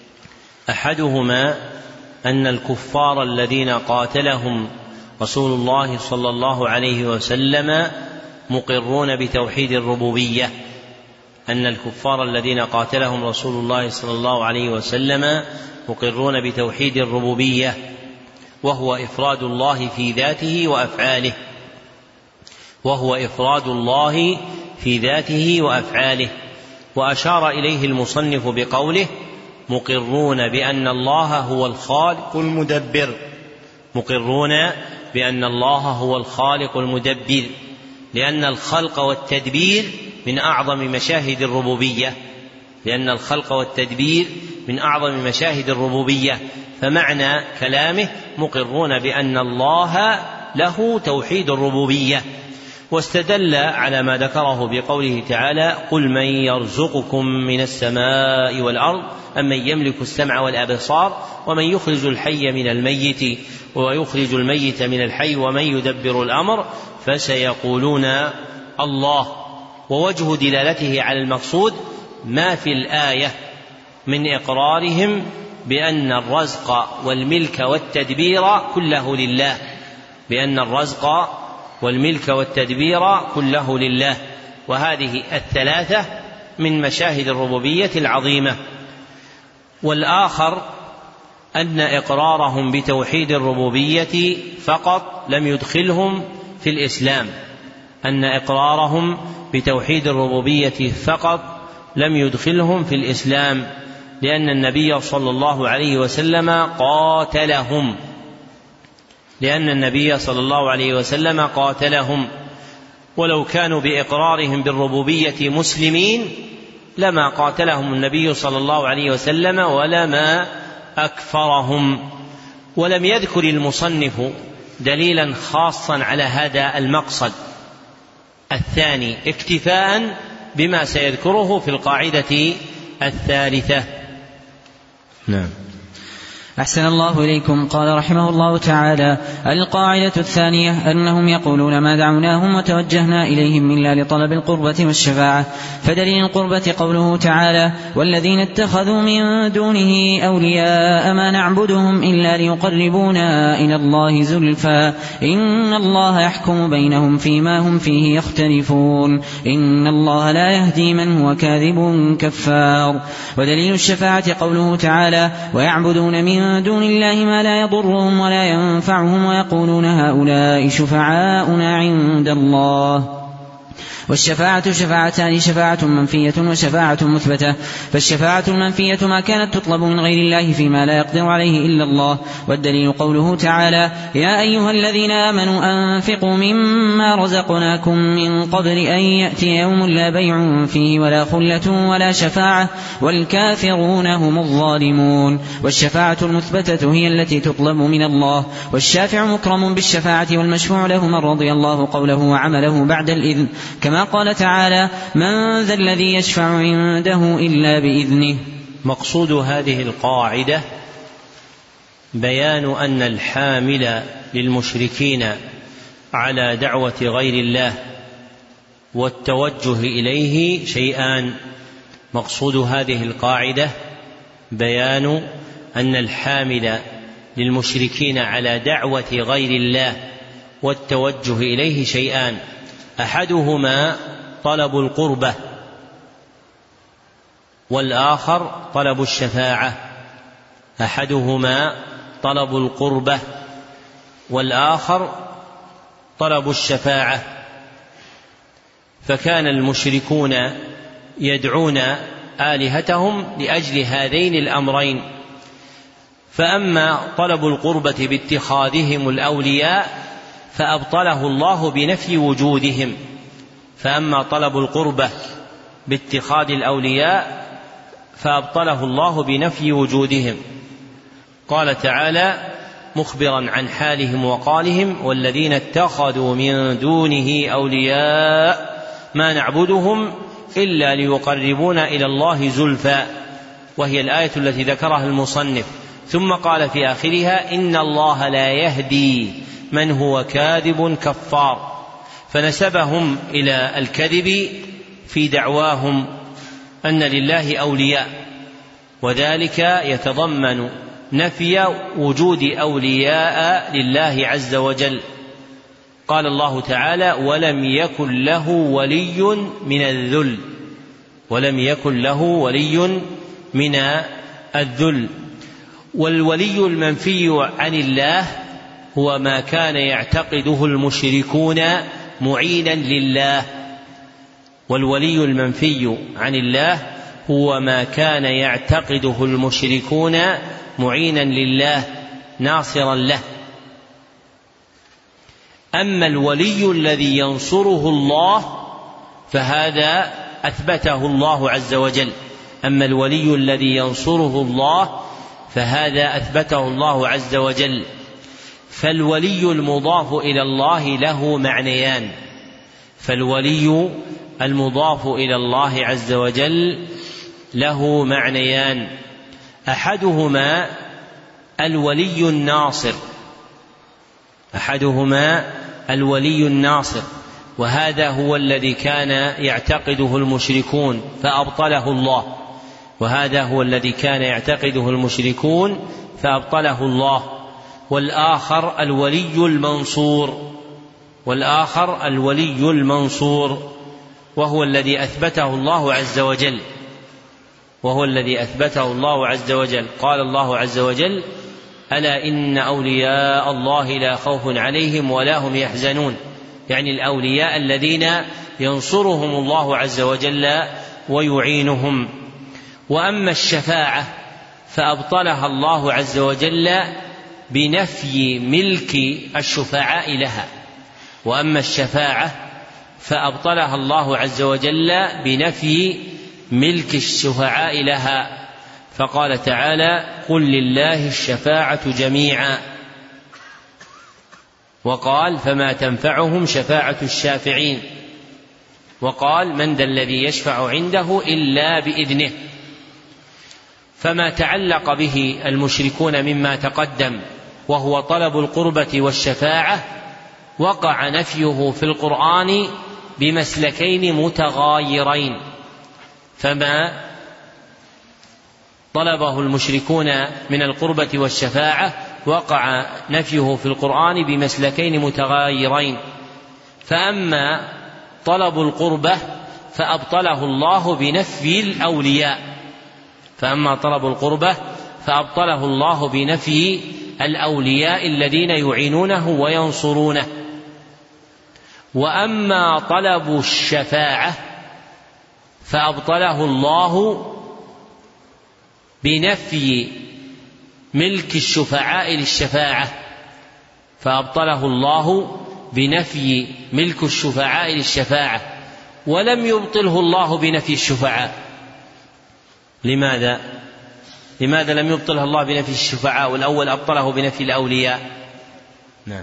أحدهما أن الكفار الذين قاتلهم رسول الله صلى الله عليه وسلم مقرون بتوحيد الربوبية أن الكفار الذين قاتلهم رسول الله صلى الله عليه وسلم مقرون بتوحيد الربوبية، وهو إفراد الله في ذاته وأفعاله وهو إفراد الله في ذاته وأفعاله وأشار إليه المصنف بقوله: مقرون بأن الله هو الخالق المدبر مقرون بأن الله هو الخالق المدبر لأن الخلق والتدبير من أعظم مشاهد الربوبية لأن الخلق والتدبير من أعظم مشاهد الربوبية فمعنى كلامه مقرون بأن الله له توحيد الربوبية. واستدل على ما ذكره بقوله تعالى: قل من يرزقكم من السماء والأرض أم من يملك السمع والأبصار ومن يخرج الحي من الميت ويخرج الميت من الحي ومن يدبر الأمر فسيقولون الله. ووجه دلالته على المقصود ما في الآية من إقرارهم بأن الرزق والملك والتدبير كله لله بأن الرزق والملك والتدبير كله لله وهذه الثلاثة من مشاهد الربوبية العظيمة. والآخر أن إقرارهم بتوحيد الربوبية فقط لم يدخلهم في الإسلام أن إقرارهم بتوحيد الربوبية فقط لم يدخلهم في الإسلام لأن النبي صلى الله عليه وسلم قاتلهم لأن النبي صلى الله عليه وسلم قاتلهم ولو كانوا بإقرارهم بالربوبية مسلمين لما قاتلهم النبي صلى الله عليه وسلم ولما أكفرهم. ولم يذكر المصنف دليلا خاصا على هذا المقصد الثاني اكتفاء بما سيذكره في القاعدة الثالثة. نعم. أحسن الله إليكم. قال رحمه الله تعالى: القاعدة الثانية أنهم يقولون ما دعوناهم وتوجهنا إليهم إلا لطلب القربة والشفاعة. فدليل القربة قوله تعالى: والذين اتخذوا من دونه أولياء ما نعبدهم إلا ليقربونا إلى الله زلفى إن الله يحكم بينهم فيما هم فيه يختلفون إن الله لا يهدي من هو كاذب كفار. ودليل الشفاعة قوله تعالى: ويعبدون من دون الله ما لا يضرهم ولا ينفعهم ويقولون هؤلاء شفعاؤنا عند الله. والشفاعة شفاعتان: شفاعة منفية وشفاعة مثبتة. فالشفاعة المنفية ما كانت تطلب من غير الله فيما لا يقدر عليه إلا الله. والدليل قوله تعالى: يا أيها الذين آمنوا أنفقوا مما رزقناكم من قبل أن يأتي يوم لا بيع فيه ولا خلة ولا شفاعة والكافرون هم الظالمون. والشفاعة المثبتة هي التي تطلب من الله. والشافع مكرم بالشفاعة والمشفوع له من رضي الله قوله وعمله بعد الإذن كما قال تعالى: من ذا الذي يشفع عنده إلا بإذنه. مقصود هذه القاعدة بيان أن الحامل للمشركين على دعوة غير الله والتوجه إليه شيئان. مقصود هذه القاعدة بيان أن الحامل للمشركين على دعوة غير الله والتوجه إليه شيئان: أحدهما طلب القربة والآخر طلب الشفاعة أحدهما طلب القربة والآخر طلب الشفاعة. فكان المشركون يدعون آلهتهم لأجل هذين الأمرين. فأما طلب القربة باتخاذهم الأولياء فأبطله الله بنفي وجودهم فأما طلب القربة باتخاذ الأولياء فأبطله الله بنفي وجودهم. قال تعالى مخبرا عن حالهم وقالهم: والذين اتخذوا من دونه أولياء ما نعبدهم إلا ليقربونا إلى الله زلفى، وهي الآية التي ذكرها المصنف. ثم قال في آخرها: إن الله لا يهدي من هو كاذب كفار. فنسبهم إلى الكذب في دعواهم أن لله أولياء، وذلك يتضمن نفي وجود أولياء لله عز وجل. قال الله تعالى: ولم يكن له ولي من الذل ولم يكن له ولي من الذل. والولي المنفي عن الله هو ما كان يعتقده المشركون معينا لله والولي المنفي عن الله هو ما كان يعتقده المشركون معينا لله ناصرا له. أما الولي الذي ينصره الله فهذا أثبته الله عز وجل أما الولي الذي ينصره الله فهذا أثبته الله عز وجل. فالولي المضاف إلى الله له معنيان: فالولي المضاف إلى الله عز وجل له معنيان: أحدهما الولي الناصر أحدهما الولي الناصر وهذا هو الذي كان يعتقده المشركون فأبطله الله وهذا هو الذي كان يعتقده المشركون فأبطله الله والآخر الولي المنصور والآخر الولي المنصور وهو الذي أثبته الله عز وجل وهو الذي أثبته الله عز وجل قال الله عز وجل: ألا إن أولياء الله لا خوف عليهم ولا هم يحزنون، يعني الأولياء الذين ينصرهم الله عز وجل ويعينهم. وأما الشفاعة فأبطلها الله عز وجل بنفي ملك الشفعاء لها وأما الشفاعة فأبطلها الله عز وجل بنفي ملك الشفعاء لها، فقال تعالى: قل لله الشفاعة جميعا، وقال: فما تنفعهم شفاعة الشافعين، وقال: من ذا الذي يشفع عنده إلا بإذنه. فما تعلق به المشركون مما تقدم وهو طلب القربة والشفاعة وقع نفيه في القرآن بمسلكين متغايرين، فما طلبه المشركون من القربة والشفاعة وقع نفيه في القرآن بمسلكين متغايرين. فأما طلب القربة فأبطله الله بنفي الأولياء فأما طلب القربة فأبطله الله بنفي الأولياء الذين يعينونه وينصرونه. وأما طلب الشفاعة فأبطله الله بنفي ملك الشفعاء للشفاعة فأبطله الله بنفي ملك الشفعاء للشفاعة ولم يبطله الله بنفي الشفعاء. لماذا؟ لماذا لم يبطله الله بنفي الشفعاء والأول أبطله بنفي الأولياء؟ نعم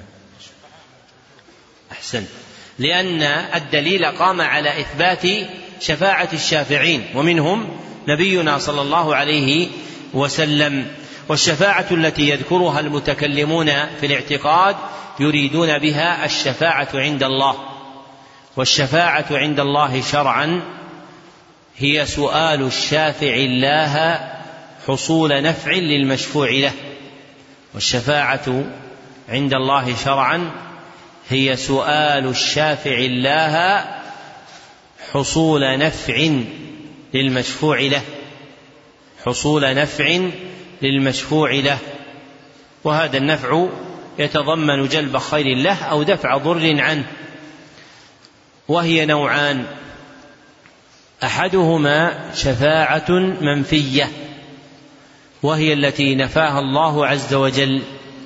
أحسن، لأن الدليل قام على إثبات شفاعة الشافعين ومنهم نبينا صلى الله عليه وسلم. والشفاعة التي يذكرها المتكلمون في الاعتقاد يريدون بها الشفاعة عند الله، والشفاعة عند الله شرعا هي سؤال الشافع الله حصول نفع للمشفوع له. والشفاعة عند الله شرعا هي سؤال الشافع الله حصول نفع للمشفوع له حصول نفع للمشفوع له وهذا النفع يتضمن جلب خير له أو دفع ضر عنه، وهي نوعان: أحدهما شفاعة منفية وهي التي نفاها الله عز وجل،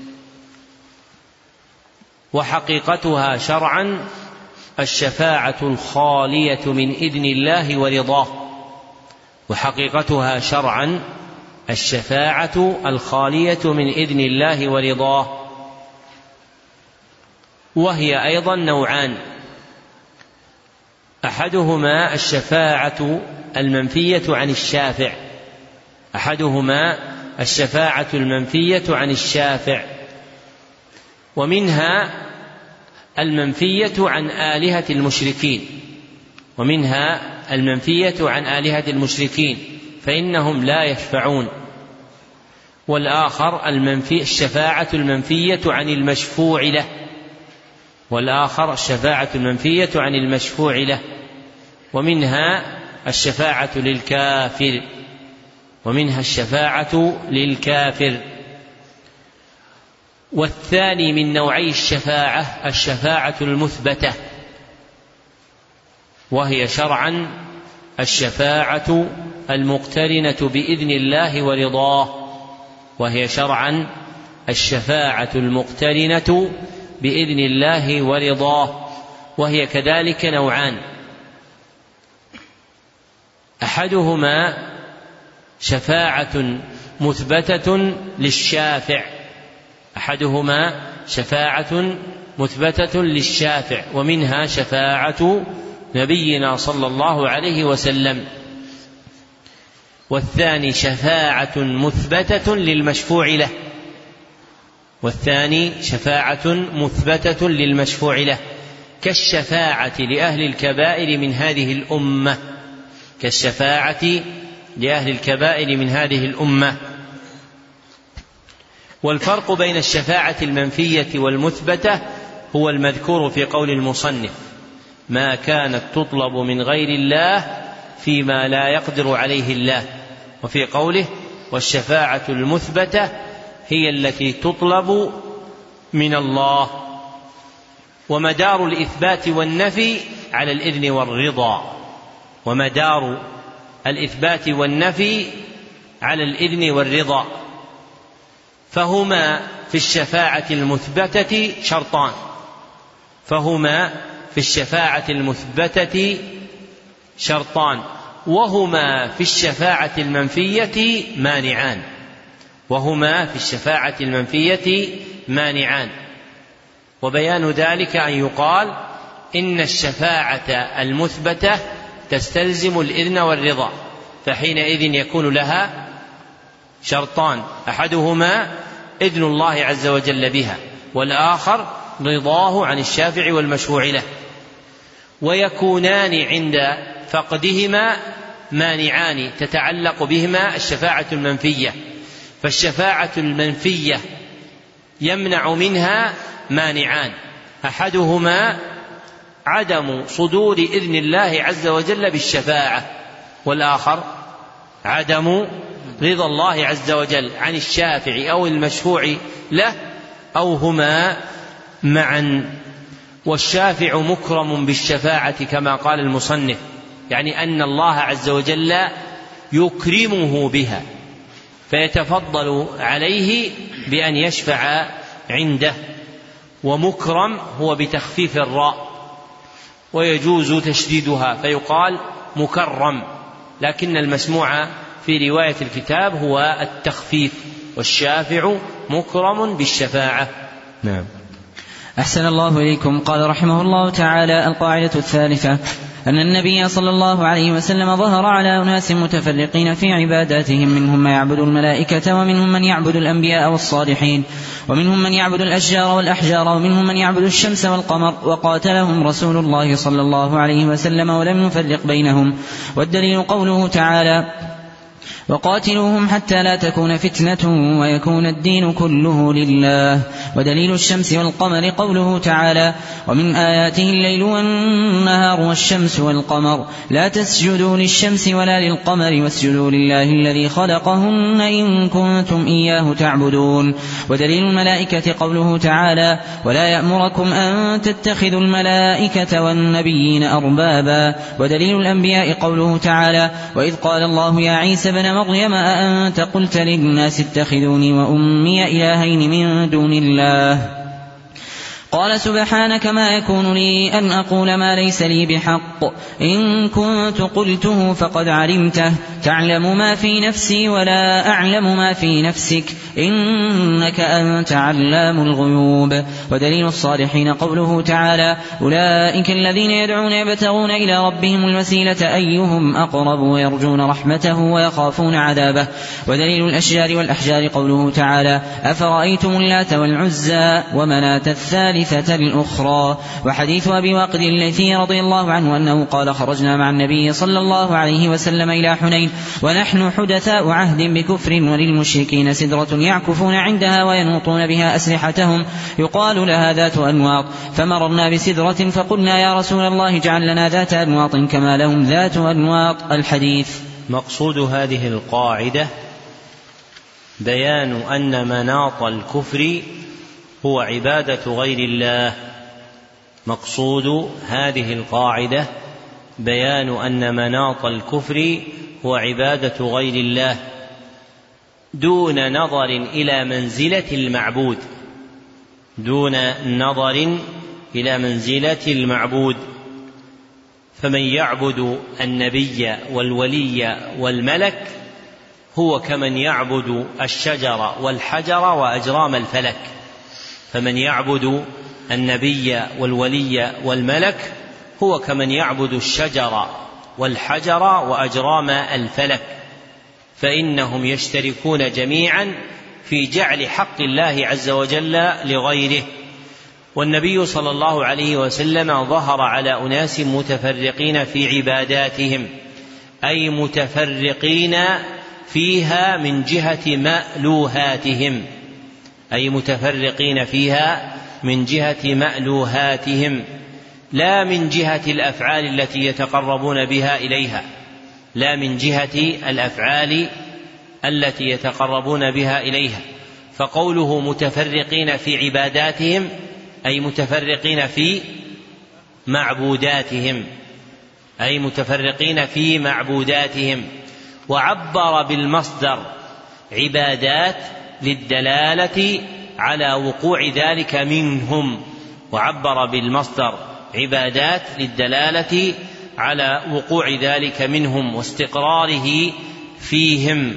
وحقيقتها شرعا الشفاعة الخالية من إذن الله ورضاه وحقيقتها شرعا الشفاعة الخالية من إذن الله ورضاه وهي أيضا نوعان: أحدهما الشفاعة المنفية عن الشافع أحدهما الشفاعة المنفية عن الشافع ومنها المنفية عن آلهة المشركين ومنها المنفية عن آلهة المشركين فإنهم لا يشفعون. والآخر المنفي الشفاعة المنفية عن المشفوع له والآخر الشفاعة المنفية عن المشفوع له ومنها الشفاعة للكافر ومنها الشفاعة للكافر. والثاني من نوعي الشفاعة الشفاعة المثبتة وهي شرعا الشفاعة المقترنة بإذن الله ورضاه وهي شرعا الشفاعة المقترنة بإذن الله ورضاه وهي كذلك نوعان: أحدهما شفاعة مثبتة للشافع أحدهما شفاعة مثبتة للشافع، ومنها شفاعة نبينا صلى الله عليه وسلم. والثاني شفاعة مثبتة للمشفوع له، والثاني شفاعة مثبتة للمشفوع له كالشفاعة لأهل الكبائر من هذه الأمة، كالشفاعة لأهل الكبائر من هذه الأمة. والفرق بين الشفاعة المنفية والمثبتة هو المذكور في قول المصنف: ما كانت تطلب من غير الله فيما لا يقدر عليه الله، وفي قوله: والشفاعة المثبتة هي التي تطلب من الله. ومدار الإثبات والنفي على الإذن والرضا، ومدار الإثبات والنفي على الإذن والرضا، فهما في الشفاعة المثبتة شرطان، فهما في الشفاعة المثبتة شرطان وهما في الشفاعة المنفية مانعان، وهما في الشفاعة المنفية مانعان. وبيان ذلك أن يقال إن الشفاعة المثبتة تستلزم الإذن والرضا، فحينئذ يكون لها شرطان: أحدهما إذن الله عز وجل بها، والآخر رضاه عن الشافع والمشفوع له. ويكونان عند فقدهما مانعان تتعلق بهما الشفاعة المنفية، فالشفاعة المنفية يمنع منها مانعان: أحدهما عدم صدور إذن الله عز وجل بالشفاعة، والآخر عدم رضا الله عز وجل عن الشافع أو المشفوع له، أو هما معا. والشافع مكرم بالشفاعة كما قال المصنف، يعني أن الله عز وجل يكرمه بها فيتفضل عليه بأن يشفع عنده. ومكرم هو بتخفيف الراء، ويجوز تشديدها فيقال مكرم، لكن المسموع في رواية الكتاب هو التخفيف، والشافع مكرم بالشفاعة. نعم. أحسن الله إليكم. قال رحمه الله تعالى: القاعدة الثالثة أن النبي صلى الله عليه وسلم ظهر على أناس متفرقين في عباداتهم، منهم من يعبد الملائكة، ومنهم من يعبد الأنبياء والصالحين، ومنهم من يعبد الأشجار والأحجار، ومنهم من يعبد الشمس والقمر، وقاتلهم رسول الله صلى الله عليه وسلم ولم يفرق بينهم. والدليل قوله تعالى: وقاتلوهم حتى لا تكون فتنة ويكون الدين كله لله. ودليل الشمس والقمر قوله تعالى: ومن آياته الليل والنهار والشمس والقمر لا تسجدوا للشمس ولا للقمر واسجدوا لله الذي خلقهن إن كنتم إياه تعبدون. ودليل الملائكة قوله تعالى: ولا يأمركم أن تتخذوا الملائكة والنبيين أربابا. ودليل الأنبياء قوله تعالى: وإذ قال الله يا عيسى بن مريم أأنت قلت للناس اتخذوني وأمي إلهين من دون الله؟ قال سبحانك ما يكون لي أن أقول ما ليس لي بحق، إن كنت قلته فقد علمته، تعلم ما في نفسي ولا أعلم ما في نفسك، إنك أنت علام الغيوب. ودليل الصالحين قوله تعالى: أولئك الذين يدعون يبتغون إلى ربهم الوسيلة أيهم أقرب ويرجون رحمته ويخافون عذابه. ودليل الأشجار والأحجار قوله تعالى: أفرأيتم اللات والعزى ومناة الثالثة الأخرى. وحديث أبي واقد الليثي رضي الله عنه أنه قال: خرجنا مع النبي صلى الله عليه وسلم إلى حنين ونحن حدثاء عهد بكفر، وللمشركين سدرة يعكفون عندها وينوطون بها أسلحتهم يقال لها ذات أنواط، فمررنا بسدرة فقلنا يا رسول الله اجعل لنا ذات أنواط كما لهم ذات أنواط. الحديث. مقصود هذه القاعدة بيان أن مناط الكفر هو عبادة غير الله. مقصود هذه القاعدة بيان أن مناط الكفر هو عبادة غير الله دون نظر إلى منزلة المعبود، دون نظر إلى منزلة المعبود. فمن يعبد النبي والولي والملك هو كمن يعبد الشجر والحجر وأجرام الفلك. فمن يعبد النبي والولي والملك هو كمن يعبد الشجر والحجر وأجرام الفلك، فإنهم يشتركون جميعا في جعل حق الله عز وجل لغيره. والنبي صلى الله عليه وسلم ظهر على أناس متفرقين في عباداتهم، أي متفرقين فيها من جهة مألوهاتهم، أي متفرقين فيها من جهة مألوهاتهم، لا من جهة الأفعال التي يتقربون بها إليها، لا من جهة الأفعال التي يتقربون بها إليها. فقوله متفرقين في عباداتهم أي متفرقين في معبوداتهم، أي متفرقين في معبوداتهم. وعبر بالمصدر عبادات للدلالة على وقوع ذلك منهم، وعبر بالمصدر عبادات للدلالة على وقوع ذلك منهم واستقراره فيهم،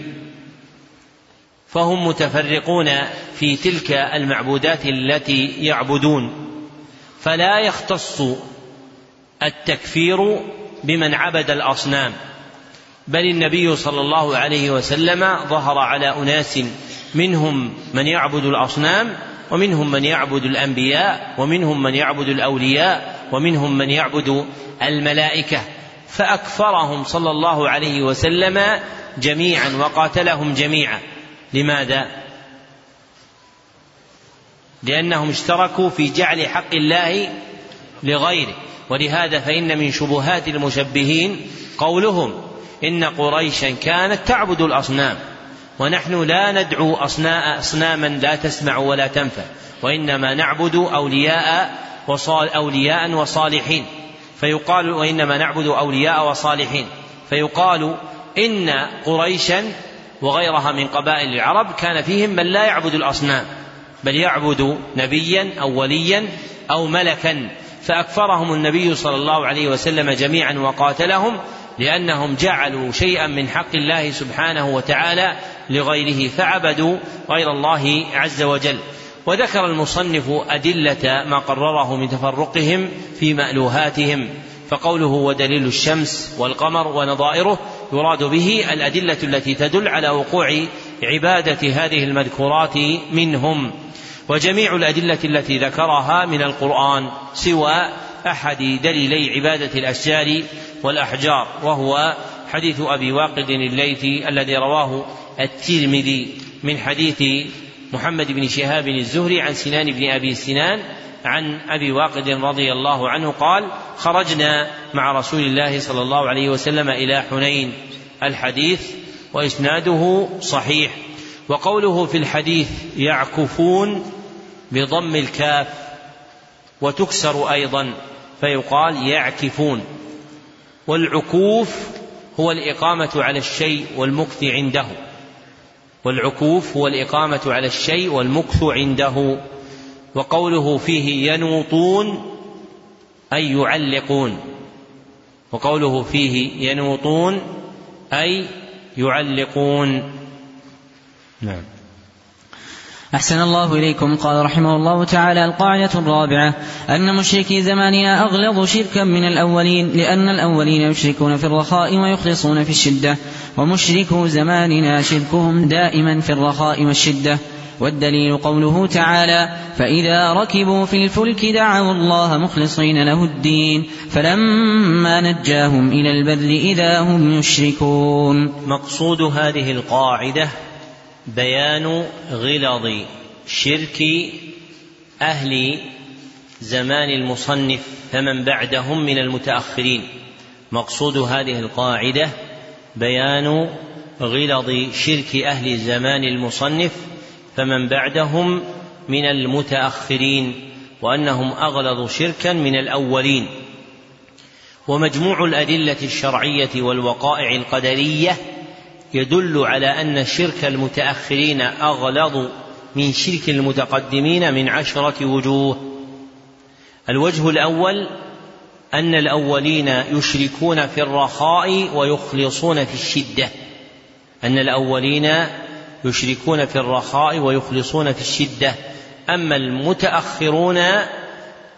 فهم متفرقون في تلك المعبودات التي يعبدون. فلا يختص التكفير بمن عبد الأصنام، بل النبي صلى الله عليه وسلم ظهر على أناس منهم من يعبد الأصنام، ومنهم من يعبد الأنبياء، ومنهم من يعبد الأولياء، ومنهم من يعبد الملائكة، فأكفرهم صلى الله عليه وسلم جميعا وقاتلهم جميعا. لماذا؟ لأنهم اشتركوا في جعل حق الله لغيره. ولهذا فإن من شبهات المشبهين قولهم إن قريشا كانت تعبد الأصنام ونحن لا ندعو أصناما لا تسمع ولا تنفع، وإنما نعبد أولياء وصال أولياء وصالحين، فيقال وإنما نعبد أولياء وصالحين، فيقال إن قريشا وغيرها من قبائل العرب كان فيهم من لا يعبد الأصنام بل يعبد نبيا أو وليا أو ملكا، فأكفرهم النبي صلى الله عليه وسلم جميعا وقاتلهم، لأنهم جعلوا شيئا من حق الله سبحانه وتعالى لغيره، فعبدوا غير الله عز وجل. وذكر المصنف أدلة ما قرره من تفرقهم في مألوهاتهم، فقوله ودليل الشمس والقمر ونظائره يراد به الأدلة التي تدل على وقوع عبادة هذه المذكورات منهم. وجميع الأدلة التي ذكرها من القرآن سوى أحد دليلي عبادة الأشجار والأحجار، وهو حديث أبي واقد الليثي الذي رواه الترمذي من حديث محمد بن شهاب الزهري عن سنان بن أبي سنان عن أبي واقد رضي الله عنه قال: خرجنا مع رسول الله صلى الله عليه وسلم إلى حنين. الحديث وإسناده صحيح. وقوله في الحديث يعكفون بضم الكاف وتكسر أيضا فيقال يعكفون، والعكوف هو الإقامة على الشيء والمكث عنده، والعكوف هو الإقامة على الشيء والمكث عنده. وقوله فيه ينوطون أي يعلقون، وقوله فيه ينوطون أي يعلقون. نعم. أحسن الله إليكم. قال رحمه الله تعالى: القاعدة الرابعة أن مشركي زماننا أغلظ شركا من الأولين، لأن الأولين يشركون في الرخاء ويخلصون في الشدة، ومشركو زماننا شركهم دائما في الرخاء والشدة. والدليل قوله تعالى: فإذا ركبوا في الفلك دعوا الله مخلصين له الدين فلما نجاهم إلى البر إذا هم يشركون. مقصود هذه القاعدة بيان غلظ شرك أهل زمان المصنف فمن بعدهم من المتأخرين. مقصود هذه القاعدة بيان غلظ شرك أهل زمان المصنف فمن بعدهم من المتأخرين، وأنهم أغلظ شركا من الأولين. ومجموع الأدلة الشرعية والوقائع القدرية يدل على أن شرك المتأخرين أغلظ من شرك المتقدمين من عشرة وجوه. الوجه الأول أن الأولين يشركون في الرخاء ويخلصون في الشدة، أن الأولين يشركون في الرخاء ويخلصون في الشدة، أما المتأخرون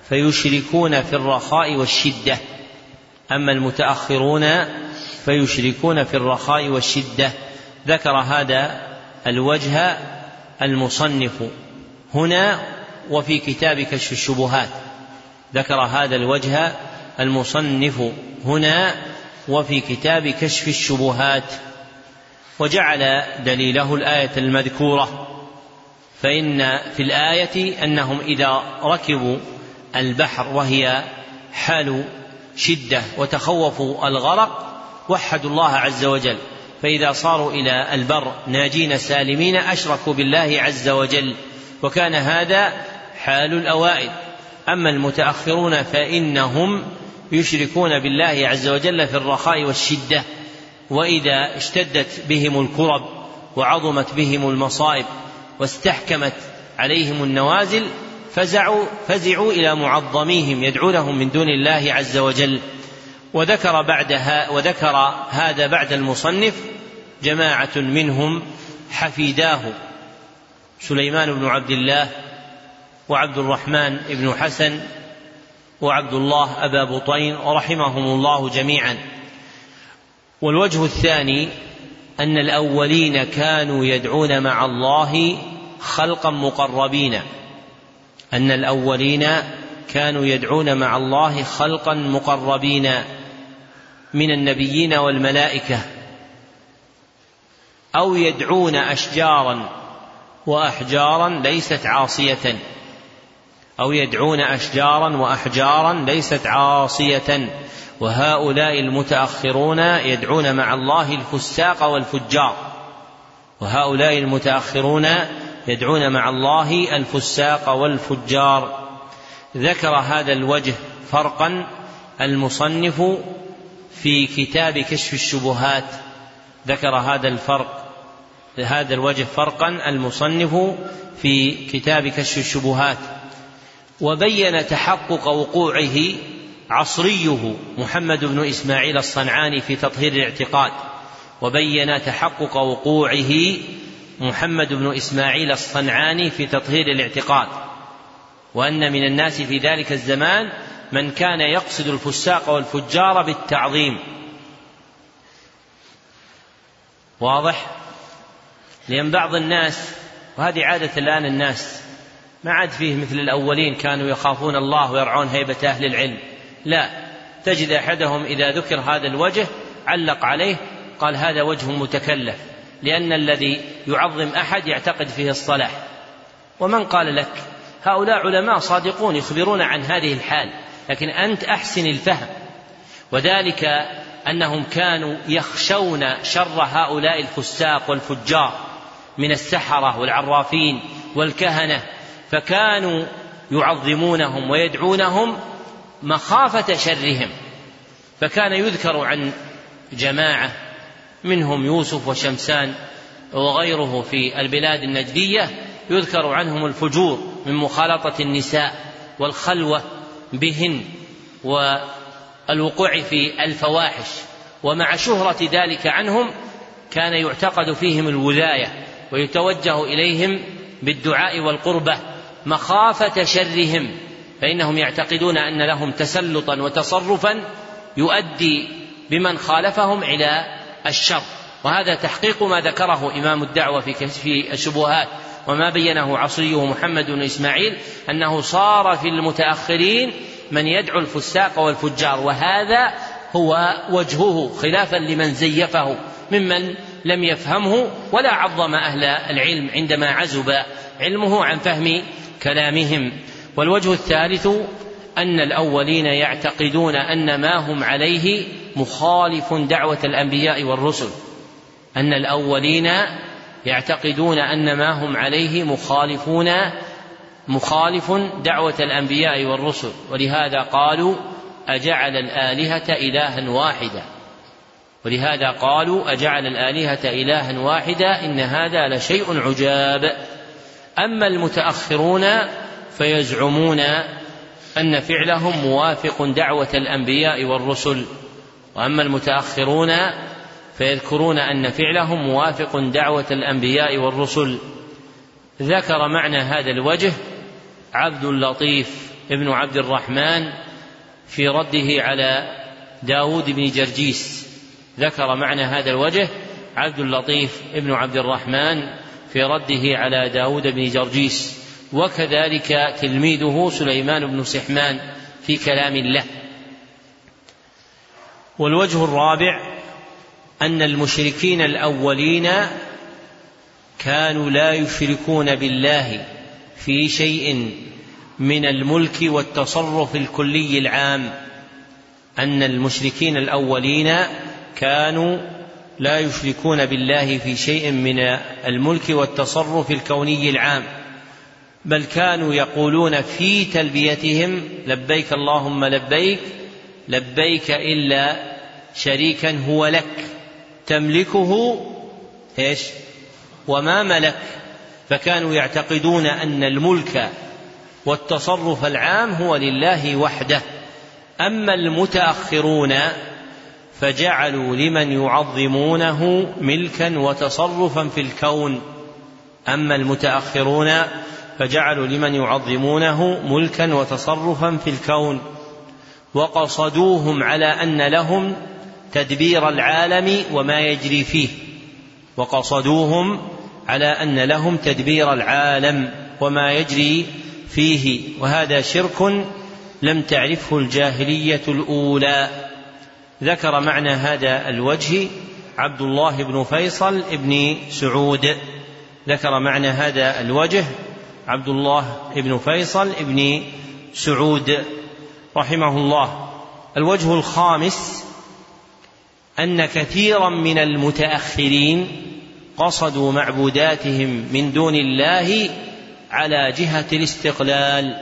فيشركون في الرخاء والشدة. أما المتأخرون فيشركون في الرخاء والشدة. ذكر هذا الوجه المصنف هنا وفي كتاب كشف الشبهات. ذكر هذا الوجه المصنف هنا وفي كتاب كشف الشبهات، وجعل دليله الآية المذكورة. فإن في الآية أنهم إذا ركبوا البحر وهي حال شدة وتخوفوا الغرق وحدوا الله عز وجل، فإذا صاروا إلى البر ناجين سالمين أشركوا بالله عز وجل، وكان هذا حال الأوائل. أما المتأخرون فإنهم يشركون بالله عز وجل في الرخاء والشدة، وإذا اشتدت بهم الكرب وعظمت بهم المصائب واستحكمت عليهم النوازل فزعوا, فزعوا إلى معظميهم يدعونهم من دون الله عز وجل. وذكر, بعدها وذكر هذا بعد المصنف جماعة منهم حفيداه سليمان بن عبد الله وعبد الرحمن بن حسن وعبد الله أبا بطين ورحمهم الله جميعا. والوجه الثاني أن الأولين كانوا يدعون مع الله خلقا مقربين أن الأولين كانوا يدعون مع الله خلقا مقربين من النبيين والملائكة، أو يدعون أشجارا وأحجارا ليست عاصية أو يدعون أشجارا وأحجارا ليست عاصية. وهؤلاء المتأخرون يدعون مع الله الفساق والفجار وهؤلاء المتأخرون يدعون مع الله الفساق والفجار. ذكر هذا الوجه فرقا المصنف في كتاب كشف الشبهات. ذكر هذا الفرق هذا الوجه فرقا المصنف في كتاب كشف الشبهات، وبين تحقق وقوعه عصريه محمد بن إسماعيل الصنعاني في تطهير الاعتقاد وبين تحقق وقوعه محمد بن إسماعيل الصنعاني في تطهير الاعتقاد، وأن من الناس في ذلك الزمان من كان يقصد الفساق والفجار بالتعظيم. واضح؟ لأن بعض الناس، وهذه عادة الآن الناس، ما عاد فيه مثل الأولين كانوا يخافون الله ويرعون هيبة أهل العلم، لا، تجد أحدهم إذا ذكر هذا الوجه علق عليه قال هذا وجه متكلف، لأن الذي يعظم أحد يعتقد فيه الصلاح. ومن قال لك؟ هؤلاء علماء صادقون يخبرون عن هذه الحال، لكن أنت أحسن الفهم. وذلك أنهم كانوا يخشون شر هؤلاء الفساق والفجار من السحرة والعرافين والكهنة، فكانوا يعظمونهم ويدعونهم مخافة شرهم. فكان يذكر عن جماعة منهم يوسف وشمسان وغيره في البلاد النجدية، يذكر عنهم الفجور من مخالطة النساء والخلوة بهن والوقوع في الفواحش، ومع شهرة ذلك عنهم كان يعتقد فيهم الولاية ويتوجه إليهم بالدعاء والقربة مخافة شرهم، فإنهم يعتقدون أن لهم تسلطا وتصرفا يؤدي بمن خالفهم إلى الشر. وهذا تحقيق ما ذكره إمام الدعوة في كشف الشبهات وما بينه عصريه محمد بن إسماعيل، أنه صار في المتأخرين من يدعو الفساق والفجار، وهذا هو وجهه خلافا لمن زيفه ممن لم يفهمه ولا عظم أهل العلم عندما عزب علمه عن فهم كلامهم. والوجه الثالث أن الأولين يعتقدون أن ما هم عليه مخالف دعوة الأنبياء والرسل أن الأولين يعتقدون أن ما هم عليه مخالفون مخالف دعوة الأنبياء والرسل، ولهذا قالوا أجعل الآلهة إلها واحدا ولهذا قالوا أجعل الآلهة إلها واحدا إن هذا لشيء عجاب. أما المتأخرون فيزعمون أن فعلهم موافق دعوة الأنبياء والرسل، وأما المتأخرون فيذكرون أن فعلهم موافق دعوة الأنبياء والرسل. ذكر معنى هذا الوجه عبد اللطيف ابن عبد الرحمن في رده على داود بن جرجيس، ذكر معنى هذا الوجه عبد اللطيف ابن عبد الرحمن في رده على داود بن جرجيس، وكذلك تلميذه سليمان بن سحمان في كلام الله. والوجه الرابع أن المشركين الأولين كانوا لا يشركون بالله في شيء من الملك والتصرف الكلي العام، أن المشركين الأولين كانوا لا يشركون بالله في شيء من الملك والتصرف الكوني العام، بل كانوا يقولون في تلبيتهم لبيك اللهم لبيك لبيك إلا شريكا هو لك تملكه إيش وما ملك، فكانوا يعتقدون أن الملك والتصرف العام هو لله وحده. أما المتأخرون فجعلوا لمن يعظمونه ملكا وتصرفا في الكون أما المتأخرون فجعلوا لمن يعظمونه ملكا وتصرفا في الكون وقصدوهم على أن لهم تدبير العالم وما يجري فيه وقصدوهم على أن لهم تدبير العالم وما يجري فيه وهذا شرك لم تعرفه الجاهلية الأولى. ذكر معنى هذا الوجه عبد الله بن فيصل ابن سعود ذكر معنى هذا الوجه عبد الله بن فيصل ابن سعود رحمه الله. الوجه الخامس أن كثيرا من المتأخرين قصدوا معبوداتهم من دون الله على جهة الاستقلال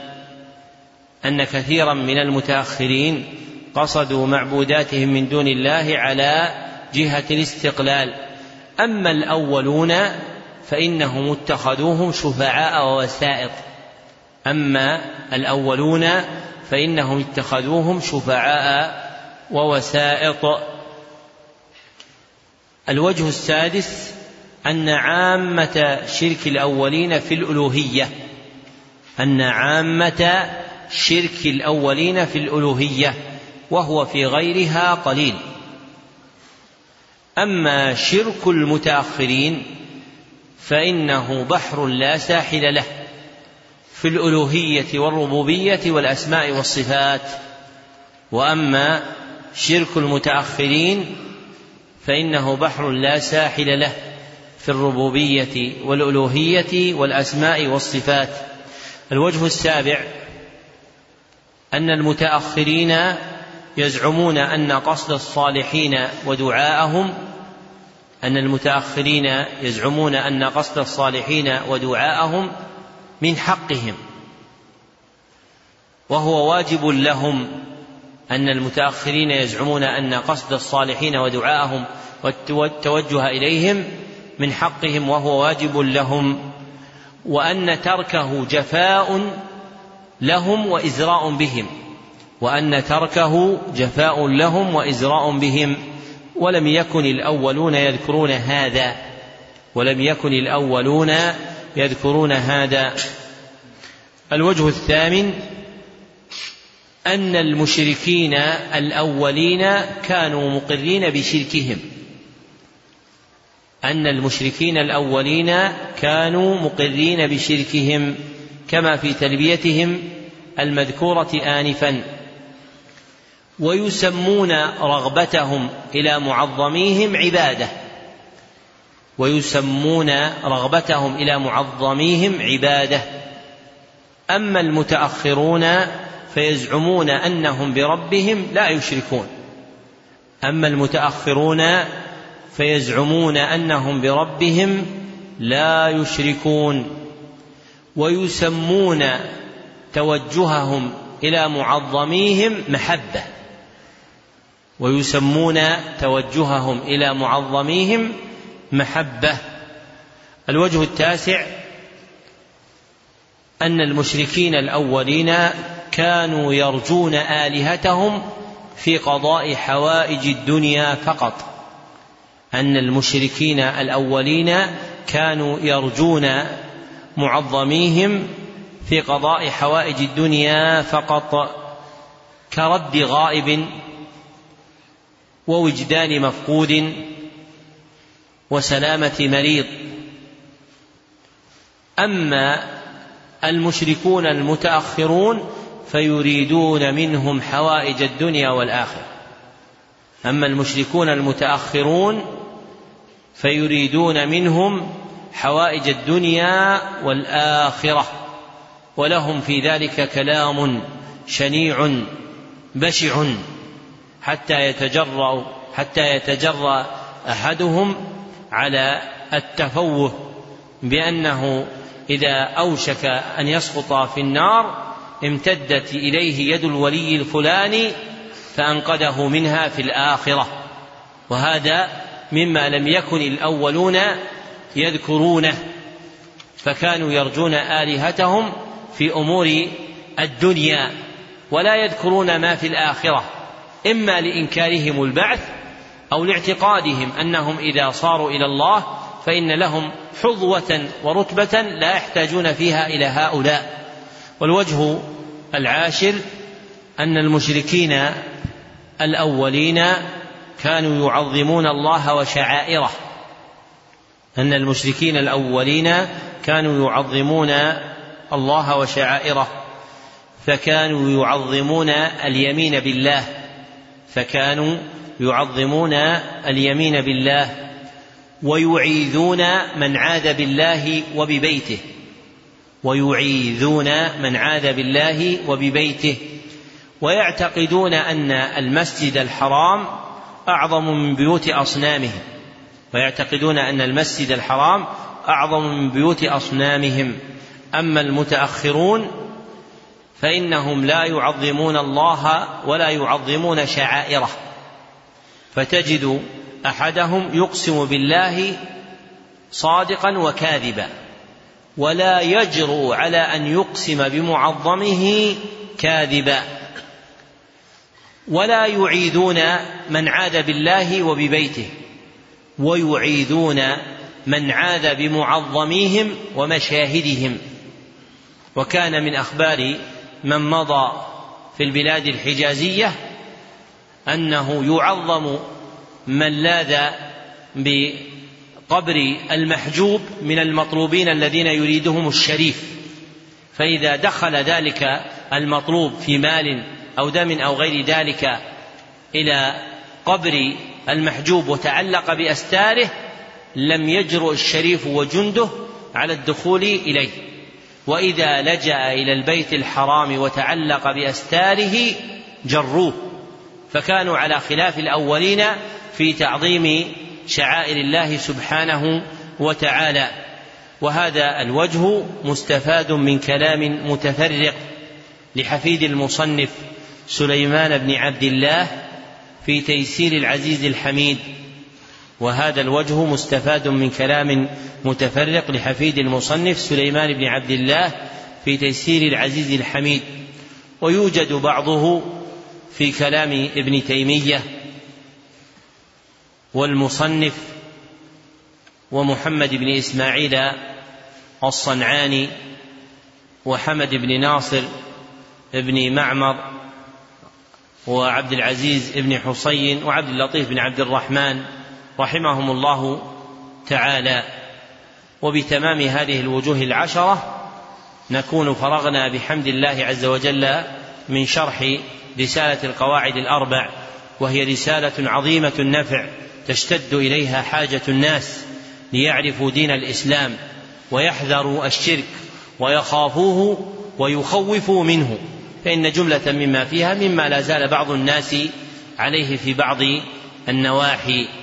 أن كثيرا من المتأخرين قصدوا معبوداتهم من دون الله على جهة الاستقلال. أما الأولون فإنهم اتخذوهم شفعاء ووسائط أما الأولون فإنهم اتخذوهم شفعاء ووسائط. الوجه السادس أن عامة شرك الأولين في الألوهية أن عامة شرك الأولين في الألوهية وهو في غيرها قليل. أما شرك المتأخرين فإنه بحر لا ساحل له في الألوهية والربوبية والأسماء والصفات. وأما شرك المتأخرين فإنه بحر لا ساحل له في الربوبية والألوهية والأسماء والصفات. الوجه السابع أن المتأخرين يزعمون أن قصد الصالحين ودعاءهم أن المتأخرين يزعمون أن قصد الصالحين ودعاءهم من حقهم وهو واجب لهم أن المتأخرين يزعمون أن قصد الصالحين ودعاءهم والتوجه إليهم من حقهم وهو واجب لهم وأن تركه جفاء لهم وإزراء بهم وأن تركه جفاء لهم وإزراء بهم ولم يكن الأولون يذكرون هذا ولم يكن الأولون يذكرون هذا. الوجه الثامن أن المشركين الأولين كانوا مقرين بشركهم أن المشركين الأولين كانوا مقرين بشركهم كما في تلبيتهم المذكورة آنفا ويسمون رغبتهم إلى معظميهم عبادة ويسمون رغبتهم إلى معظميهم عبادة. أما المتأخرون فيزعمون أنهم بربهم لا يشركون أما المتأخرون فيزعمون أنهم بربهم لا يشركون ويسمون توجههم إلى معظميهم محبة ويسمون توجههم إلى معظميهم محبة. الوجه التاسع أن المشركين الأولين كانوا يرجون آلهتهم في قضاء حوائج الدنيا فقط أن المشركين الأولين كانوا يرجون معظميهم في قضاء حوائج الدنيا فقط، كرد غائب ووجدان مفقود وسلامة مريض. أما المشركون المتأخرون فيريدون منهم حوائج الدنيا والآخرة أما المشركون المتأخرون فيريدون منهم حوائج الدنيا والآخرة، ولهم في ذلك كلام شنيع بشع حتى يتجرأ حتى يتجرأ أحدهم على التفوه بأنه إذا أوشك أن يسقط في النار امتدت إليه يد الولي الفلاني فأنقذه منها في الآخرة، وهذا مما لم يكن الأولون يذكرونه، فكانوا يرجون آلهتهم في أمور الدنيا ولا يذكرون ما في الآخرة، إما لإنكارهم البعث أو لاعتقادهم أنهم إذا صاروا إلى الله فإن لهم حظوة ورتبة لا يحتاجون فيها إلى هؤلاء. والوجه العاشر أن المشركين الأولين كانوا يعظمون الله وشعائره أن المشركين الأولين كانوا يعظمون الله وشعائره فكانوا يعظمون اليمين بالله فكانوا يعظمون اليمين بالله ويعيذون من عاذ بالله وببيته ويعيذون من عاذ بالله وببيته ويعتقدون أن المسجد الحرام أعظم من بيوت أصنامهم ويعتقدون أن المسجد الحرام أعظم من بيوت أصنامهم. أما المتأخرون فإنهم لا يعظمون الله ولا يعظمون شعائره، فتجد أحدهم يقسم بالله صادقا وكاذبا ولا يجرؤ على أن يقسم بمعظمه كاذبا، ولا يعيذون من عاذ بالله وببيته ويعيذون من عاذ بمعظميهم ومشاهدهم. وكان من أخبار من مضى في البلاد الحجازية أنه يعظم من لاذ بقبر المحجوب من المطلوبين الذين يريدهم الشريف، فإذا دخل ذلك المطلوب في مال أو دم أو غير ذلك إلى قبر المحجوب وتعلق بأستاره لم يجرؤ الشريف وجنده على الدخول إليه، وإذا لجأ إلى البيت الحرام وتعلق بأستاره جروه، فكانوا على خلاف الأولين في تعظيم شعائر الله سبحانه وتعالى. وهذا الوجه مستفاد من كلام متفرق لحفيد المصنف سليمان بن عبد الله في تيسير العزيز الحميد وهذا الوجه مستفاد من كلام متفرق لحفيد المصنف سليمان بن عبد الله في تيسير العزيز الحميد ويوجد بعضه في كلام ابن تيمية والمصنف ومحمد بن إسماعيل الصنعاني وحمد بن ناصر بن معمر وعبد العزيز بن حسين وعبد اللطيف بن عبد الرحمن رحمهم الله تعالى. وبتمام هذه الوجوه العشرة نكون فرغنا بحمد الله عز وجل من شرح رسالة القواعد الأربع، وهي رسالة عظيمة النفع تشتد إليها حاجة الناس ليعرفوا دين الإسلام ويحذروا الشرك ويخافوه ويخوفوا منه، فإن جملة مما فيها مما لا زال بعض الناس عليه في بعض النواحي.